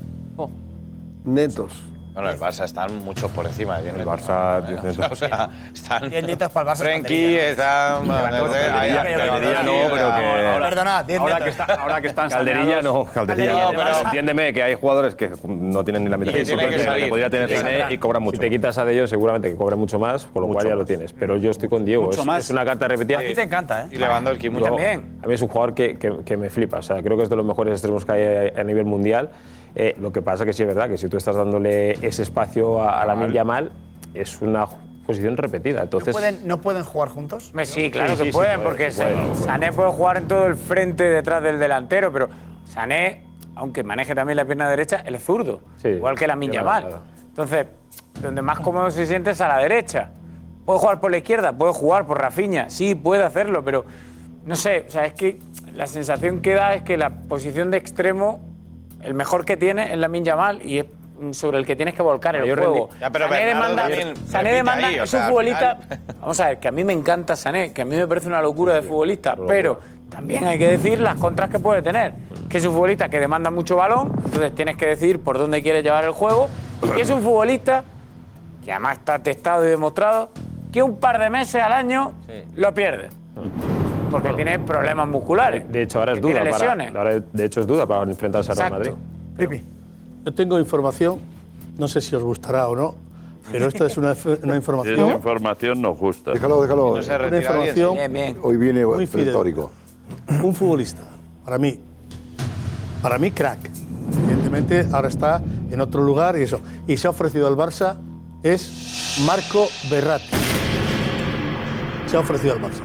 Netos. Bueno, el Barça están muchos por encima. El Barça, diez netos. O sea, están. diez litros para el Barça. Frenkie, están. Calderilla, Calderilla no, pero que... Perdona, diez Ahora litros. que, está, ahora que están Calderilla saneados- no, Calderilla no, pero entiéndeme que hay jugadores que no tienen ni la mitad Y de tiene que que salir. podría tener Sané y cobran mucho. Si te quitas a de ellos, seguramente que cobre mucho más, por lo Mucho cual ya más. lo tienes. Pero yo estoy con Diego. Mucho Es, más. es una carta repetida. A ti te encanta, ¿eh? Y Lewandowski, Yo- mucho también. A mí es un jugador que, que, que me flipa. O sea, creo que es de los mejores extremos que hay a nivel mundial. Eh, lo que pasa que sí es verdad que si tú estás dándole ese espacio a, a Lamine Yamal, es una posición repetida. ¿No Entonces, pueden, ¿No pueden jugar juntos? Hombre, Sí, claro Sí, que sí, sí pueden, puede, porque sí puede, Sa- puede. Sané puede jugar en todo el frente detrás del delantero, pero Sané, aunque maneje también la pierna derecha, él es zurdo, Sí, igual que Lamine claro, Yamal. claro. Entonces, donde más cómodo se siente es a la derecha. Puede jugar por la izquierda, puede jugar por Rafinha, sí, puede hacerlo, pero no sé, o sea, es que la sensación que da es que la posición de extremo, el mejor que tiene es Lamine Yamal y es sobre el que tienes que volcar el Yo juego. Ya, pero Sané Bernardo demanda, también Sané repite demanda ahí, o es sea, un al futbolista. final- Vamos a ver, que a mí me encanta Sané, que a mí me parece una locura de futbolista, pero también hay que decir las contras que puede tener. Que es un futbolista que demanda mucho balón, entonces tienes que decidir por dónde quieres llevar el juego. Y que es un futbolista que además está testado y demostrado que un par de meses al año lo pierde. Porque tiene problemas musculares. de hecho, ahora es que tiene duda. Para, lesiones. ahora, de hecho, es duda para enfrentarse a Real Madrid. Exacto. Pipi. Yo tengo información, no sé si os gustará o no, pero esta es una, una Si es información, información nos gusta. Déjalo, déjalo. No se una retira alguien. información, Bien, bien. Hoy viene Muy fidel. retórico. un futbolista, para mí, para mí crack. Evidentemente ahora está en otro lugar y eso. Y se ha ofrecido al Barça, es Marco Verratti. Se ha ofrecido al Barça.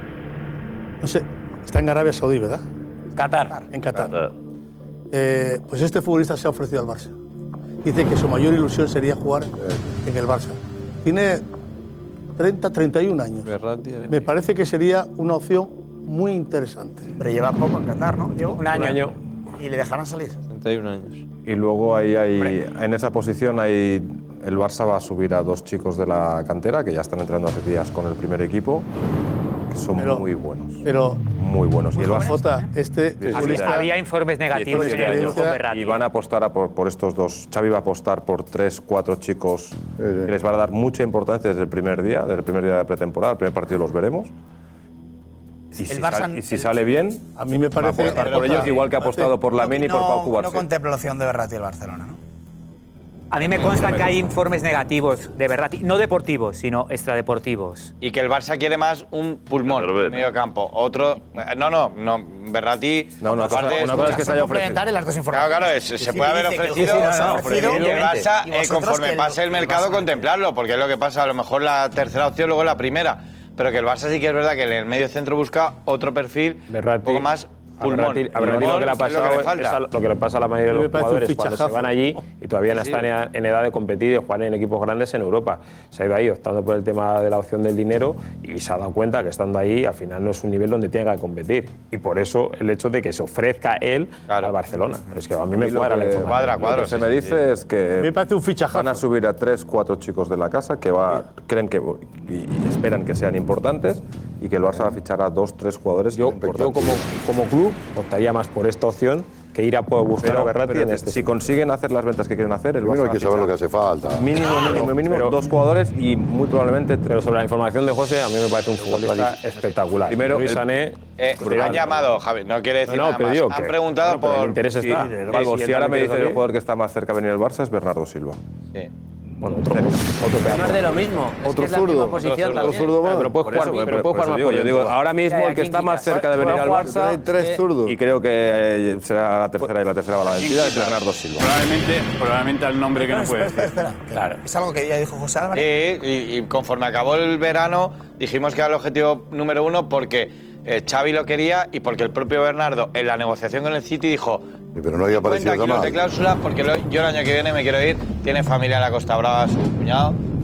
No sé, está en Arabia Saudí, ¿verdad? Qatar. En Qatar. Eh, pues este futbolista se ha ofrecido al Barça. Dice que su mayor ilusión sería jugar en el Barça. Tiene treinta, treinta y un años. Me parece que sería una opción muy interesante. Pero lleva poco en Qatar, ¿no? Diego? Un año. ¿Y le dejarán salir? treinta y un años. Y luego ahí hay, en esa posición hay, el Barça va a subir a dos chicos de la cantera que ya están entrenando hace días con el primer equipo, que son Pero- muy buenos, Pero, muy buenos. Y el Barça Jota, este Sí, sí, futbolista... sí. Había informes negativos diecisiete de años. con Verratti. Y van a apostar a por, por estos dos. Xavi va a apostar por tres, cuatro chicos que les van a dar mucha importancia desde el primer día, desde el primer día de pretemporada, el primer partido los veremos. Y si, Barça- sal- y si sale bien, A mí me va a parece... apostar por ellos, igual que ha apostado por Lamine y por Pau No, no Cubarsí. contempla la opción de Berratti el Barcelona, ¿no? A mí me consta que hay informes negativos de Verratti, no deportivos, sino extradeportivos. Y que el Barça quiere más un pulmón en medio campo. Otro. eh, No, no, no. Berratti. No, una cosa- aparte, una cosa es que se haya ofrecido. Complementarias las dos Claro, informaciones. claro, es- se Sí, puede haber dice que ofrecido. sí, sí, se ha no, ofrecido, y el evidentemente. Barça, Y eh, vosotros conforme que pase el el mercado, Barça- contemplarlo, porque es lo que pasa. A lo mejor la tercera opción, luego la primera. Pero que el Barça sí que es verdad que en el medio centro busca otro perfil un poco más A pulmón. Berratti- a Berratti lo que le ha Pulmón es lo pasado que le es falta. a lo que le pasa a la mayoría A mí de me los parece un jugadores cuando se fichajazo. van allí y todavía no Sí. están en en edad de competir y de jugar en equipos grandes en Europa. Se ha ido ahí optando por el tema de la opción del dinero y se ha dado cuenta que estando ahí al final no es un nivel donde tenga que competir. Y por eso el hecho de que se ofrezca él al Barcelona. Es que a mí me Y lo cuadra la que- información. lo que se me dice es que Me parece un fichajazo. van a subir a tres, cuatro chicos de la casa que va, creen que y, y esperan que sean importantes y que el Barça va a fichar a dos, tres jugadores. Yo, yo como, como club optaría más por esta opción que ir a poder buscar Pero, a Berratti pero en este. si consiguen hacer las ventas que quieren hacer, el Primero Barça hay va que a saber lo que fichar hace falta. mínimo, mínimo, mínimo Pero- dos jugadores y muy probablemente tres. Pero sobre la información de José, a mí me parece un futbolista espectacular. Primero, Luis el- Sané, Eh, brutal. han llamado, Javi, no quiere decir No, no, nada pero más. digo Han que- preguntado bueno, pero el por. interés Sí, está. Calvo, Sí, si ahora me entra dice el aquí. jugador que está más cerca de venir al Barça es Bernardo Silva. Sí. Bueno, otro, otro pedazo. No es de lo mismo. Es Otro que es la zurdo, misma otro posición zurdo, también. zurdo más. Pero puede Por jugar, eso, pero por- puede por jugar eso más digo, por yo digo, dentro. ahora mismo Ya, el que ya, está ¿quién más quita? cerca de venir al Puede Barça jugar Hay tres zurdos. y creo que eh, será la tercera y la tercera va a la vencida es Bernardo Silva. Probablemente, probablemente al nombre que no puede Espera, decir. espera, espera. Claro. Es algo que ya dijo José Álvarez. Sí, y, y conforme acabó el verano, dijimos que era el objetivo número uno porque eh, Xavi lo quería y porque el propio Bernardo, en la negociación con el City, dijo: Sí, pero no había cuenta aparecido kilos de jamás. cláusula porque lo- yo el año que viene me quiero ir. Tiene familia en la Costa Brava, su cuñado.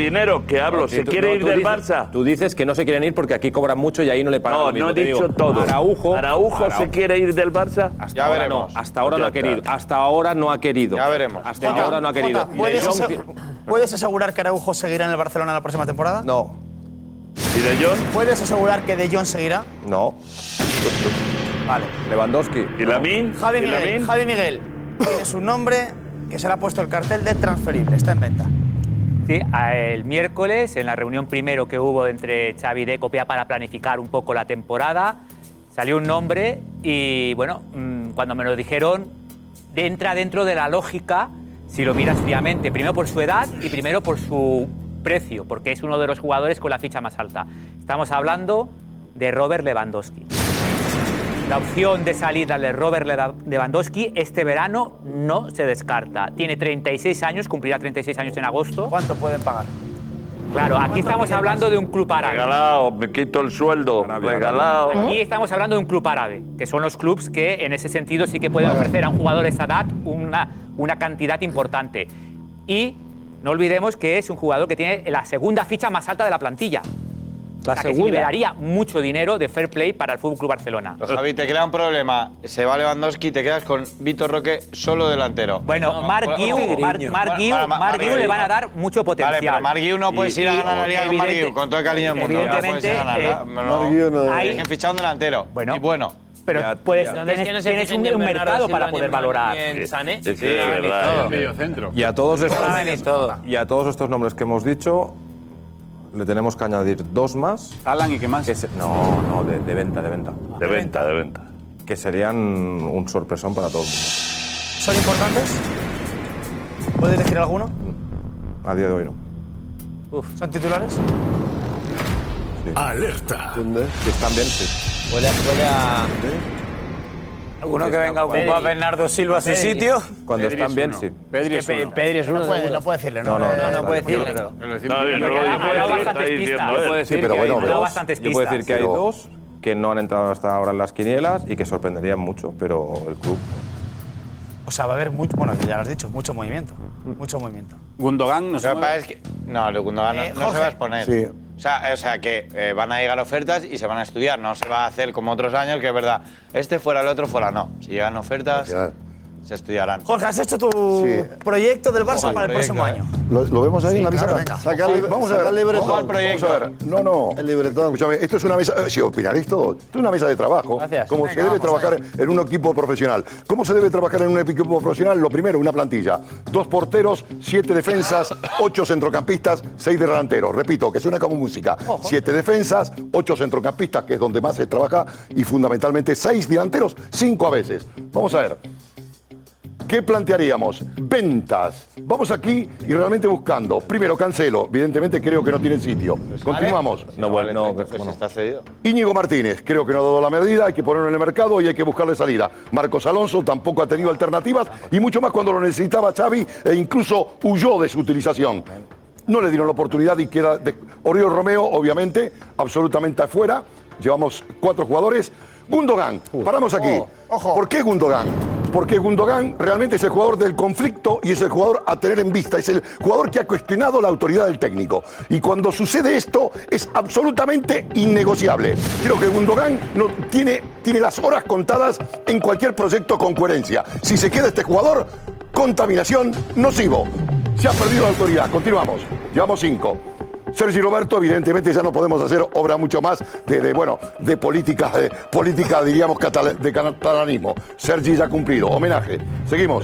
dinero, que hablo, Sí, ¿se tú- quiere no, ir tú del dices- Barça? Tú dices que no se quieren ir porque aquí cobran mucho y ahí no le pagan No, lo mismo, no he te dicho digo. todo. Araujo, Araujo se quiere ir del Barça. Hasta Ya ahora veremos. no, hasta ahora Ya no ha está. querido. Hasta ahora no ha querido. Ya veremos. Hasta Jota, ahora no ha querido. Jota, Y ¿puedes, De Jong- ase- ¿puedes asegurar que Araujo seguirá en el Barcelona la próxima temporada? No. ¿Y De Jong? ¿Puedes asegurar que De Jong seguirá? No. Vale. Lewandowski. ¿Y Lamine? Javi ¿Y Miguel, Lamine? Javi Miguel, tienes un nombre que se le ha puesto el cartel de transferible, está en venta. Sí, el miércoles, en la reunión primero que hubo entre Xavi y Deco para planificar un poco la temporada, salió un nombre y, bueno, cuando me lo dijeron, entra dentro de la lógica, si lo miras fríamente, primero por su edad y primero por su precio, porque es uno de los jugadores con la ficha más alta. Estamos hablando de Robert Lewandowski. La opción de salida de Robert Lewandowski este verano no se descarta. Tiene treinta y seis años, cumplirá treinta y seis años en agosto. ¿Cuánto pueden pagar? Claro, aquí estamos hablando de un club árabe. Regalado, me quito el sueldo, regalado. Aquí estamos hablando de un club árabe, que son los clubs que en ese sentido sí que pueden ofrecer a un jugador de esa edad una, una cantidad importante. Y no olvidemos que es un jugador que tiene la segunda ficha más alta de la plantilla. La o sea, segunda. que se liberaría mucho dinero de fair play para el F C Barcelona. Javi, te crea un problema. Se va Lewandowski y te quedas con Víctor Roque solo delantero. Bueno, Marc Guiu, Marc Marc Guiu, Marc Guiu le van a dar mucho potencial. Vale, pero Marc Guiu no puedes ir a ganar la liga con Marc Guiu, con todo el cariño del mundo. No puedes ir a ganarla. No, hay que fichar un delantero. Bueno. Y bueno. Pero puedes, tienes, tienes un, un mercado para poder valorar. Sí, sí, es verdad. Medio centro. Y a todos estos, y a todos estos nombres que hemos dicho, le tenemos que añadir dos más. ¿Alan y qué más? Que se- no, no, de, de venta, de venta. De venta, de venta. Que serían un sorpresón para todo el mundo. ¿Son importantes? ¿Puedes decir alguno? A día de hoy no. ¿Son titulares? Alerta. Si están bien, sí. Huele, huele a... ¿Alguno que venga a ocupar a Bernardo Silva a su Pedri. sitio? Cuando Pedri están es bien, uno. sí. Pedri es uno. Pedri es uno. No puede, no puede decirle, ¿no? No, no, No, no puede decirle. Claro. Está bien, no lo dice, Ha dado lo está bastantes diciendo pistas. él. Sí, pero que bueno, hay pero- dos- bastantes Yo puedo decir que hay Pero- dos que no han entrado hasta ahora en las quinielas y que sorprenderían mucho, pero el club... O sea, va a haber mucho, bueno, ya lo has dicho, mucho movimiento. Mucho movimiento. Gundogan no se Lo que mueve. pasa es que. No, el Gundogan no, Eh, no se Jorge. va a exponer. Sí. O sea, o sea que eh, van a llegar ofertas y se van a estudiar. No se va a hacer como otros años, que es verdad. Este fuera, el otro fuera, no. Si llegan ofertas, Claro. se estudiarán. Jorge, has hecho tu Sí. proyecto del Barça Ojo al para el proyecto, próximo eh. año. ¿Lo, lo vemos ahí Sí, en la claro, pizarra? venga. Saca el, Vamos a ver. saca el libretón. Ojo al proyecto. Vamos a ver. No, no. El libretón. Escúchame, esto es una mesa. eh, Si opinaréis todo, esto es una mesa de trabajo. Gracias. Como Venga, se debe vamos trabajar en un equipo profesional. ¿Cómo se debe trabajar en un equipo profesional? Lo primero, una plantilla. Dos porteros, siete defensas, ocho centrocampistas, seis delanteros. Repito, que suena como música. Siete defensas, ocho centrocampistas, que es donde más se trabaja, y fundamentalmente seis delanteros, cinco a veces. Vamos a ver. ¿Qué plantearíamos? Ventas. Vamos aquí y realmente buscando. Primero, Cancelo. Evidentemente creo que no tiene sitio. Continuamos. No, bueno, no, Pues bueno. está cedido. Íñigo Martínez, creo que no ha dado la medida, hay que ponerlo en el mercado y hay que buscarle salida. Marcos Alonso tampoco ha tenido alternativas y mucho más cuando lo necesitaba Xavi e incluso huyó de su utilización. No le dieron la oportunidad y queda de... Oriol Romeo, obviamente, absolutamente afuera. Llevamos cuatro jugadores. Gundogan, paramos aquí. ¿Por qué Gundogan? Porque Gundogan realmente es el jugador del conflicto y es el jugador a tener en vista. Es el jugador que ha cuestionado la autoridad del técnico. Y cuando sucede esto es absolutamente innegociable. Creo que Gundogan no, tiene, tiene las horas contadas en cualquier proyecto con coherencia. Si se queda este jugador, contaminación nocivo. Se ha perdido la autoridad. Continuamos. Llevamos cinco. Sergi Roberto, evidentemente ya no podemos hacer obra mucho más de, de, bueno, de política, de política diríamos catal- de catalanismo. Sergi ya ha cumplido. Homenaje. Seguimos.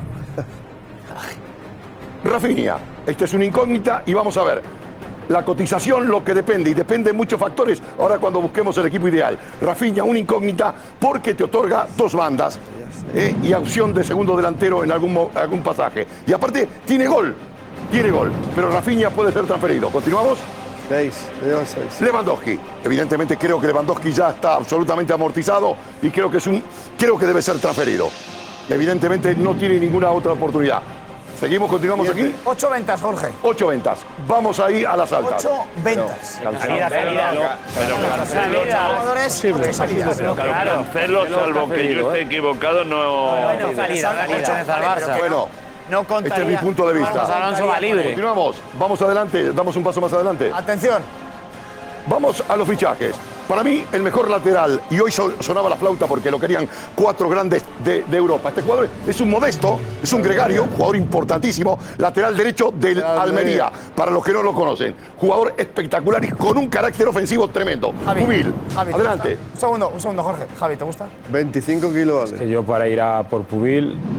Rafinha, esta es una incógnita y vamos a ver. La cotización, lo que depende, y depende de muchos factores. Ahora cuando busquemos el equipo ideal. Rafinha, una incógnita porque te otorga dos bandas eh, y opción de segundo delantero en algún, mo- algún pasaje. Y aparte, tiene gol. Tiene gol. Pero Rafinha puede ser transferido. ¿Continuamos? Seis, le llevan seis. Lewandowski. Evidentemente creo que Lewandowski ya está absolutamente amortizado y creo que es un, creo que debe ser transferido. Evidentemente no tiene ninguna otra oportunidad. Seguimos, continuamos aquí. Ocho ventas, Jorge. Ocho ventas. Vamos ahí a las altas. Ocho ventas. Salida, salida. Pero Cancelo, Jugadores, ocho salidas. pero Cancelo, salvo que yo esté equivocado, no... Bueno, salida, salida. Bueno, No este es mi contaría. punto de vista. Vamos, Alonso va libre. Continuamos. Vamos adelante. Damos un paso más adelante. Atención. Vamos a los fichajes. Para mí, el mejor lateral, y hoy so- sonaba la flauta porque lo querían cuatro grandes de, de Europa. Este jugador es un modesto, es un gregario, jugador importantísimo, lateral derecho del Almería, para los que no lo conocen. Jugador espectacular y con un carácter ofensivo tremendo. Javi, Humil. Javi, ¿te Adelante. gusta? Un segundo, un segundo, Jorge. Javi, ¿te gusta? veinticinco kilos vale. Que yo para ir a por Pubil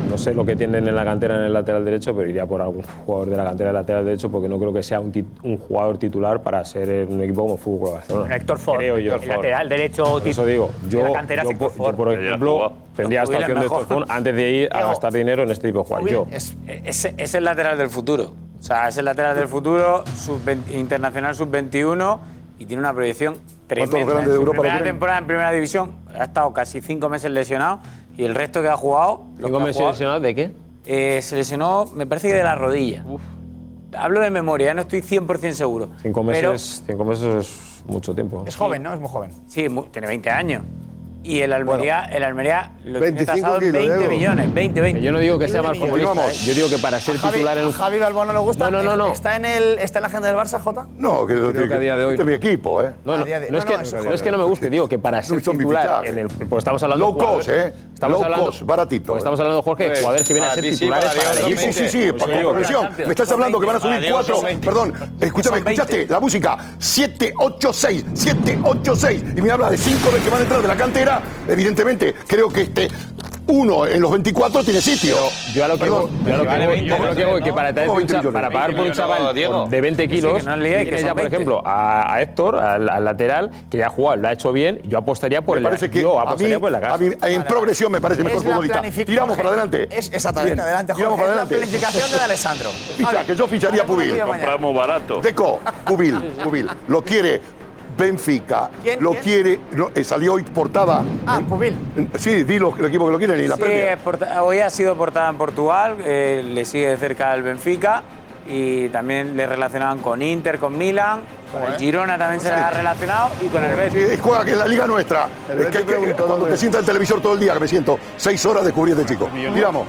no sé lo que tienen en la cantera en el lateral derecho, pero iría por algún jugador de la cantera del lateral derecho porque no creo que sea un, tit- un jugador titular para ser en un equipo como Fútbol Club Barcelona. Héctor Ford, creo yo. el lateral derecho Por eso digo, yo, de la cantera yo, es Héctor por- yo, Ford. por ejemplo, tendría esta Jubil es opción de mejor. Héctor Ford antes de ir a Diego, gastar dinero en este tipo de jugadores. Yo. Es, es, es el lateral del futuro. O sea, es el lateral del futuro, sub veinte internacional sub veintiuno y tiene una proyección tremenda. grandes de En su Europa lo primera tienen? temporada en primera división ha estado casi cinco meses lesionado y el resto que ha jugado. los ¿Cinco que ha meses jugado, lesionado de qué? eh, se lesionó, me parece que de la rodilla. Hablo de memoria, ya no estoy cien por ciento seguro. Cinco Pero meses, cinco meses es mucho tiempo. Es joven, ¿no? Es muy joven. sí, mu- tiene veinte años. Y el Almería, el Almería lo tiene veinticinco tasado en kilos, veinte Diego. millones, veinte, veinte. Yo no digo que sea mal veinte millones. futbolista, ¿eh? Yo digo que para ser ¿A Javi, titular en a un... Javi Balbón no le gusta? No, no, no, no. ¿Está en, el, ¿Está en la agenda del Barça, Jota? No, que, Creo que a día de hoy este es mi equipo, ¿eh? No, no, A día de- no es no, que, no, eso no es que no me guste, digo que para ser son mi titular fichaje. en el, porque estamos hablando Low de jugadores- cost, ¿eh? Estamos Low hablando, cost, baratito. porque estamos hablando, Jorge, de jugadores que vienen a Para ser ti sí, titulares para para Diego el Sí, equipo. sí, sí, sí, Pues por yo digo, progresión. Me estás hablando que van a subir Diego son cuatro. veinte. Perdón, escúchame, Son veinte. escuchaste la música. siete, ocho, seis, siete, ocho, seis. Y me habla de cinco de que van a entrar de la cantera. Evidentemente, creo que este uno en los veinticuatro tiene sitio. Yo a lo que Perdón. voy, yo a lo que Vale, voy, veinte, yo a lo que voy, que para, traer ¿Cómo un veinte cha- millones? para pagar por un veinte millones, chaval Diego. de veinte kilos, que no os liéis, que tienes son ya, por veinte. ejemplo, a, a Héctor, al, al lateral, que ya ha jugado, lo ha hecho bien. Yo apostaría por Me el parece que yo a mí, apostaría por la casa. a mí en progresión me parece mejor Es la futbolista. planific- Tiramos Jorge, para adelante. Es exactamente, Bien, adelante, Jorge. tiramos para Es la adelante. planificación de Alessandro. Ficha, que yo ficharía a Pubil. Compramos barato. Deco, Pubil, Pubil. Lo quiere Benfica. ¿Quién, Lo quién? quiere. no, eh, salió hoy portada. Ah, Pubil. Sí, di los, el equipo que lo quieren y la Sí, Premier. es porta- hoy ha sido portada en Portugal, eh, le sigue de cerca el Benfica y también le relacionaban con Inter, con Milan, con el Girona también se le ha relacionado y con el Betis. Sí, juega que es la liga nuestra. Pero Es que, te que- pregunto, cuando ¿dónde? te sienta el televisor todo el día, que me siento seis horas de cubrir este chico. Tiramos.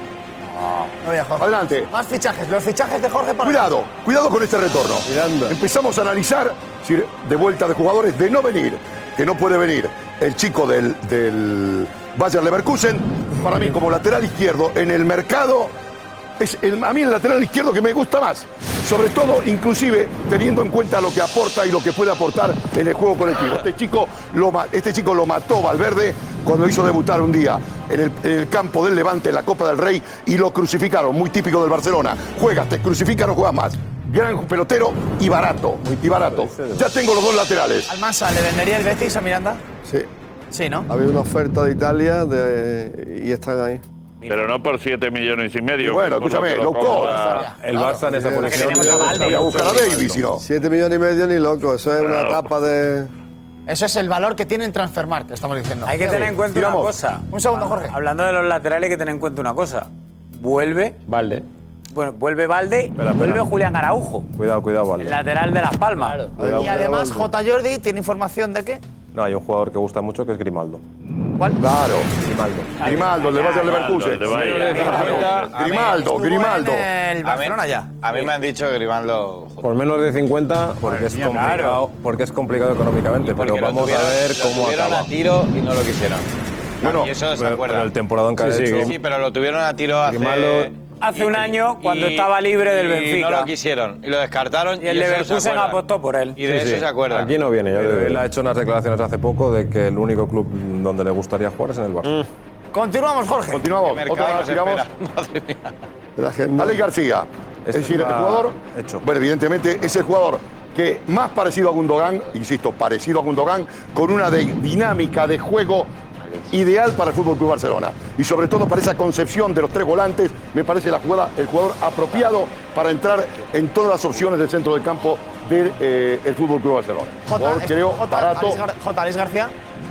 No voy a Jorge. Adelante. Más fichajes. Los fichajes de Jorge para. Cuidado, cuidado con este retorno. Miranda. Empezamos a analizar si de vuelta de jugadores de no venir, que no puede venir el chico del, del Bayer Leverkusen, para mí como lateral izquierdo en el mercado, es el, a mí el lateral izquierdo que me gusta más. Sobre todo, inclusive, teniendo en cuenta lo que aporta y lo que puede aportar en el juego colectivo. Este chico lo, ma- este chico lo mató Valverde cuando hizo debutar un día en el, en el campo del Levante, en la Copa del Rey, y lo crucificaron, muy típico del Barcelona. Juegas, te crucifican, no juegas más. Gran pelotero y barato, y barato. Ya tengo los dos laterales. Almansa, ¿le vendería el Betis a Miranda? Sí. Sí, ¿no? Ha habido una oferta de Italia de- y están ahí. Pero no por siete millones y medio. Y bueno, por lo escúchame, que lo low cost. compra- El Barça en esa posición. Voy a buscar a Davis, si no. Siete millones y medio ni loco, eso es una etapa de. Eso es el valor que tiene en Transfermarkt, estamos diciendo. Hay que tener en cuenta Tiramos. una cosa. Un segundo, Jorge. Hablando de los laterales, hay que tener en cuenta una cosa. Vuelve, Valde. bueno, vuelve Valde, Espera, vuelve espera. Julián Araujo, Cuidado, cuidado, el Valde. lateral de Las Palmas. Y además, J. Jordi tiene información de qué. No, hay un jugador que gusta mucho que es Grimaldo. ¿Cuál? Claro. Grimaldo. Grimaldo, el de Bayer Leverkusen. de Bayern. Grimaldo, Estuvo Grimaldo. en el Barcelona ya. A mí me han dicho que Grimaldo. Por menos de cincuenta, porque es complicado, porque es complicado económicamente, pero Porque lo vamos a tuvieron- ver lo cómo tuvieron acaba. a tiro y no lo quisieron. Bueno, y eso se Pero, acuerda. pero el temporadón que ha sí, hecho. sí, pero lo tuvieron a tiro hace. Grimaldo- Hace un año, cuando estaba libre del y Benfica. no lo quisieron y lo descartaron. Y el eso se Leverkusen acuerdan. apostó por él. Y de Sí, eso sí. se acuerda. Aquí no viene. Ya Pero él ha hecho unas declaraciones hace poco de que el único club donde le gustaría jugar es en el Barça. Continuamos, Jorge. Continuamos. mercado Otra vez nos tiramos. espera. Madre mía. de la gente. Alex García. Es Este decir, el está jugador. hecho. Bueno, evidentemente es el jugador que más parecido a Gundogan, insisto, parecido a Gundogan, con una de- dinámica de juego ideal para el Fútbol Club Barcelona. Y sobre todo para esa concepción de los tres volantes, me parece la jugada, el jugador apropiado para entrar en todas las opciones del centro del campo del eh, el Fútbol Club Barcelona. Jugador, J. creo, J. barato. Alex Gar- J. Alex García.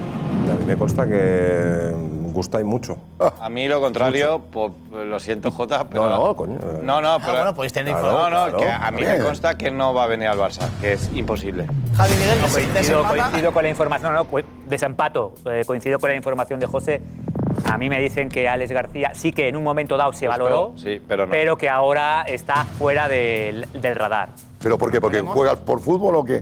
Y a mí me consta que gusta y mucho. A mí lo contrario, po- lo siento, Jota, pero. No, no, coño. No, no, pero. bueno, podéis tener no, información. no, no, que claro. a mí Bien. me consta que no va a venir al Barça, que es imposible. Javi Miguel, des- Coincido, desempata. coincido con la información, no, no, co- desempato, eh, coincido con la información de José. A mí me dicen que Alex García sí que en un momento dado se valoró, Sí, pero no. que ahora está fuera del, del radar. ¿Pero por qué? ¿Porque juega por fútbol o qué?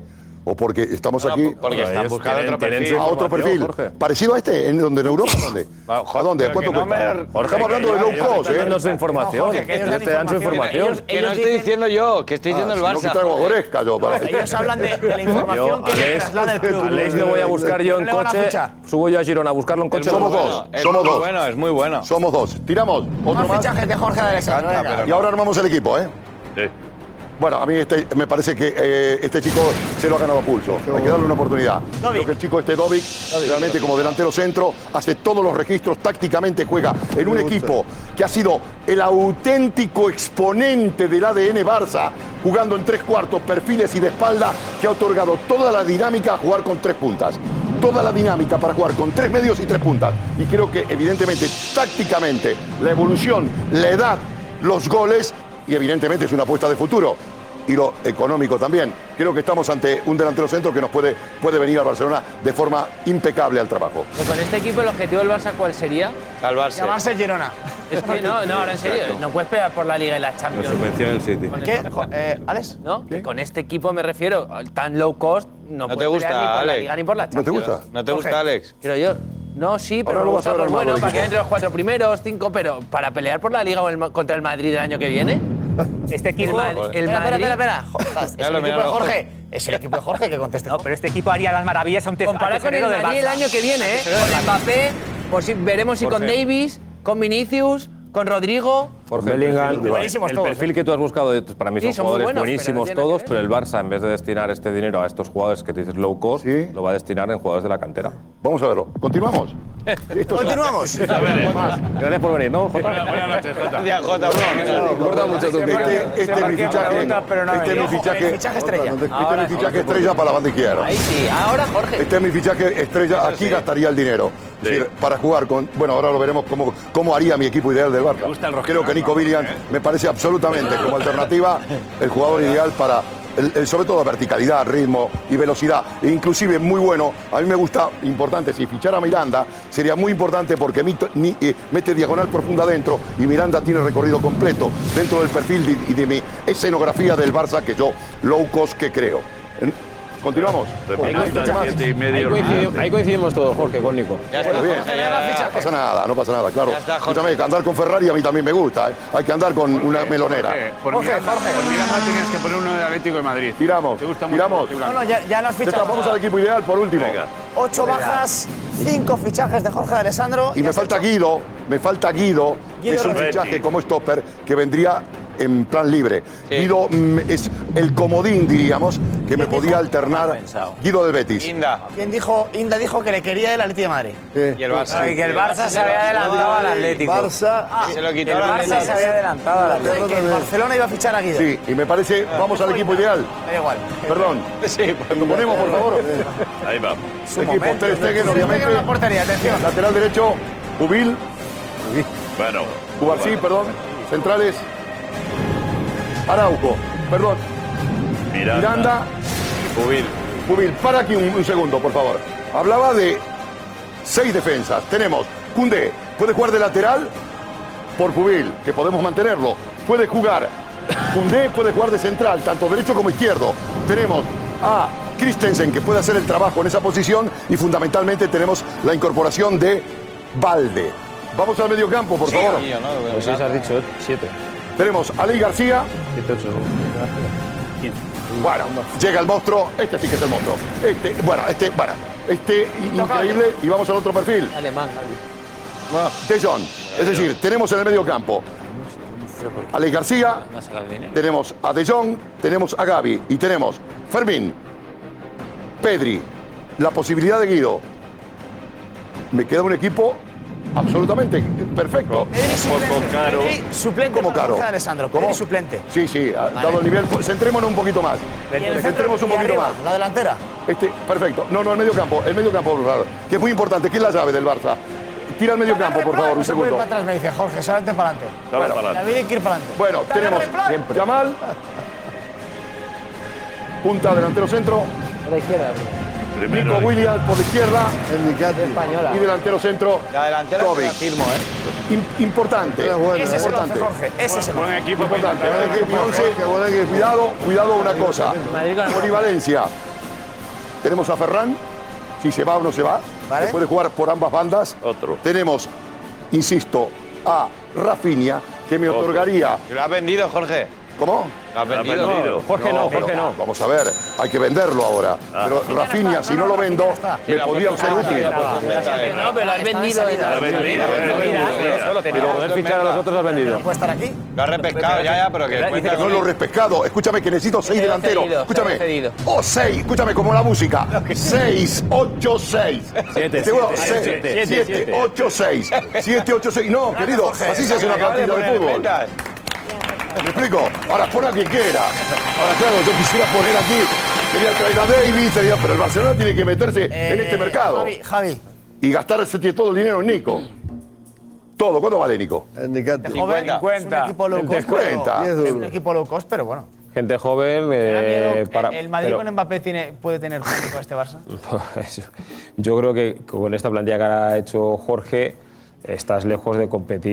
o porque estamos No, aquí. porque están Ellos buscando tienen- otro tienen perfil. su ¿A otro perfil? Jorge. ¿Parecido a este? ¿En donde en Europa? ¿Dónde? ¿A dónde? ¿A cuánto que no cuesta? me- Estamos hablando de low cost, ¿eh? dando su información. Jorge, que ellos Ellos dan te dan su información. Ellos- Que no estoy diciendo yo, que estoy diciendo el Ah, si no, Barça. que traigo Jorge. Goresca yo para- Ellos hablan de, de la información Yo, que le Alex, traslada el club. Alex me voy a buscar yo en ¿No le van a coche. fichar? Subo yo a Girona a buscarlo en coche. Somos Bueno, dos, es somos muy dos. bueno, es muy bueno. Somos dos. Tiramos otro Más más. fichajes de Jorge de Alessandro. Canta, venga. pero Y ahora armamos el equipo, ¿eh? Sí. Bueno, a mí este, me parece que eh, este chico se lo ha ganado a pulso. Hay que darle una oportunidad. Creo que el chico este Dovic, realmente como delantero centro, hace todos los registros, tácticamente juega en un equipo que ha sido el auténtico exponente del A D N Barça, jugando en tres cuartos, perfiles y de espalda, que ha otorgado toda la dinámica a jugar con tres puntas. Toda la dinámica para jugar con tres medios y tres puntas. Y creo que, evidentemente, tácticamente, la evolución, la edad, los goles, y evidentemente es una apuesta de futuro. Y lo económico también. Creo que estamos ante un delantero centro que nos puede, puede venir al Barcelona de forma impecable al trabajo. Pues con este equipo, el objetivo del Barça, ¿cuál sería? Salvarse. Llamarse Girona. Es que no, no, ahora en serio, no puedes pelear por la Liga y la La Champions. subvención del City. ¿Qué? Jo- eh, ¿Alex? ¿No? Que con este equipo me refiero, tan low cost, no, ¿No te puedes gusta, pelear ni por la Alex? Liga ni por la ¿No te Champions. gusta? ¿No te gusta, Jorge. Alex? Creo yo. No, sí, pero Ahora me lo vas gusta a ver por armado bueno, el para que equipo. entre los cuatro primeros, cinco, pero para pelear por la Liga o el Ma- contra el Madrid el año que viene. Este equipo, el, el Espera, Madrid. espera, espera, espera. Joder, es el Míralo, equipo de míralo. Jorge. Es el equipo de Jorge que conteste. No, pero este equipo haría las maravillas a un te- Comparar al con el tesorero del Madrid el Barça. año que viene, ¿eh? Con Mbappé, por si, veremos si con Jorge. Davis, con Vinicius, con Rodrigo. Jorge, Bellingham, el perfil, buenísimos el todos, perfil que tú has buscado, de- para mí Sí, son son muy jugadores buenos, pero buenísimos no tiene todos, nada que pero el Barça, en vez de destinar este dinero a estos jugadores que te dices low cost, Sí. lo va a destinar en jugadores de la cantera. Vamos a verlo. ¿Continuamos? Esto es- Continuamos. Gracias por venir, ¿no, Jota? Gracias, Jota. Corta mucho tu Este, este es mi fichaje. pero no Este es mi Ojo, fichaje. el fichaje estrella. Este es mi fichaje estrella para la banda izquierda. Ahí sí, ahora Jorge. Este es mi fichaje estrella. Aquí gastaría el dinero. Es decir, para jugar con. Bueno, ahora lo veremos cómo, cómo haría mi equipo ideal del Barça. Creo que Nico Williams me parece absolutamente como alternativa el jugador ideal para. El, el- sobre todo verticalidad, ritmo y velocidad. E inclusive muy bueno. A mí me gusta, importante, si fichara a Miranda, sería muy importante porque mito- ni- eh, mete diagonal profunda adentro y Miranda tiene recorrido completo dentro del perfil de- y de, mi escenografía del Barça que yo, low cost, que creo. En- Continuamos. Repita, siete y Ahí medio. coincidimos, ahí coincidimos todos, Jorge, con Nico. Ya está, Bueno, bien. Jorge, ya- No pasa nada, no pasa nada, claro. Ya está, Jorge. Escúchame, que andar con Ferrari a mí también me gusta, ¿eh? Hay que andar con una melonera. Por Miranda, por Miranda tienes que poner uno de Atlético de Madrid. Tiramos, ¿Te gusta mucho tiramos. el No, blanco? no, ya, ya lo has Ya está, fichado. vamos al equipo ideal por último. Ocho bajas, cinco fichajes de Jorge de Alessandro. Y me has falta hecho- Guido, me falta Guido, que Guido es un Rodríguez. fichaje como stopper que vendría en plan libre. Guido mm, es el comodín, diríamos, que me podía alternar. Guido del Betis. Inda. ¿Quién dijo? Inda dijo que le quería el Atlético de Madrid. Y el Barça. Y que el Barça se había adelantado al Atlético. Barça. Se lo El quitó al Barça Atlético. se había adelantado al Atlético. Que el Barcelona iba a fichar a Guido. Sí, y me parece, vamos al equipo ideal. Da igual. Perdón. Sí, Lo ponemos, por favor. Ahí va. Equipo Ter Stegen, obviamente. en la portería, atención. Lateral derecho, Jubil. Bueno. Cubarsí, perdón. Centrales. Araujo, perdón. Miranda. Miranda. Jubil. Jubil, para aquí un, un segundo, por favor. Hablaba de seis defensas. Tenemos Koundé, puede jugar de lateral por Jubil, que podemos mantenerlo. Puede jugar Koundé, puede jugar de central, tanto derecho como izquierdo. Tenemos a Christensen, que puede hacer el trabajo en esa posición. Y fundamentalmente tenemos la incorporación de Valde. Vamos al medio campo, por favor. Sí, yo, ¿no? Pues sí, has dicho siete. Tenemos a Ley García. Siete, ocho. Bueno, llega el monstruo. Este sí que es el monstruo. Este, bueno, este, bueno, este increíble. Y vamos al otro perfil. Alemán. De Jong. Es decir, tenemos en el medio campo a Alex García, tenemos a De Jong, tenemos a Gavi y tenemos Fermín, Pedri, la posibilidad de Guido. Me queda un equipo absolutamente perfecto. Pedri suplente. caro. Pedri suplente ¿Cómo para caro? Jorge de Alessandro. ¿Cómo? Pedri suplente. Sí, sí, ha dado el nivel. Centrémonos un poquito más. ¿Y en el centro? Centremos un ¿Y poquito arriba? más. La delantera. Este, perfecto. No, no, el medio campo. El medio campo, por favor, que es muy importante. ¿Qué es la llave del Barça? Tira el medio campo, por favor, un No se puede ir segundo. para atrás, me dice Jorge, solamente para adelante. Dale para adelante. David hay que ir para adelante. Bueno, Dale, tenemos replan. Yamal, punta delantero centro, A la izquierda. Nico Williams por la izquierda Española. y delantero centro, La delantera Tobic. te la firmo, ¿eh? Im- importante, Ese es el once, importante. Jorge. Ese es el Buen once. equipo. Importante. Mi once, cuidado, cuidado una cosa. Madrid con el- Polivalencia. Tenemos a Ferran, si se va o no se va. Vale. Que puede jugar por ambas bandas. Otro. Tenemos, insisto, a Rafinha, que me Otro. otorgaría. Lo has vendido, Jorge. ¿Cómo? Lo has Lo has vendido. vendido. Jorge no, pero Jorge no. Vamos a ver, hay que venderlo ahora. Pero Rafinha, si no lo vendo, me podría ser útil. No, pero lo has vendido. Pero poder fichar a los otros has vendido. ¿Puede estar aquí? Lo has repescado ya, ya, pero que cuenta No lo he repescado. Escúchame que necesito seis Te lo he delanteros. cedido, Escúchame. te lo he cedido. Oh, seis. Escúchame, como la música. Seis, ocho, seis. Siete, Seguro, siete, seis, siete, siete, siete. ocho, seis. Siete, ocho, seis. No, querido, así se hace una partida de fútbol. ¿Me explico? Ahora pon a quien quiera. Ahora, claro, yo quisiera poner aquí, quería traer a Davis, quería- pero el Barcelona tiene que meterse en este mercado. Javi, Javi. Y gastar ese todo el dinero en Nico. Todo. ¿Cuánto vale Nico? En Nicati. Joven, es un equipo low cost, cincuenta. pero- es un equipo low cost, pero bueno. Gente joven. ¿Te da eh, miedo? para, ¿El Madrid pero- con Mbappé tiene, puede tener futuro con este Barça? Pues, yo creo que con esta plantilla que ha hecho Jorge, estás lejos de competir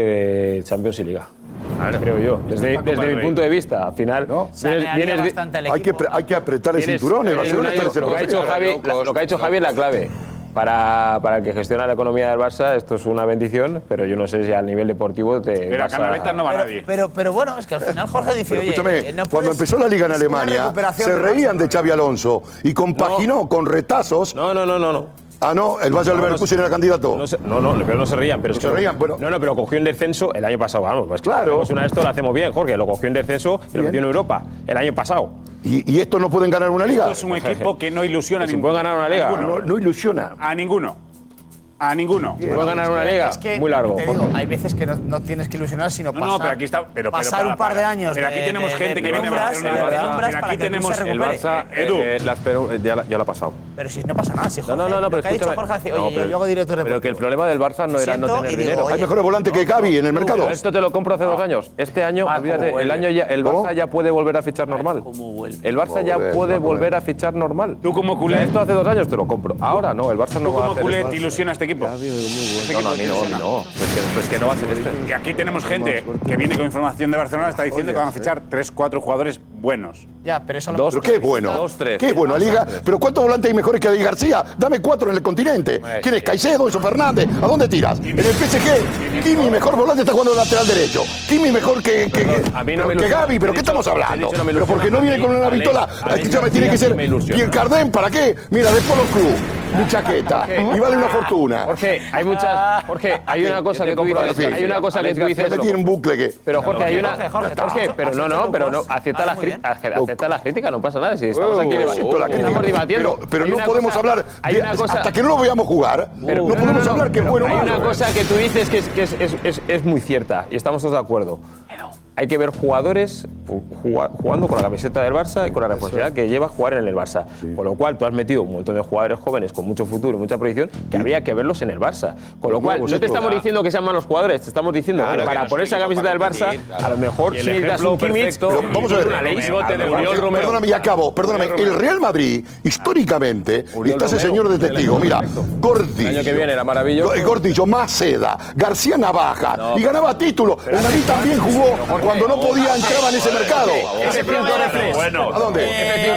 eh, Champions y Liga. Creo yo, desde, desde mi punto de vista. Al final, vienes- vienes de- Hay que, pre- hay que apretar el Tienes- cinturón. El tienes Barcelona un está año- en cero lo, que ha hecho cero. Javi, la- lo que ha hecho Javi es la clave. Para, para el que gestiona la economía del Barça, esto es una bendición, pero yo no sé si a nivel deportivo te. Pero a vas Canavetas no va pero, nadie. Pero, pero bueno, es que al final Jorge dice, Pero oye, escúchame, eh, no cuando puedes- empezó la Liga en es una Alemania, recuperación se del reían Barça. de Xavi Alonso y compaginó con retazos. No, no, no, no. no. Ah, no, el Bayern No, no Leverkusen se- era candidato. No, se- no, no, pero no se reían. Pero No es que se reían, bueno. No, no, pero cogió un descenso el año pasado, vamos. Pues Claro. Una de esto lo hacemos bien, Jorge. Lo cogió en descenso y lo metió en Europa el año pasado. ¿Y, y estos no pueden ganar una liga? Esto es un equipo que no ilusiona a Si ninguno. pueden ganar una liga. A ninguno. No, no ilusiona. A ninguno. A ninguno. Si pueden ganar una liga, Es que, muy largo. te digo, hay veces que no, no tienes que ilusionar, sino No, pasar, no, pero aquí está. Pero, pasar pero, un par de años. Pero aquí de- tenemos de- gente de que viene de penumbras, Barcelona. de de verdad. penumbras Pero para aquí que el club tenemos se El recupere. Barça Edu. eh, la esperó- ya, la, ya la ha pasado. Pero si no pasa nada, si Jorge, No, no, no, lo pero que ha dicho escúchame. Jorge, dice, No, oye, pero- yo hago director Pero que el deportivo. problema del Barça no era no Siento tener y digo, dinero. oye, Hay mejores volantes que Gavi en el mercado. Esto te lo compro hace dos años. Este año, Ah, olvídate, cómo el vuelve. año ya, el ¿Cómo? Barça ya puede volver a fichar normal. cómo vuelve. El Barça ya Joder, puede joder. volver a fichar normal. Tú como culé, Esto hace dos años te lo compro. Ahora no, el Barça no tú va a como hacer culé eso. te ilusiona este equipo. Este No, no, a equipo mí te no, a mí ilusiona. no. Pues que, pues que no va a ser este. Y aquí tenemos gente que viene con información de Barcelona, está diciendo que van a fichar tres, cuatro jugadores buenos. Ya, pero eso lo Dos, ¿Pero qué es bueno? Dos, tres. ¿Qué es bueno? A Liga. ¿Pero cuántos volantes hay mejores que David García? Dame cuatro en el continente. ¿Quién es? Caicedo, Enzo Fernández. ¿A dónde tiras? En el P S G. Kimi, mejor volante, está jugando de lateral derecho. Kimi, mejor que, que, que, A mí no me que ilusiona. Gavi. ¿Pero He qué dicho- estamos he hablando? dicho no me ¿Pero por qué ilusiona. no viene con una Ale, pistola? Ale, Escúchame, tiene que sí ser. me ilusiona. ¿Y el Cardén para qué? Mira, de Polo Club. Mi chaqueta. Y vale una fortuna. Jorge, hay muchas. Jorge, hay una cosa que tú dices. Hay una cosa que tú dices. Me metí en un bucle que. Pero Jorge, hay una. Jorge, Jorge, Jorge, pero no, no, pero no. Acepta la, muy bien. cri- acepta la crítica, no pasa nada. Si estamos aquí, Oh, acepto la crítica. estamos debatiendo. Pero, pero Hay no una podemos cosa- hablar. Hay de- una cosa. hasta que no lo veamos jugar, Pero- no podemos hablar que es bueno o Hay malo. una cosa que tú dices que es, que es, es, es, es muy cierta y estamos todos de acuerdo. Hay que ver jugadores juga- jugando con la camiseta del Barça y con la responsabilidad que lleva jugar en el Barça. Con lo cual, tú has metido un montón de jugadores jóvenes con mucho futuro y mucha proyección que habría que verlos en el Barça. Con lo cual, no te estamos diciendo que sean malos jugadores, te estamos diciendo Claro, que que para no ponerse la son camiseta del equipos Barça, para competir, a lo mejor Y el si necesitas ejemplo un Kimmich, perfecto, Pero vamos a ver. una ley. Bigote de Oriol Romeo. Perdóname, y acabo. Perdóname. El Real Madrid, históricamente, está ese señor de testigo. Mira, Gordillo. El año que viene era maravilloso. Gordillo, Maceda, García Navaja. Y ganaba título. El Madrid también jugó cuando no podía entrar en ese mercado. Ese cinco reflex. Bueno. ¿A dónde? Eh,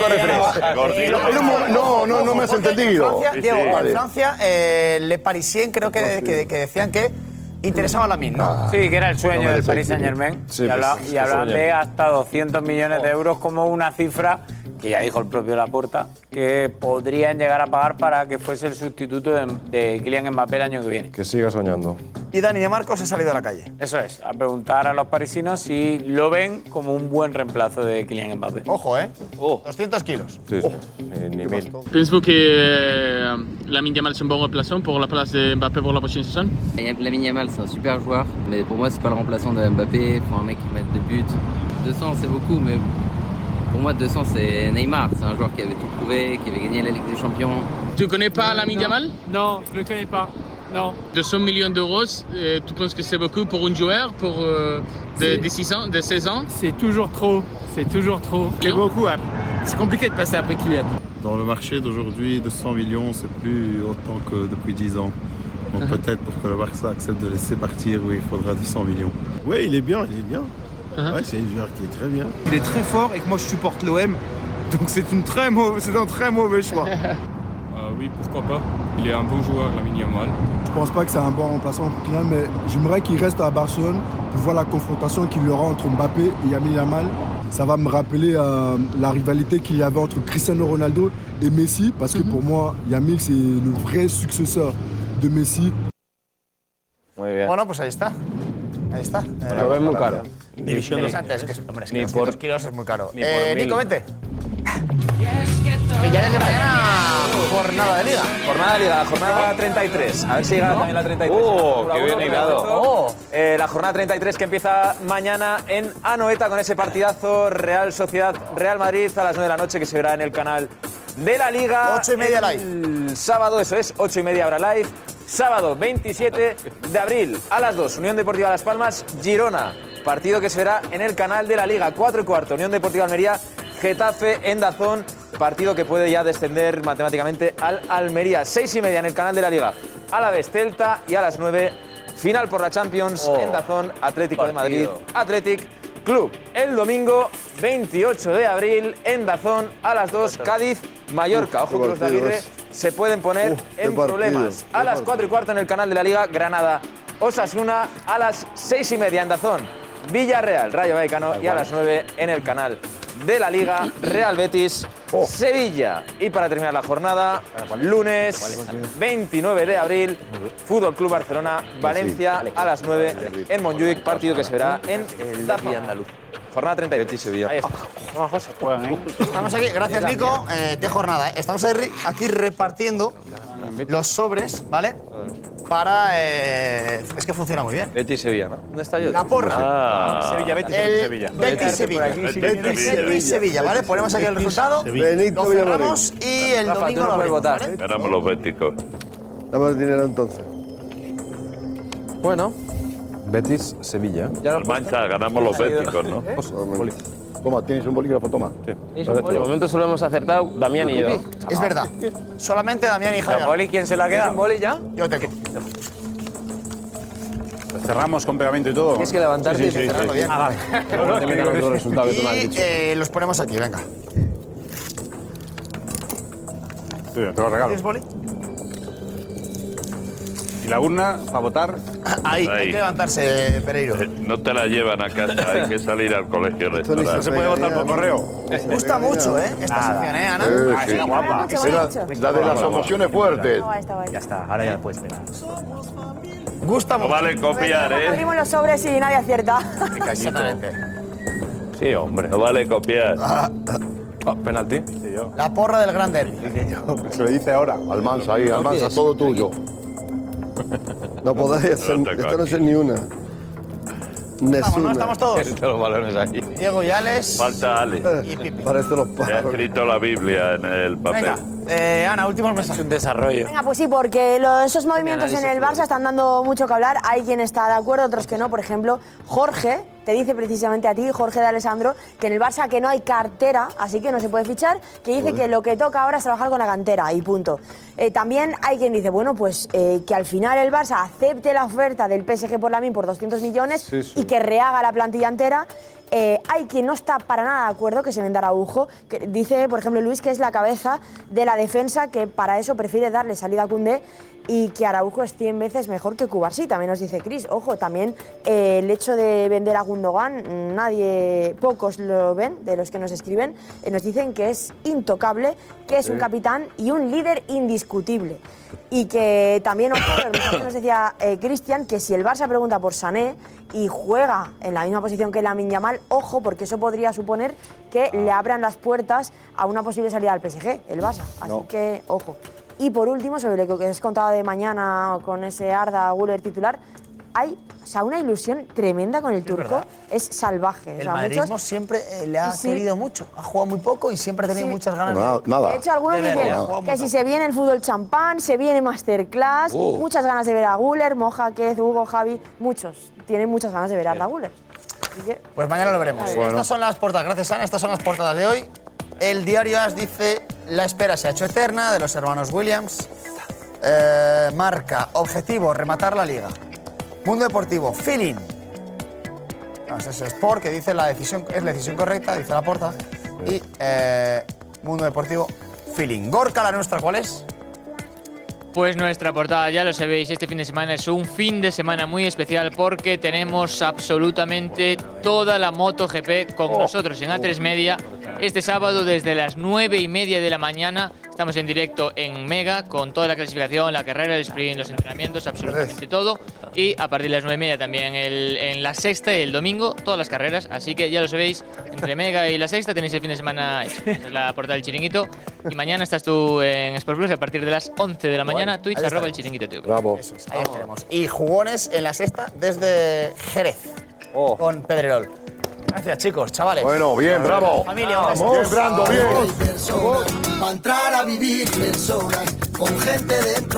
Era un mo- No, no, no me has entendido. Francia, Diego, en Vale. Francia, eh, Le Parisien creo que, que, que decían que interesaba a la misma. Sí, que era el sueño No me del des Paris el Saint Germain. Sí, y habla- pues, y hablan sueño. de hasta doscientos millones de euros como una cifra que ya dijo el propio Laporta, que podrían llegar a pagar para que fuese el sustituto de, de Kylian Mbappé el año que viene. Que siga soñando. Y Dani de Marcos ha salido a la calle. Eso es, a preguntar a los parisinos si lo ven como un buen reemplazo de Kylian Mbappé. Ojo, ¿eh? doscientos kilos. Sí, sí. Ni, ni mil. Pensez-vous que euh, Lamine Yamal c'est un bon remplaçant pour la place de Mbappé pour la prochaine saison? Lamine Yamal, c'est un super joueur, mais pour moi, c'est pas le remplaçant de Mbappé. Il faut un mec qui mette des buts. deux cents, c'est beaucoup, mais pour moi, deux cents, c'est Neymar. C'est un joueur qui avait tout prouvé, qui avait gagné la Ligue des Champions. Tu connais pas Lamine Yamal? Non, je ne le connais pas. Non. deux cents millions d'euros, euh, tu penses que c'est beaucoup pour un joueur pour, euh, de, de, six ans, de seize ans? C'est toujours trop. C'est toujours trop. C'est beaucoup. hein. C'est compliqué de passer après Kylian. Dans le marché d'aujourd'hui, deux cents millions, c'est plus autant que depuis dix ans. Donc peut-être pour que le Barça accepte de laisser partir, oui, il faudra deux cents millions. Oui, il est bien, il est bien. Ouais, c'est un joueur qui est très bien. Il est très fort et que moi je supporte l'O M. Donc c'est une très mau- c'est un très mauvais choix. Euh, oui, pourquoi pas. Il est un bon joueur, Lamine Yamal. Je pense pas que c'est un bon remplaçant pour Kylian, mais j'aimerais qu'il reste à Barcelone pour voir la confrontation qu'il y aura entre Mbappé et Lamine Yamal. Ça va me rappeler euh, la rivalité qu'il y avait entre Cristiano Ronaldo et Messi, parce que pour moi, Yamil, c'est le vrai successeur de Messi. Muy bien. Bueno, pues ahí está. Ahí está. Lo ves muy caro. División interesante, es que, hombre, es que Ni doscientos por- kilos es muy caro. ni por Eh, mil. Nico, vente. Villarreal de mañana, jornada de liga. Jornada de liga, jornada treinta y tres. A ver si llega también la treinta y tres. Oh, qué bien hilado. Oh. Eh, la jornada treinta y tres que empieza mañana en Anoeta con ese partidazo Real Sociedad Real Madrid a las nueve de la noche que se verá en el canal de la Liga. Ocho y media live. El sábado, eso es, ocho y media habrá live. Sábado veintisiete de abril a las dos, Unión Deportiva Las Palmas, Girona. Partido que se verá en el canal de la Liga. Cuatro y cuarto, Unión Deportiva Almería, Getafe en Dazón. Partido que puede ya descender matemáticamente al Almería. Seis y media en el canal de la Liga. A la vez Celta y a las nueve, final por la Champions Oh. en Dazón, Atlético de Madrid, Partido. Athletic Club. El domingo veintiocho de abril en Dazón a las dos, Cádiz, Mallorca. Ojo que los de Aguirre se pueden poner qué en partido, problemas. qué A las partido. cuatro y cuarto en el canal de la Liga, Granada, Osasuna. A las seis y media en Dazón, Villarreal, Rayo Vallecano. Y a las nueve en el canal de la Liga, Real Betis, Sevilla. Y para terminar la jornada, lunes veintinueve de abril, Fútbol Club Barcelona, Valencia a las nueve en Montjuic, partido que se verá en el Dazón andaluz. Jornada treinta y ocho. Ahí está. Vamos, José. Estamos aquí, gracias Nico, eh, de jornada. ¿eh? Estamos ahí re- aquí repartiendo los sobres, ¿vale? Para. eh, es que funciona muy bien. Betis Sevilla, ¿no? ¿Dónde está yo? La porra. Ah. Sevilla, Betis, El Sevilla. Betis Sevilla. Betis Betis Sevilla, ¿vale? Ponemos aquí el resultado. Benito Lo cerramos y el Rafa, domingo tú no lo puedes abrimos, votar. ¿vale? Ganamos los béticos. Dame el dinero entonces. Bueno, Betis Sevilla. ya lo El Mancha, ganamos los béticos, ¿no? Toma, ¿tienes un bolígrafo? Toma. De momento solo hemos acertado Damián y yo. Es verdad. Solamente Damián y ¿El Javier. boli quién se la ¿Quieres queda? un boli ya? Yo tengo. Cerramos con pegamento y todo. Tienes que levantarte Sí, y sí, sí, cerrarlo sí. bien. Ah, vale. Termina con los resultados que tú me has Y dicho. eh, los ponemos aquí, venga. Sí, te lo regalo. ¿Tienes boli? Y la urna, para votar. Ahí, hay Ahí. que levantarse, Pereiro. Eh, No te la llevan a casa, hay que salir al colegio Esto ni electoral. No se puede votar por correo. Gusta mucho, ¿eh? Esta sección, ¿eh, Ana? Eh, Ah, sí. está guapa. Mucho, La, mucho. la de las emociones fuertes. No, está guay. Ya está, ahora ya puedes ver. Gusta No mucho. vale copiar, ¿eh? Abrimos los sobres y nadie acierta. Exactamente. Sí, hombre. No vale copiar. Oh, penalti. La porra del gran derbi. Se lo dice ahora. Almanza ahí, Almanza, todo tuyo. No podéis hacer. No te Esto no es ni una. Estamos, ¿no? Estamos todos. Todos los balones ahí. Diego y Alex. Falta Ale. Y Pipi. Parece los Se ha pájaros. escrito la Biblia en el papel. Venga, eh, Ana, últimos mensajes. Es un desarrollo. Venga, pues sí, porque los- esos movimientos en análisis el Barça están dando mucho que hablar. Hay quien está de acuerdo, otros que no. Por ejemplo, Jorge te dice precisamente a ti, Jorge de Alessandro, que en el Barça que no hay cartera, así que no se puede fichar, que dice que lo que toca ahora es trabajar con la cantera y punto. Eh, también hay quien dice, bueno, pues eh, que al final el Barça acepte la oferta del P S G por Lamine por doscientos millones Sí, sí. y que rehaga la plantilla entera. Eh, hay quien no está para nada de acuerdo, que se vendará Araujo, que dice, por ejemplo, Luis, que es la cabeza de la defensa, que para eso prefiere darle salida a Koundé y que Araujo es cien veces mejor que Cubarsí. También nos dice Chris, ojo, también eh, el hecho de vender a Gundogan, nadie, pocos lo ven, de los que nos escriben, eh, nos dicen que es intocable, que es un capitán y un líder indiscutible. Y que también, ojo, el mensaje que nos decía eh, Cristian, que si el Barça pregunta por Sané y juega en la misma posición que Lamine Yamal, ojo, porque eso podría suponer que le abran las puertas a una posible salida al P S G, el Barça. Así No. que, ojo. Y por último, sobre lo que os contaba de mañana con ese Arda Güler titular, hay, o sea, una ilusión tremenda con el turco, verdad. es salvaje. O El sea, madridismo muchos- siempre eh, le ha Sí. querido mucho. Ha jugado muy poco y siempre ha tenido Sí. muchas ganas. Nada, de... nada. De hecho, algunos De dicen verdad, jugamos que si poco. se viene el fútbol champán, se viene masterclass, Oh. muchas ganas de ver a Güler, Moja, Kez, Hugo, Javi, muchos tienen muchas ganas de ver a Arda Güler. Así que, Pues mañana lo veremos. Bueno. Estas son las portadas. Gracias, Ana. Estas son las portadas de hoy. El diario AS dice: la espera se ha hecho eterna, de los hermanos Williams. Eh, marca, objetivo, rematar la liga. Mundo Deportivo, feeling. No, es eso, Sport, que dice la decisión, es la decisión correcta, dice la porta. Y eh, Mundo Deportivo Feeling. Gorka, la nuestra, ¿cuál es? Pues nuestra portada, ya lo sabéis, este fin de semana es un fin de semana muy especial porque tenemos absolutamente toda la MotoGP con nosotros en A tres Media. Este sábado desde las nueve y media de la mañana estamos en directo en Mega con toda la clasificación, la carrera, el sprint, los entrenamientos, absolutamente todo. Y a partir de las nueve y media también el, en la sexta y el domingo, todas las carreras. Así que ya lo sabéis, entre Mega y la sexta tenéis el fin de semana hecho. Esta es la portada del Chiringuito. Y mañana estás tú en Sport Plus a partir de las once de la mañana, Twitch, Ahí arroba el estaremos. Chiringuito T V. Bravo. Ahí estaremos. Y jugones en la sexta desde Jerez con Pedrerol. Gracias, chicos, chavales. Bueno, bien, bravo. Familia, un beso. Vamos. Bien, Brando, bien. Para entrar a vivir personas con gente dentro.